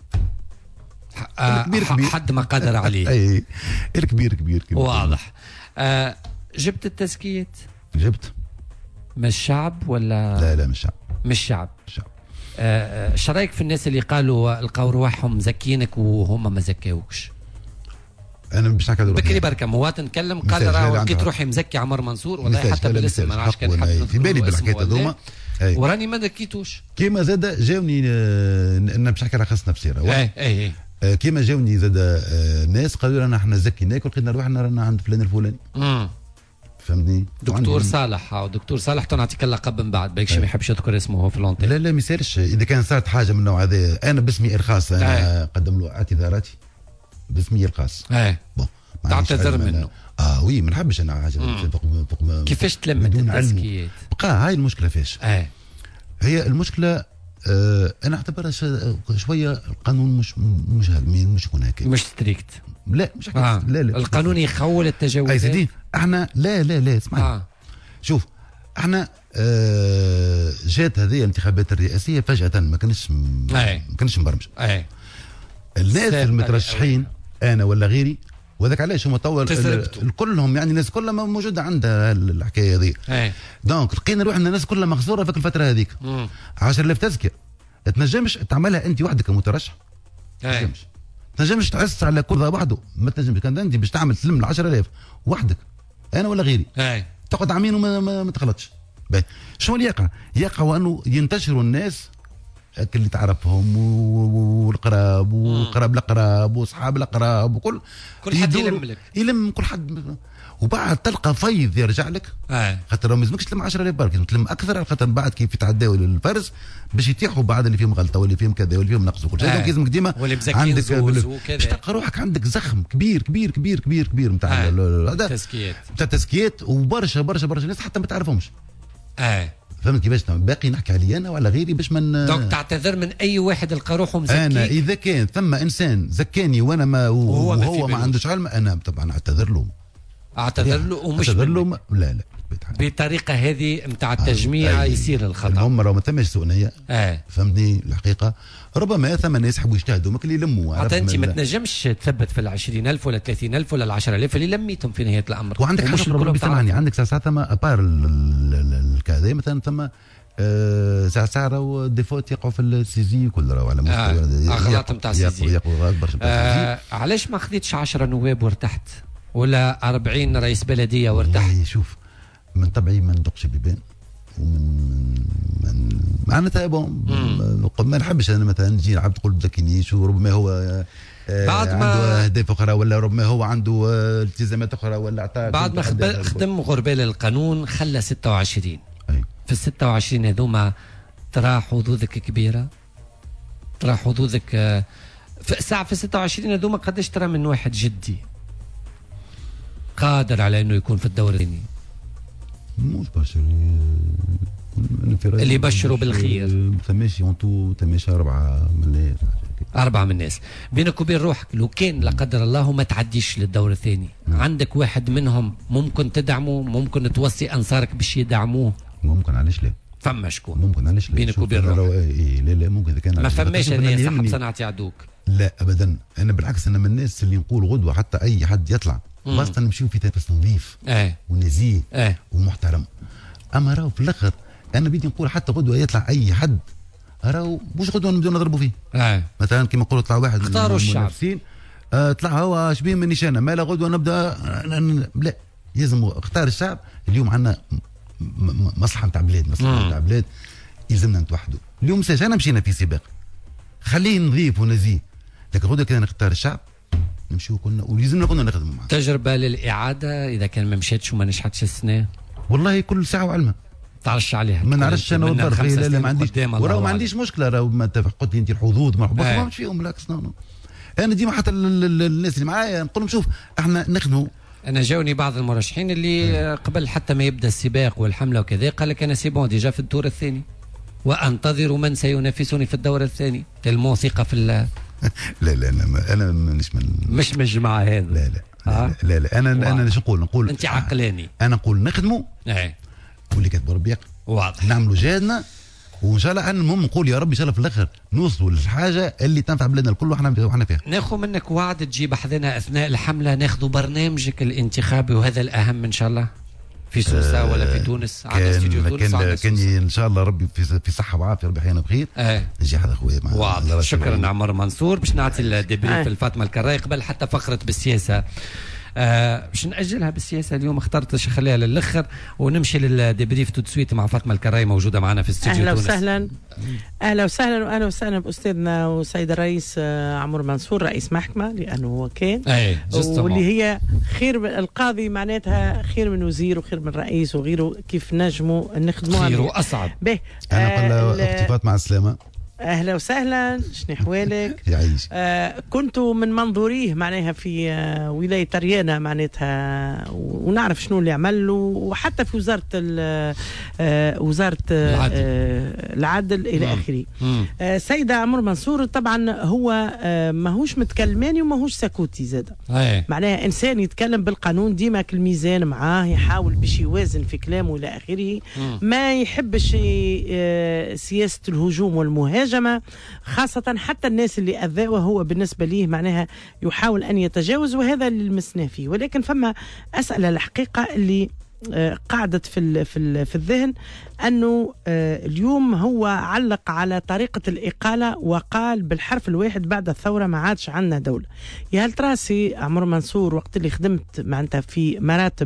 الكبير كبير حد ما قدر عليه اي الكبير كبير كبير واضح آه جبت التزكية جبت من الشعب ولا لا لا مش الشعب مش الشعب الشعب ايش رايك في الناس اللي قالوا لقاو رواحهم مزكينك وهم ما زكاوكش؟ انا مش نحكي بكري بركه مواطن نكلم قال راه لقيت روحي مزكي عمر منصور والله حتى بالاسم انا عرفت كان حد في بالي بالحكايه هذوما وراني ما زكيتوش كيما زاد جاوني انا مش نحكي على خاص نفسي اي اي اي كيما جاوني زاد ناس قالوا لنا احنا زكيناك ولقينا روحنا رانا عند فلان الفلاني امم فهمتني دكتور صالح او دكتور صالح تنعطيك اللقب من بعد باكش ما يحبش يذكر اسمه هو في لونتي لا لا ما يصيرش اذا كان صارت حاجه من النوع هذا انا باسمي الخاص انا اقدم له اعتذاراتي باسمي الخاص ايه بون تعتذر منه اه وي ما نحبش انا حاجه فوق فوق كيفاش تلمت التزكيات بقى هاي المشكله فاش ايه هي المشكله آه انا اعتبرها شويه القانون مش مش مش يكون هكا مش ستريكت لا مش آه. لا لا القانون يخول التجاوزات اي سيدي احنا لا لا لا اسمعني آه. شوف احنا آه جات هذه الانتخابات الرئاسيه فجاه ما كانش ما كانش مبرمج اي الناس المترشحين انا ولا غيري وذاك علاش هما طول كلهم يعني الناس كلها موجوده عندها الحكايه هذه دونك لقينا روحنا الناس كلها مخزوره في الفتره هذيك عشرة آلاف تزكيه تنجمش تعملها انت وحدك كمترشح تنجمش تنجمش تحس على كل ذا وحده ما تنجمش كان انت باش تعمل تلم ال عشرة آلاف وحدك انا ولا غيري اي تقعد عامين وما ما, ما تغلطش شو اللي يقع؟ يقع انه ينتشروا الناس اللي تعرفهم والقراب وقراب القراب واصحاب القراب وكل كل حد يلم لك يلم كل حد، وبعد تلقى فيض يرجع لك. آه. خاطر ما يلزمكش تلم عشرة برك، تلم اكثر، خاطر بعد كيف يتعداوا للفرز باش يتيحوا بعد اللي فيهم غلطه واللي فيهم كذا واللي فيهم نقص وكل شيء. دونك لازمك ديما عندك باش تلقى روحك عندك زخم كبير كبير كبير كبير كبير نتاع هذا تسكيات نتاع تسكيات وبرشا برشا برشا ناس حتى ما تعرفهمش. اه فهمت كيفاش؟ باقي نحكي علي انا وعلى غيري باش من دونك تعتذر من اي واحد لقى روحه مزكي. انا اذا كان ثم انسان زكاني وانا ما وهو, وهو ما عندوش علم، انا طبعا اعتذر له اعتذر له ومش اعتذر له م... لا لا بطريقه هذه نتاع التجميع. آه. يصير الخطا المهم راه ما ثماش سوء نيه. آه. فهمتني الحقيقه. ربما ثم ناس يحبوا يجتهدوا ما اللي يلموا. حتى انت ما تنجمش تثبت في العشرين ألف ولا ثلاثين ألف ولا العشرة ألف اللي لميتهم في نهايه الامر. وعندك حاجه ربما سامحني، عندك ساعه ساعه ثم ابار الكذا مثلا ثم أه ساعه ساعه راهو ديفوت يقعوا في السيزي كل راهو على مستوى اغلاط نتاع السيزي. آه علاش ما خذيتش عشرة نواب وارتحت ولا أربعين رئيس بلديه وارتحت؟ شوف من طبعي ما ندقش بيبان ومن من معناتها بون ما نحبش انا مثلا نجي نلعب تقول بذكينيش وربما هو بعد ما عنده اهداف اخرى ولا ربما هو عنده التزامات اخرى ولا عطاك بعد ما خدم غربال القانون خلى ستة وعشرين. أي. في ال ستة وعشرين هذوما ترى حظوظك كبيره، ترى حظوظك في ساعه في ستة وعشرين هذوما قداش ترى من واحد جدي قادر على انه يكون في الدور الثاني؟ مش بشر اللي يبشروا بالخير. تماشي انتو تماشي أربعة من الناس أربعة من الناس بينك وبين روحك. لو كان لا قدر الله ما تعديش للدور الثاني، عندك واحد منهم ممكن تدعمه، ممكن توصي أنصارك باش يدعموه؟ ممكن. علاش لا؟ فما شكون ممكن. علاش لا؟ بينك وبين روحك. إيه لا لا ممكن. إذا كان ما فماش هذه صاحب صنعة يعدوك. لا أبدا. أنا بالعكس أنا من الناس اللي نقول غدوة حتى أي حد يطلع خاصة نمشيو في تنفس نظيف اه. ونزيه اه. ومحترم. اما راهو في الاخر انا بدي نقول حتى غدوه يطلع اي حد راهو مش غدوه نبداو نضربوا فيه. اه. مثلا كما نقولوا طلع واحد اختاروا الشعب آه طلع هو شبيه من نشانه ما لا غدوه نبدا لا لازم اختار الشعب. اليوم عندنا مصلحه نتاع بلاد، مصلحه نتاع بلاد يلزمنا نتوحدوا. اليوم ساعه انا مشينا في سباق خليه نظيف ونزيه، لكن غدوه كنا نختار الشعب نمشيو كنا ولازمنا كنا نخدموا معاه. تجربه للاعاده اذا كان ما مشاتش وما نجحتش السنه؟ والله كل ساعه وعلمها تعرفش عليها. ما نعرفش انا والظرف. لا لا ما عنديش وراه ما عنديش مشكله. راهو ما قلت لي انت الحظوظ ما نحبش فيهم بالعكس. نو انا ديما حتى الناس اللي معايا نقول لهم شوف احنا نخدموا. انا جاوني بعض المرشحين اللي قبل حتى ما يبدا السباق والحمله وكذا قال لك انا سي بون ديجا في الدور الثاني وانتظر من سينافسني في الدور الثاني. تلمو ثقه في ال لا لا انا انا مش من مش من الجماعه هذا. لا لا لا, لا, لا انا واضح. انا شو نقول نقول انت عقلاني. انا نقول نخدموا ايه واللي كاتب ربي يقدر. واضح. نعملوا جهدنا وان شاء الله انا المهم نقول يا رب ان شاء الله في الاخر نوصلوا للحاجه اللي تنفع بلادنا الكل وحنا وحنا فيها. ناخذ منك وعد تجيب حذنا اثناء الحمله ناخذ برنامجك الانتخابي وهذا الاهم ان شاء الله في سوسه آه ولا في تونس على استوديو تونس كان كان ان شاء الله ربي في في صحه وعافيه ربي يحيينا بخير. آه. نجي هذا خويا معنا. شكرا عمر منصور. باش نعطي الدبريف آه. لفاطمه الكراي قبل حتى فقره بالسياسه. آه باش ناجلها بالسياسه اليوم اخترت نخليها للاخر ونمشي للدبريف تو سويت مع فاطمه الكراي موجوده معنا في استوديو اهلا تونس. وسهلا اهلا وسهلا واهلا وسهلا باستاذنا وسيد الرئيس آه عمر منصور رئيس محكمه لانه هو كان اي واللي هي خير من القاضي معناتها خير من وزير وخير من رئيس وغيره كيف نجموا نخدموا خير واصعب. به انا آه قلنا اختي فاطمه على السلامه. اهلا وسهلا شنو احوالك؟ يعيش. آه كنت من منظوريه معناها في آه ولايه طريانه معناتها ونعرف شنو اللي عمل وحتى في وزاره آه وزاره العدل, آه العدل الى اخره. آه سيدة عمر منصور طبعا هو آه ماهوش متكلماني وماهوش سكوتي زاده. معناها انسان يتكلم بالقانون ديما الميزان معاه يحاول باش يوازن في كلامه الى اخره. ما يحبش آه سياسه الهجوم والمهاجمه خاصة حتى الناس اللي أذوا هو بالنسبة ليه معناها يحاول أن يتجاوز وهذا اللي لمسناه فيه. ولكن فما أسئلة الحقيقة اللي قاعدت في في في الذهن أنه اليوم هو علق على طريقة الإقالة وقال بالحرف الواحد بعد الثورة ما عادش عندنا دولة. يا هل ترى سي عمر منصور وقت اللي خدمت معناتها في مراتب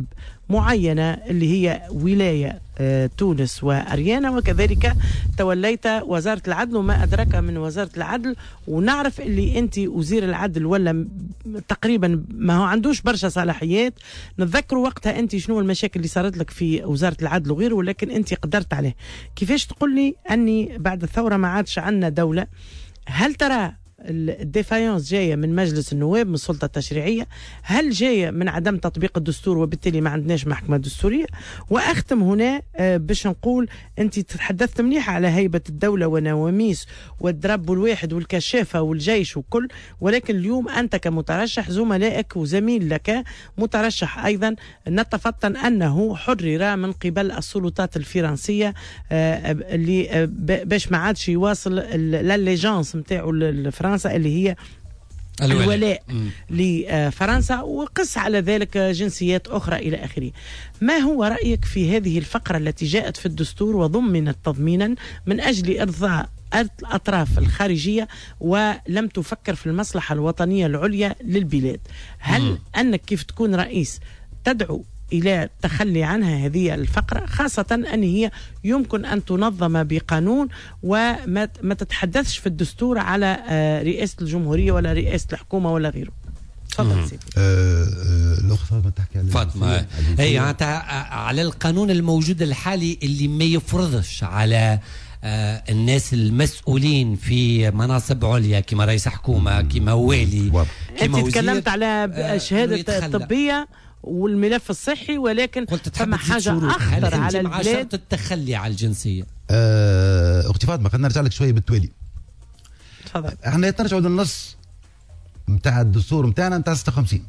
معينة اللي هي ولاية تونس وأريانا، وكذلك توليت وزارة العدل وما أدرك من وزارة العدل. ونعرف اللي أنت وزير العدل ولا تقريبا ما هو عندوش برشا صلاحيات. نتذكر وقتها أنت شنو المشاكل اللي صارت لك في وزارة العدل وغيره، ولكن أنت قدرت عليه. كيفاش تقول لي أني بعد الثورة ما عادش عندنا دولة؟ هل ترى الديفايونس جاية من مجلس النواب من السلطة التشريعية؟ هل جاية من عدم تطبيق الدستور وبالتالي ما عندناش محكمة دستورية؟ وأختم هنا باش نقول أنت تحدثت مليح على هيبة الدولة ونواميس والدرب والواحد والكشافة والجيش وكل، ولكن اليوم أنت كمترشح زملائك وزميل لك مترشح أيضا نتفطن أنه حرر من قبل السلطات الفرنسية اللي باش ما عادش يواصل الليجانس متاعه الفرنسي اللي هي الولاء, الولاء لفرنسا، وقس على ذلك جنسيات أخرى إلى آخره. ما هو رأيك في هذه الفقرة التي جاءت في الدستور وضمنت تضمينا من أجل إرضاء الأطراف الخارجية ولم تفكر في المصلحة الوطنية العليا للبلاد؟ هل م. أنك كيف تكون رئيس تدعو إلى التخلي عنها هذه الفقرة، خاصة أن هي يمكن أن تنظم بقانون وما ما تتحدثش في الدستور على رئاسة الجمهورية ولا رئاسة الحكومة ولا غيره؟ تفضل سيدي. الأخت فاطمة تحكي على فاطمة هي على القانون الموجود الحالي اللي ما يفرضش على آه الناس المسؤولين في مناصب عليا كما رئيس حكومة كما والي. أنت تكلمت على الشهادة آه الطبية والملف الصحي، ولكن فما حاجة أخطر على البلاد، شرط التخلي على الجنسية. آه أختي فاطمة خلينا نرجع لك شوية بالتوالي. تفضل. احنا ترجعوا للنص متاع الدستور متاعنا متاع ستة وخمسين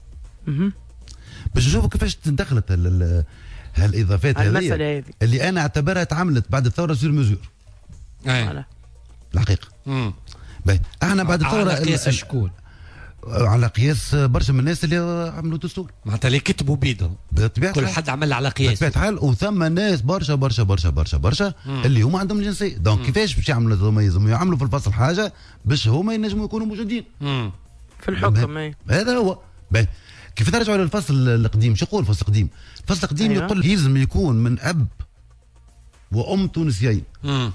باش نشوفوا كيفاش تدخلت هالإضافات هذه اللي أنا أعتبرها تعملت بعد الثورة سور مزور. أي. الحقيقة. امم. احنا بعد الثورة على قياس شكون؟ على قياس برشا من الناس اللي عملوا دستور، معناتها اللي كتبوا بيدهم بطبيعة كل حد عمل على قياس بطبيعة الحال. وثم ناس برشا برشا برشا برشا برشا مم. اللي هما عندهم الجنسية، دونك كيفاش باش يعملوا هما يلزموا يعملوا في الفصل حاجة باش هما ينجموا يكونوا موجودين مم. في الحكم. هذا هو باهي. كيف ترجعوا للفصل القديم؟ شو يقول الفصل القديم؟ الفصل القديم أيوة. يقول يلزم يكون من أب وأم تونسيين مم.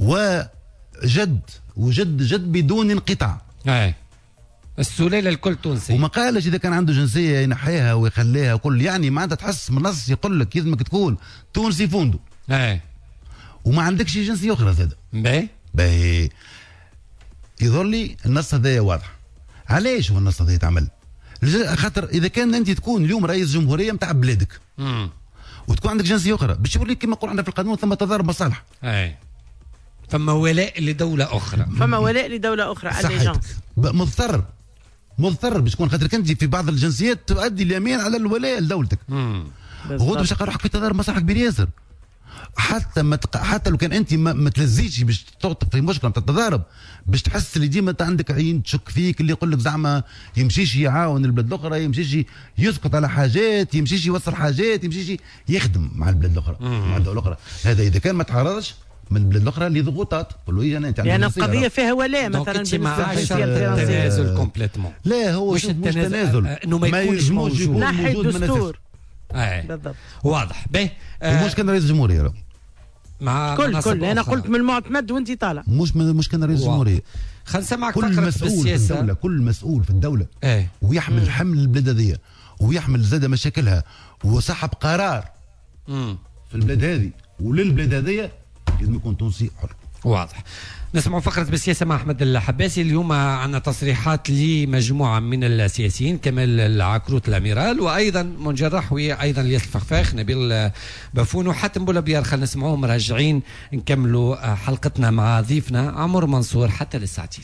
وجد وجد جد بدون انقطاع. أي. السلالة الكل تونسي. وما قالش إذا كان عنده جنسية ينحيها ويخليها كل، يعني ما عندها تحس من نص يقول لك يلزمك تكون تونسي فوندو. اي. وما عندكش جنسية أخرى زادة. باهي. باهي. يظهر لي النص هذايا واضح. علاش هو النص هذايا يتعمل؟ خاطر إذا كان أنت تكون اليوم رئيس جمهورية متاع بلادك. امم. وتكون عندك جنسية أخرى باش يقول لك كما نقول عندنا في القانون ثم تضارب مصالح. اي. فما ولاء لدولة أخرى. فما ولاء لدولة أخرى. صحيح. مضطر مضطر باش تكون، خاطر كنت في بعض الجنسيات تؤدي اليمين على الولاء لدولتك. غدوة باش تلقى روحك في تضارب مصالح كبير ياسر. حتى ما تق... حتى لو كان انت ما, ما تلزيش باش تغطق في مشكله نتاع التضارب، باش تحس اللي ديما انت عندك عين تشك فيك، اللي يقول لك زعما يمشيش يعاون البلاد الاخرى، يمشيش يسقط على حاجات، يمشيش يوصل حاجات، يمشيش يخدم مع البلاد الاخرى مع الدوله الاخرى. هذا اذا كان ما تعرضش من البلاد الاخرى اللي ضغوطات قولوا لي انا انت لان يعني القضيه فيها ولاء مثلا بالنسبه للتنازل كومبليتمون. لا هو مش التنازل انه ما يكونش موجود ناحيه الدستور. اي بالضبط واضح. باهي آه مش كان رئيس الجمهوريه مع كل كل انا قلت من المعتمد وانت طالع مش مش كان رئيس الجمهوريه. خلينا نسمعك كل فقره مسؤول بالسياسه. في الدوله كل مسؤول في الدوله ايه ويحمل مم. حمل البلاد هذه ويحمل زاد مشاكلها وصاحب قرار مم. في البلاد هذه وللبلاد هذه لازم يكون تونسي حر. واضح. نسمع فقرة بالسياسة مع أحمد الحباسي. اليوم عندنا تصريحات لمجموعة من السياسيين كمال العكروت الأميرال وأيضا منجر رحوي أيضا الياس الفخفاخ نبيل بافون وحاتم بولبيار. خلينا نسمعوهم راجعين نكملوا حلقتنا مع ضيفنا عمر منصور حتى للساعتين.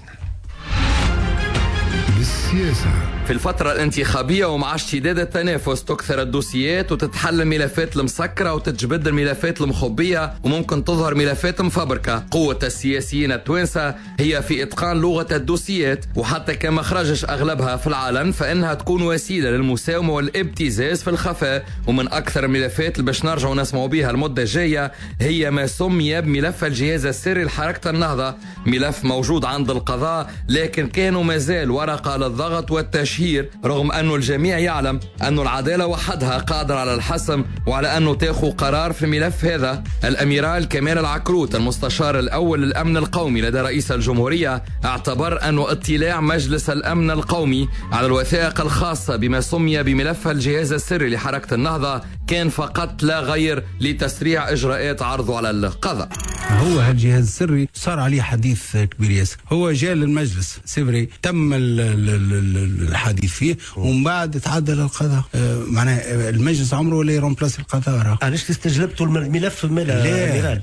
بالسياسة في الفترة الانتخابية ومع اشتداد التنافس تكثر الدوسيات وتتحل الملفات المسكرة وتتجبد الملفات المخبية وممكن تظهر ملفات مفبركة. قوة السياسيين التوانسة هي في إتقان لغة الدوسيات، وحتى كما خرجش أغلبها في العلن فإنها تكون وسيلة للمساومة والابتزاز في الخفاء. ومن أكثر الملفات اللي باش نرجعوا نسمعوا بها المدة الجاية هي ما سمي بملف الجهاز السري لحركة النهضة، ملف موجود عند القضاء لكن كانوا مازال وراء الورقة على الضغط والتشهير، رغم أنه الجميع يعلم أن العدالة وحدها قادرة على الحسم وعلى أنه تاخذ قرار في ملف هذا. الأميرال كمال العكروت المستشار الأول للأمن القومي لدى رئيس الجمهورية اعتبر أنه اطلاع مجلس الأمن القومي على الوثائق الخاصة بما سمي بملف الجهاز السري لحركة النهضة كان فقط لا غير لتسريع إجراءات عرضه على القضاء. هو هالجهاز السري صار عليه حديث كبير ياسر، هو جاء للمجلس سيفري تم الحديث فيه ومن بعد تعدل القضاء. آه معناه المجلس عمره ولا يرومبلاس القضاء. علاش استجلبتوا الملف مالا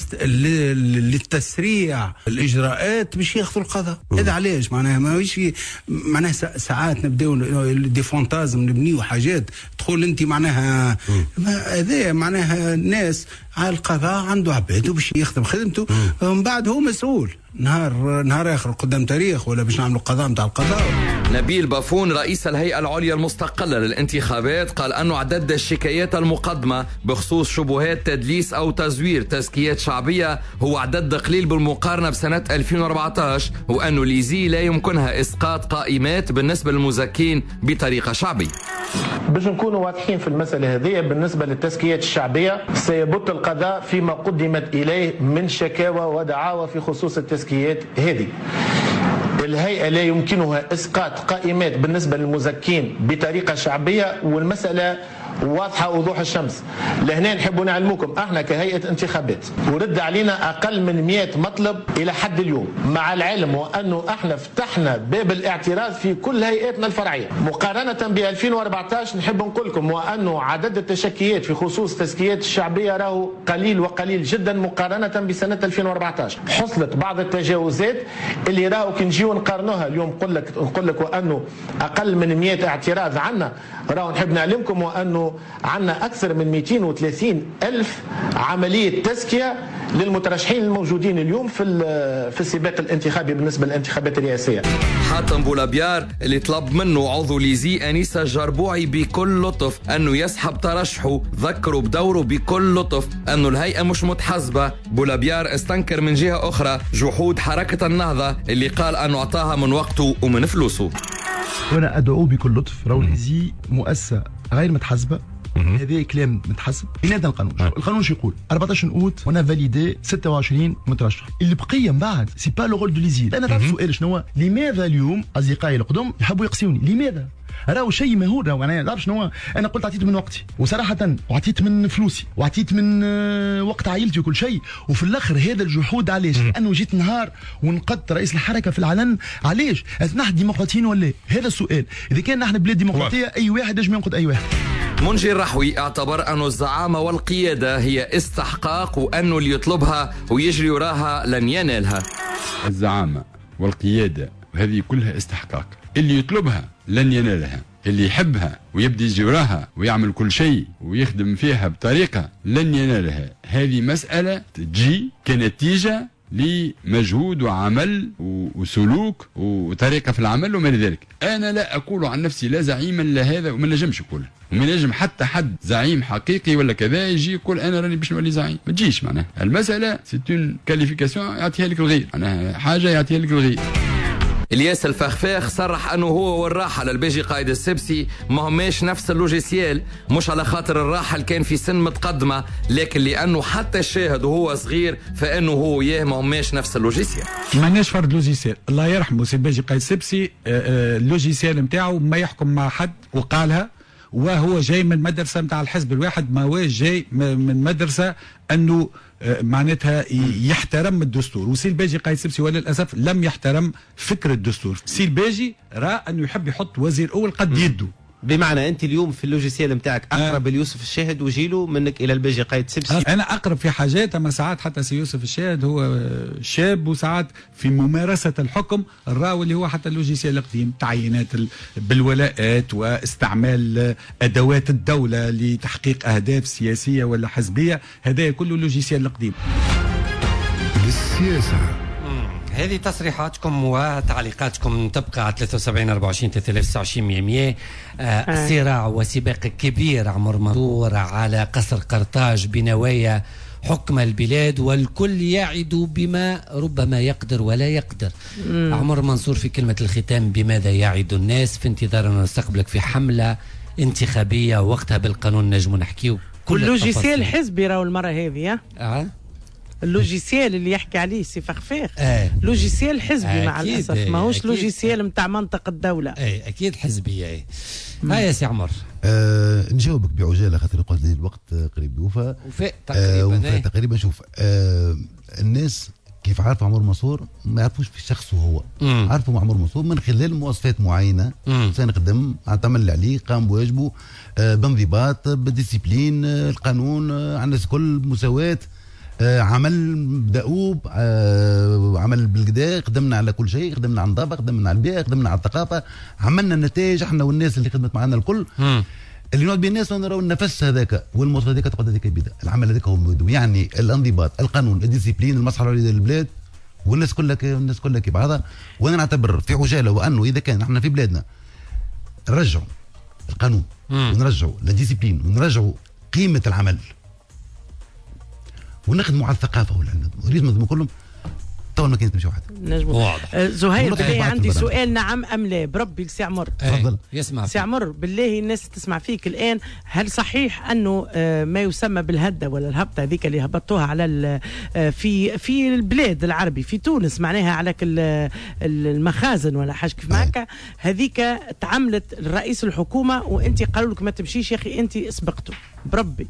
للتسريع الاجراءات باش ياخذوا القضاء. هذا علاش معناها ماهيش معناها ساعات نبداو دي فانتازم نبنيو حاجات تقول انت معناها هذا معناها الناس على القضاء عنده عباده باش يخدم خدمته ومن بعد هو مسؤول نهار نهار اخر قدام تاريخ ولا باش نعملوا قضاء نتاع القضاء. نبيل بافون رئيس الهيئة العليا المستقلة للانتخابات قال أنه عدد الشكايات المقدمة بخصوص شبهات تدليس أو تزوير تزكيات شعبية هو عدد قليل بالمقارنة بسنة ألفين وأربعة عشر، وأنه ليزي لا يمكنها إسقاط قائمات بالنسبة للمزكين بطريقة شعبية. باش نكونوا واضحين في المسألة هذه بالنسبة للتزكيات الشعبية، سيبط القضاء فيما قدمت إليه من شكاوى ودعاوى في خصوص التزكيات هذه. الهيئة لا يمكنها إسقاط قائمات بالنسبة للمزكين بطريقة شعبية، والمسألة واضحة وضوح الشمس. لهنا نحب نعلمكم احنا كهيئة انتخابات ورد علينا أقل من مئة مطلب إلى حد اليوم، مع العلم وأنه احنا فتحنا باب الاعتراض في كل هيئاتنا الفرعية. مقارنة ب ألفين وأربعة عشر نحب نقول لكم وأنه عدد التشكيات في خصوص التزكيات الشعبية راهو قليل وقليل جدا مقارنة بسنة ألفين وأربعة عشر. حصلت بعض التجاوزات اللي راهو كي نجيو نقارنوها اليوم نقول لك نقول لك وأنه أقل من مئة اعتراض عنا، راهو نحب نعلمكم وأنه عندنا أكثر من مئتين وثلاثين ألف عملية تزكية للمترشحين الموجودين اليوم في في السباق الانتخابي بالنسبة للانتخابات الرئاسية. حاتم بولابيار اللي طلب منه عضو ليزي أنيسة الجربوعي بكل لطف أنه يسحب ترشحه ذكروا بدوره بكل لطف أنه الهيئة مش متحزبة. بولابيار استنكر من جهة أخرى جحود حركة النهضة اللي قال أنه أعطاها من وقته ومن فلوسه. وأنا أدعو بكل لطف، راهو ليزي مؤسسة غير متحزبة، هذا كلام متحسب. بنادى القانون، القانون شو يقول؟ أربعة عشر أوت وانا فاليدي ستة وعشرين مترشح. اللي بقيه من بعد سي با لو رول دو ليزي. انا تعرف السؤال شنو هو؟ لماذا اليوم اصدقائي القدم يحبوا يقصيوني؟ لماذا؟ راهو شيء مهول. راهو انا نعرف شنو هو؟ انا قلت عطيت من وقتي وصراحه وعطيت من فلوسي وعطيت من وقت عائلتي وكل شيء، وفي الاخر هذا الجحود علاش؟ لانه جيت نهار ونقدت رئيس الحركه في العلن. علاش؟ نحن ديمقراطيين ولا؟ هذا السؤال. اذا كان نحن بلاد ديمقراطيه اي واحد ينجم ينقد اي واحد. منجي الرحوي اعتبر أن الزعامة والقيادة هي استحقاق وأنه اللي يطلبها ويجري وراها لن ينالها. الزعامة والقيادة هذه كلها استحقاق، اللي يطلبها لن ينالها، اللي يحبها ويبدي يجري وراها ويعمل كل شيء ويخدم فيها بطريقة لن ينالها. هذه مسألة تجي كنتيجة لمجهود وعمل وسلوك وطريقة في العمل وما ذلك. أنا لا أقول عن نفسي لا زعيما لا هذا، وما نجمش يقولها، وما نجم حتى حد زعيم حقيقي ولا كذا يجي يقول أنا راني باش نولي زعيم، ما تجيش. معناها المسألة سيتون كاليفيكاسيون يعطيها لك الغير، معناها حاجة يعطيها لك الغير. الياس الفخفاخ صرح انه هو والراحل البيجي قايد السبسي ما هماش نفس اللوجيسيال، مش على خاطر الراحل كان في سن متقدمه، لكن لانه حتى الشاهد وهو صغير فانه هو وياه ما هماش نفس اللوجيسيال. ماناش فرد لوجيسيال، الله يرحمه سي البيجي قايد السبسي اللوجيسيال نتاعو ما يحكم مع حد وقالها، وهو جاي من مدرسه نتاع الحزب الواحد، ما هو جاي من مدرسه انه معناتها يحترم الدستور. وسي الباجي قايد السبسي وللاسف لم يحترم فكر الدستور. سي الباجي رأى انه يحب يحط وزير اول قد يده. بمعنى انت اليوم في اللوجيسيال نتاعك اقرب ليوسف الشاهد وجيله منك الى الباجي قايد السبسي. انا اقرب في حاجات، اما ساعات حتى سي يوسف الشاهد هو شاب، وساعات في ممارسه الحكم الراوي اللي هو حتى اللوجيسيال القديم، تعيينات بالولاءات واستعمال ادوات الدوله لتحقيق اهداف سياسيه ولا حزبيه، هذا كله اللوجيسيال القديم. بالسياسه هذه تصريحاتكم وتعليقاتكم تبقى على ثلاثة وسبعين أربعة وعشرين ثلاثة آلاف وتسعة وعشرين مئة. صراع وسباق كبير عمر مدور على قصر قرطاج بنوايا حكم البلاد والكل يعد بما ربما يقدر ولا يقدر. مم. عمر منصور في كلمة الختام، بماذا يعد الناس في انتظار أن نستقبلك في حملة انتخابية وقتها بالقانون نجم نحكيو كل اللوجيسيال حزبي راهو المرة هذه. اه اللوجيسيال اللي يحكي عليه سي فخفاخ آه. لوجيسيال حزبي آه مع الاسف، ماهوش لوجيسيال نتاع منطقه الدوله. اي اكيد حزبيه. اي ها يا سي عمر. آه نجاوبك بعجاله خاطر قلت لي الوقت قريب يوفى. وفاء تقريبا. آه وفاء تقريبا. شوف آه الناس كيف عارفوا عمر منصور ما يعرفوش في شخصه هو. مم. عارفوا عمر منصور من خلال مواصفات معينه، انسان خدم، عمل اللي عليه، قام بواجبه آه بانضباط، بديسيبلين، آه القانون، آه على الناس الكل، مساواه، آه عمل دؤوب، آه عمل بالقدا، خدمنا على كل شيء، خدمنا على النظافه، خدمنا على البيئه، خدمنا على الثقافه، عملنا النتائج احنا والناس اللي خدمت معنا الكل. مم. اللي نقعد بين الناس ونراو النفس هذاك والمواصفات هذيك تقعد هذيك بدا العمل هذاك هو موجود. يعني الانضباط، القانون، الديسيبلين، المصلحه العليا للبلاد، والناس كلها الناس كلها كي بعضها. وانا نعتبر في عجاله وانه اذا كان احنا في بلادنا نرجعوا القانون، مم. ونرجعوا الديسيبلين، ونرجعوا قيمه العمل، ونخدموا على الثقافه والعلم والريزم كلهم، تو ما كانت تمشي واحد. واضح. زهير بالله عندي سؤال، نعم ام لا؟ بربي سي عمر. تفضل. يسمع سي عمر بالله الناس تسمع فيك الان، هل صحيح انه ما يسمى بالهده ولا الهبطه هذيك اللي هبطوها على في في البلاد العربي في تونس معناها على المخازن ولا حاجه كيف معك، هذيك تعملت رئيس الحكومه وانت قالوا لك ما تمشيش يا اخي انت سبقته بربي.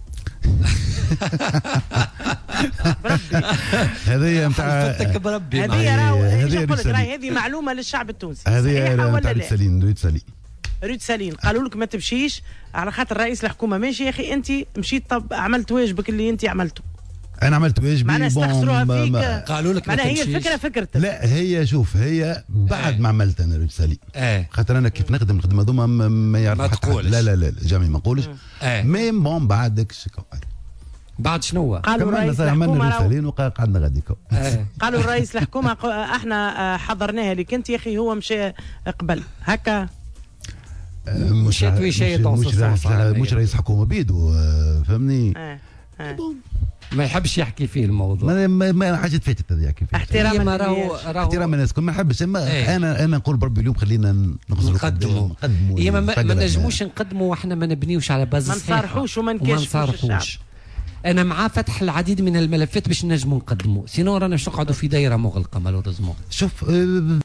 بربي هذه نتاع بربي هذه راهي هذه معلومه للشعب التونسي. هذه نتاع ريت سالين. ريت سالين ريت سالين قالوا لك ما تمشيش على خاطر رئيس الحكومه ماشي يا اخي انت مشيت. طب عملت واجبك اللي انت عملته. انا عملت واجبي. معناها استخسروها فيك. قالوا لك معناها هي الفكره فكرتك. لا هي شوف هي بعد ايه. ما عملت انا ريت سالين ايه. خاطر انا كيف نخدم الخدمه هذوما ما يعرف ما تقولش. لا لا لا جامي ما نقولش. ايه. ميم بون بعدك بعد شنو قالوا رئيس الحكومه رسالين وقعدنا غاديك. قالوا رئيس الحكومه احنا حضرناها لك انت يا اخي، هو مشى قبل هكا. مش مش مش, مش رئيس حكومه بيدو فهمني. اه. اه. ما يحبش يحكي فيه الموضوع. ما, ما, ما حاجه فاتت هذه يحكي فيها. احتراما راهو احتراما الناس ما نحبش. ايه. انا انا نقول بربي اليوم خلينا نقدموا نقدموا ايه. ما, ما نجموش نقدموا واحنا ما نبنيوش على باز صحيحه. ما نصارحوش وما نكشفوش. انا مع فتح العديد من الملفات باش نجموا نقدموا، سينو رانا باش نقعدوا في دايره مغلقه مالوريزمون. شوف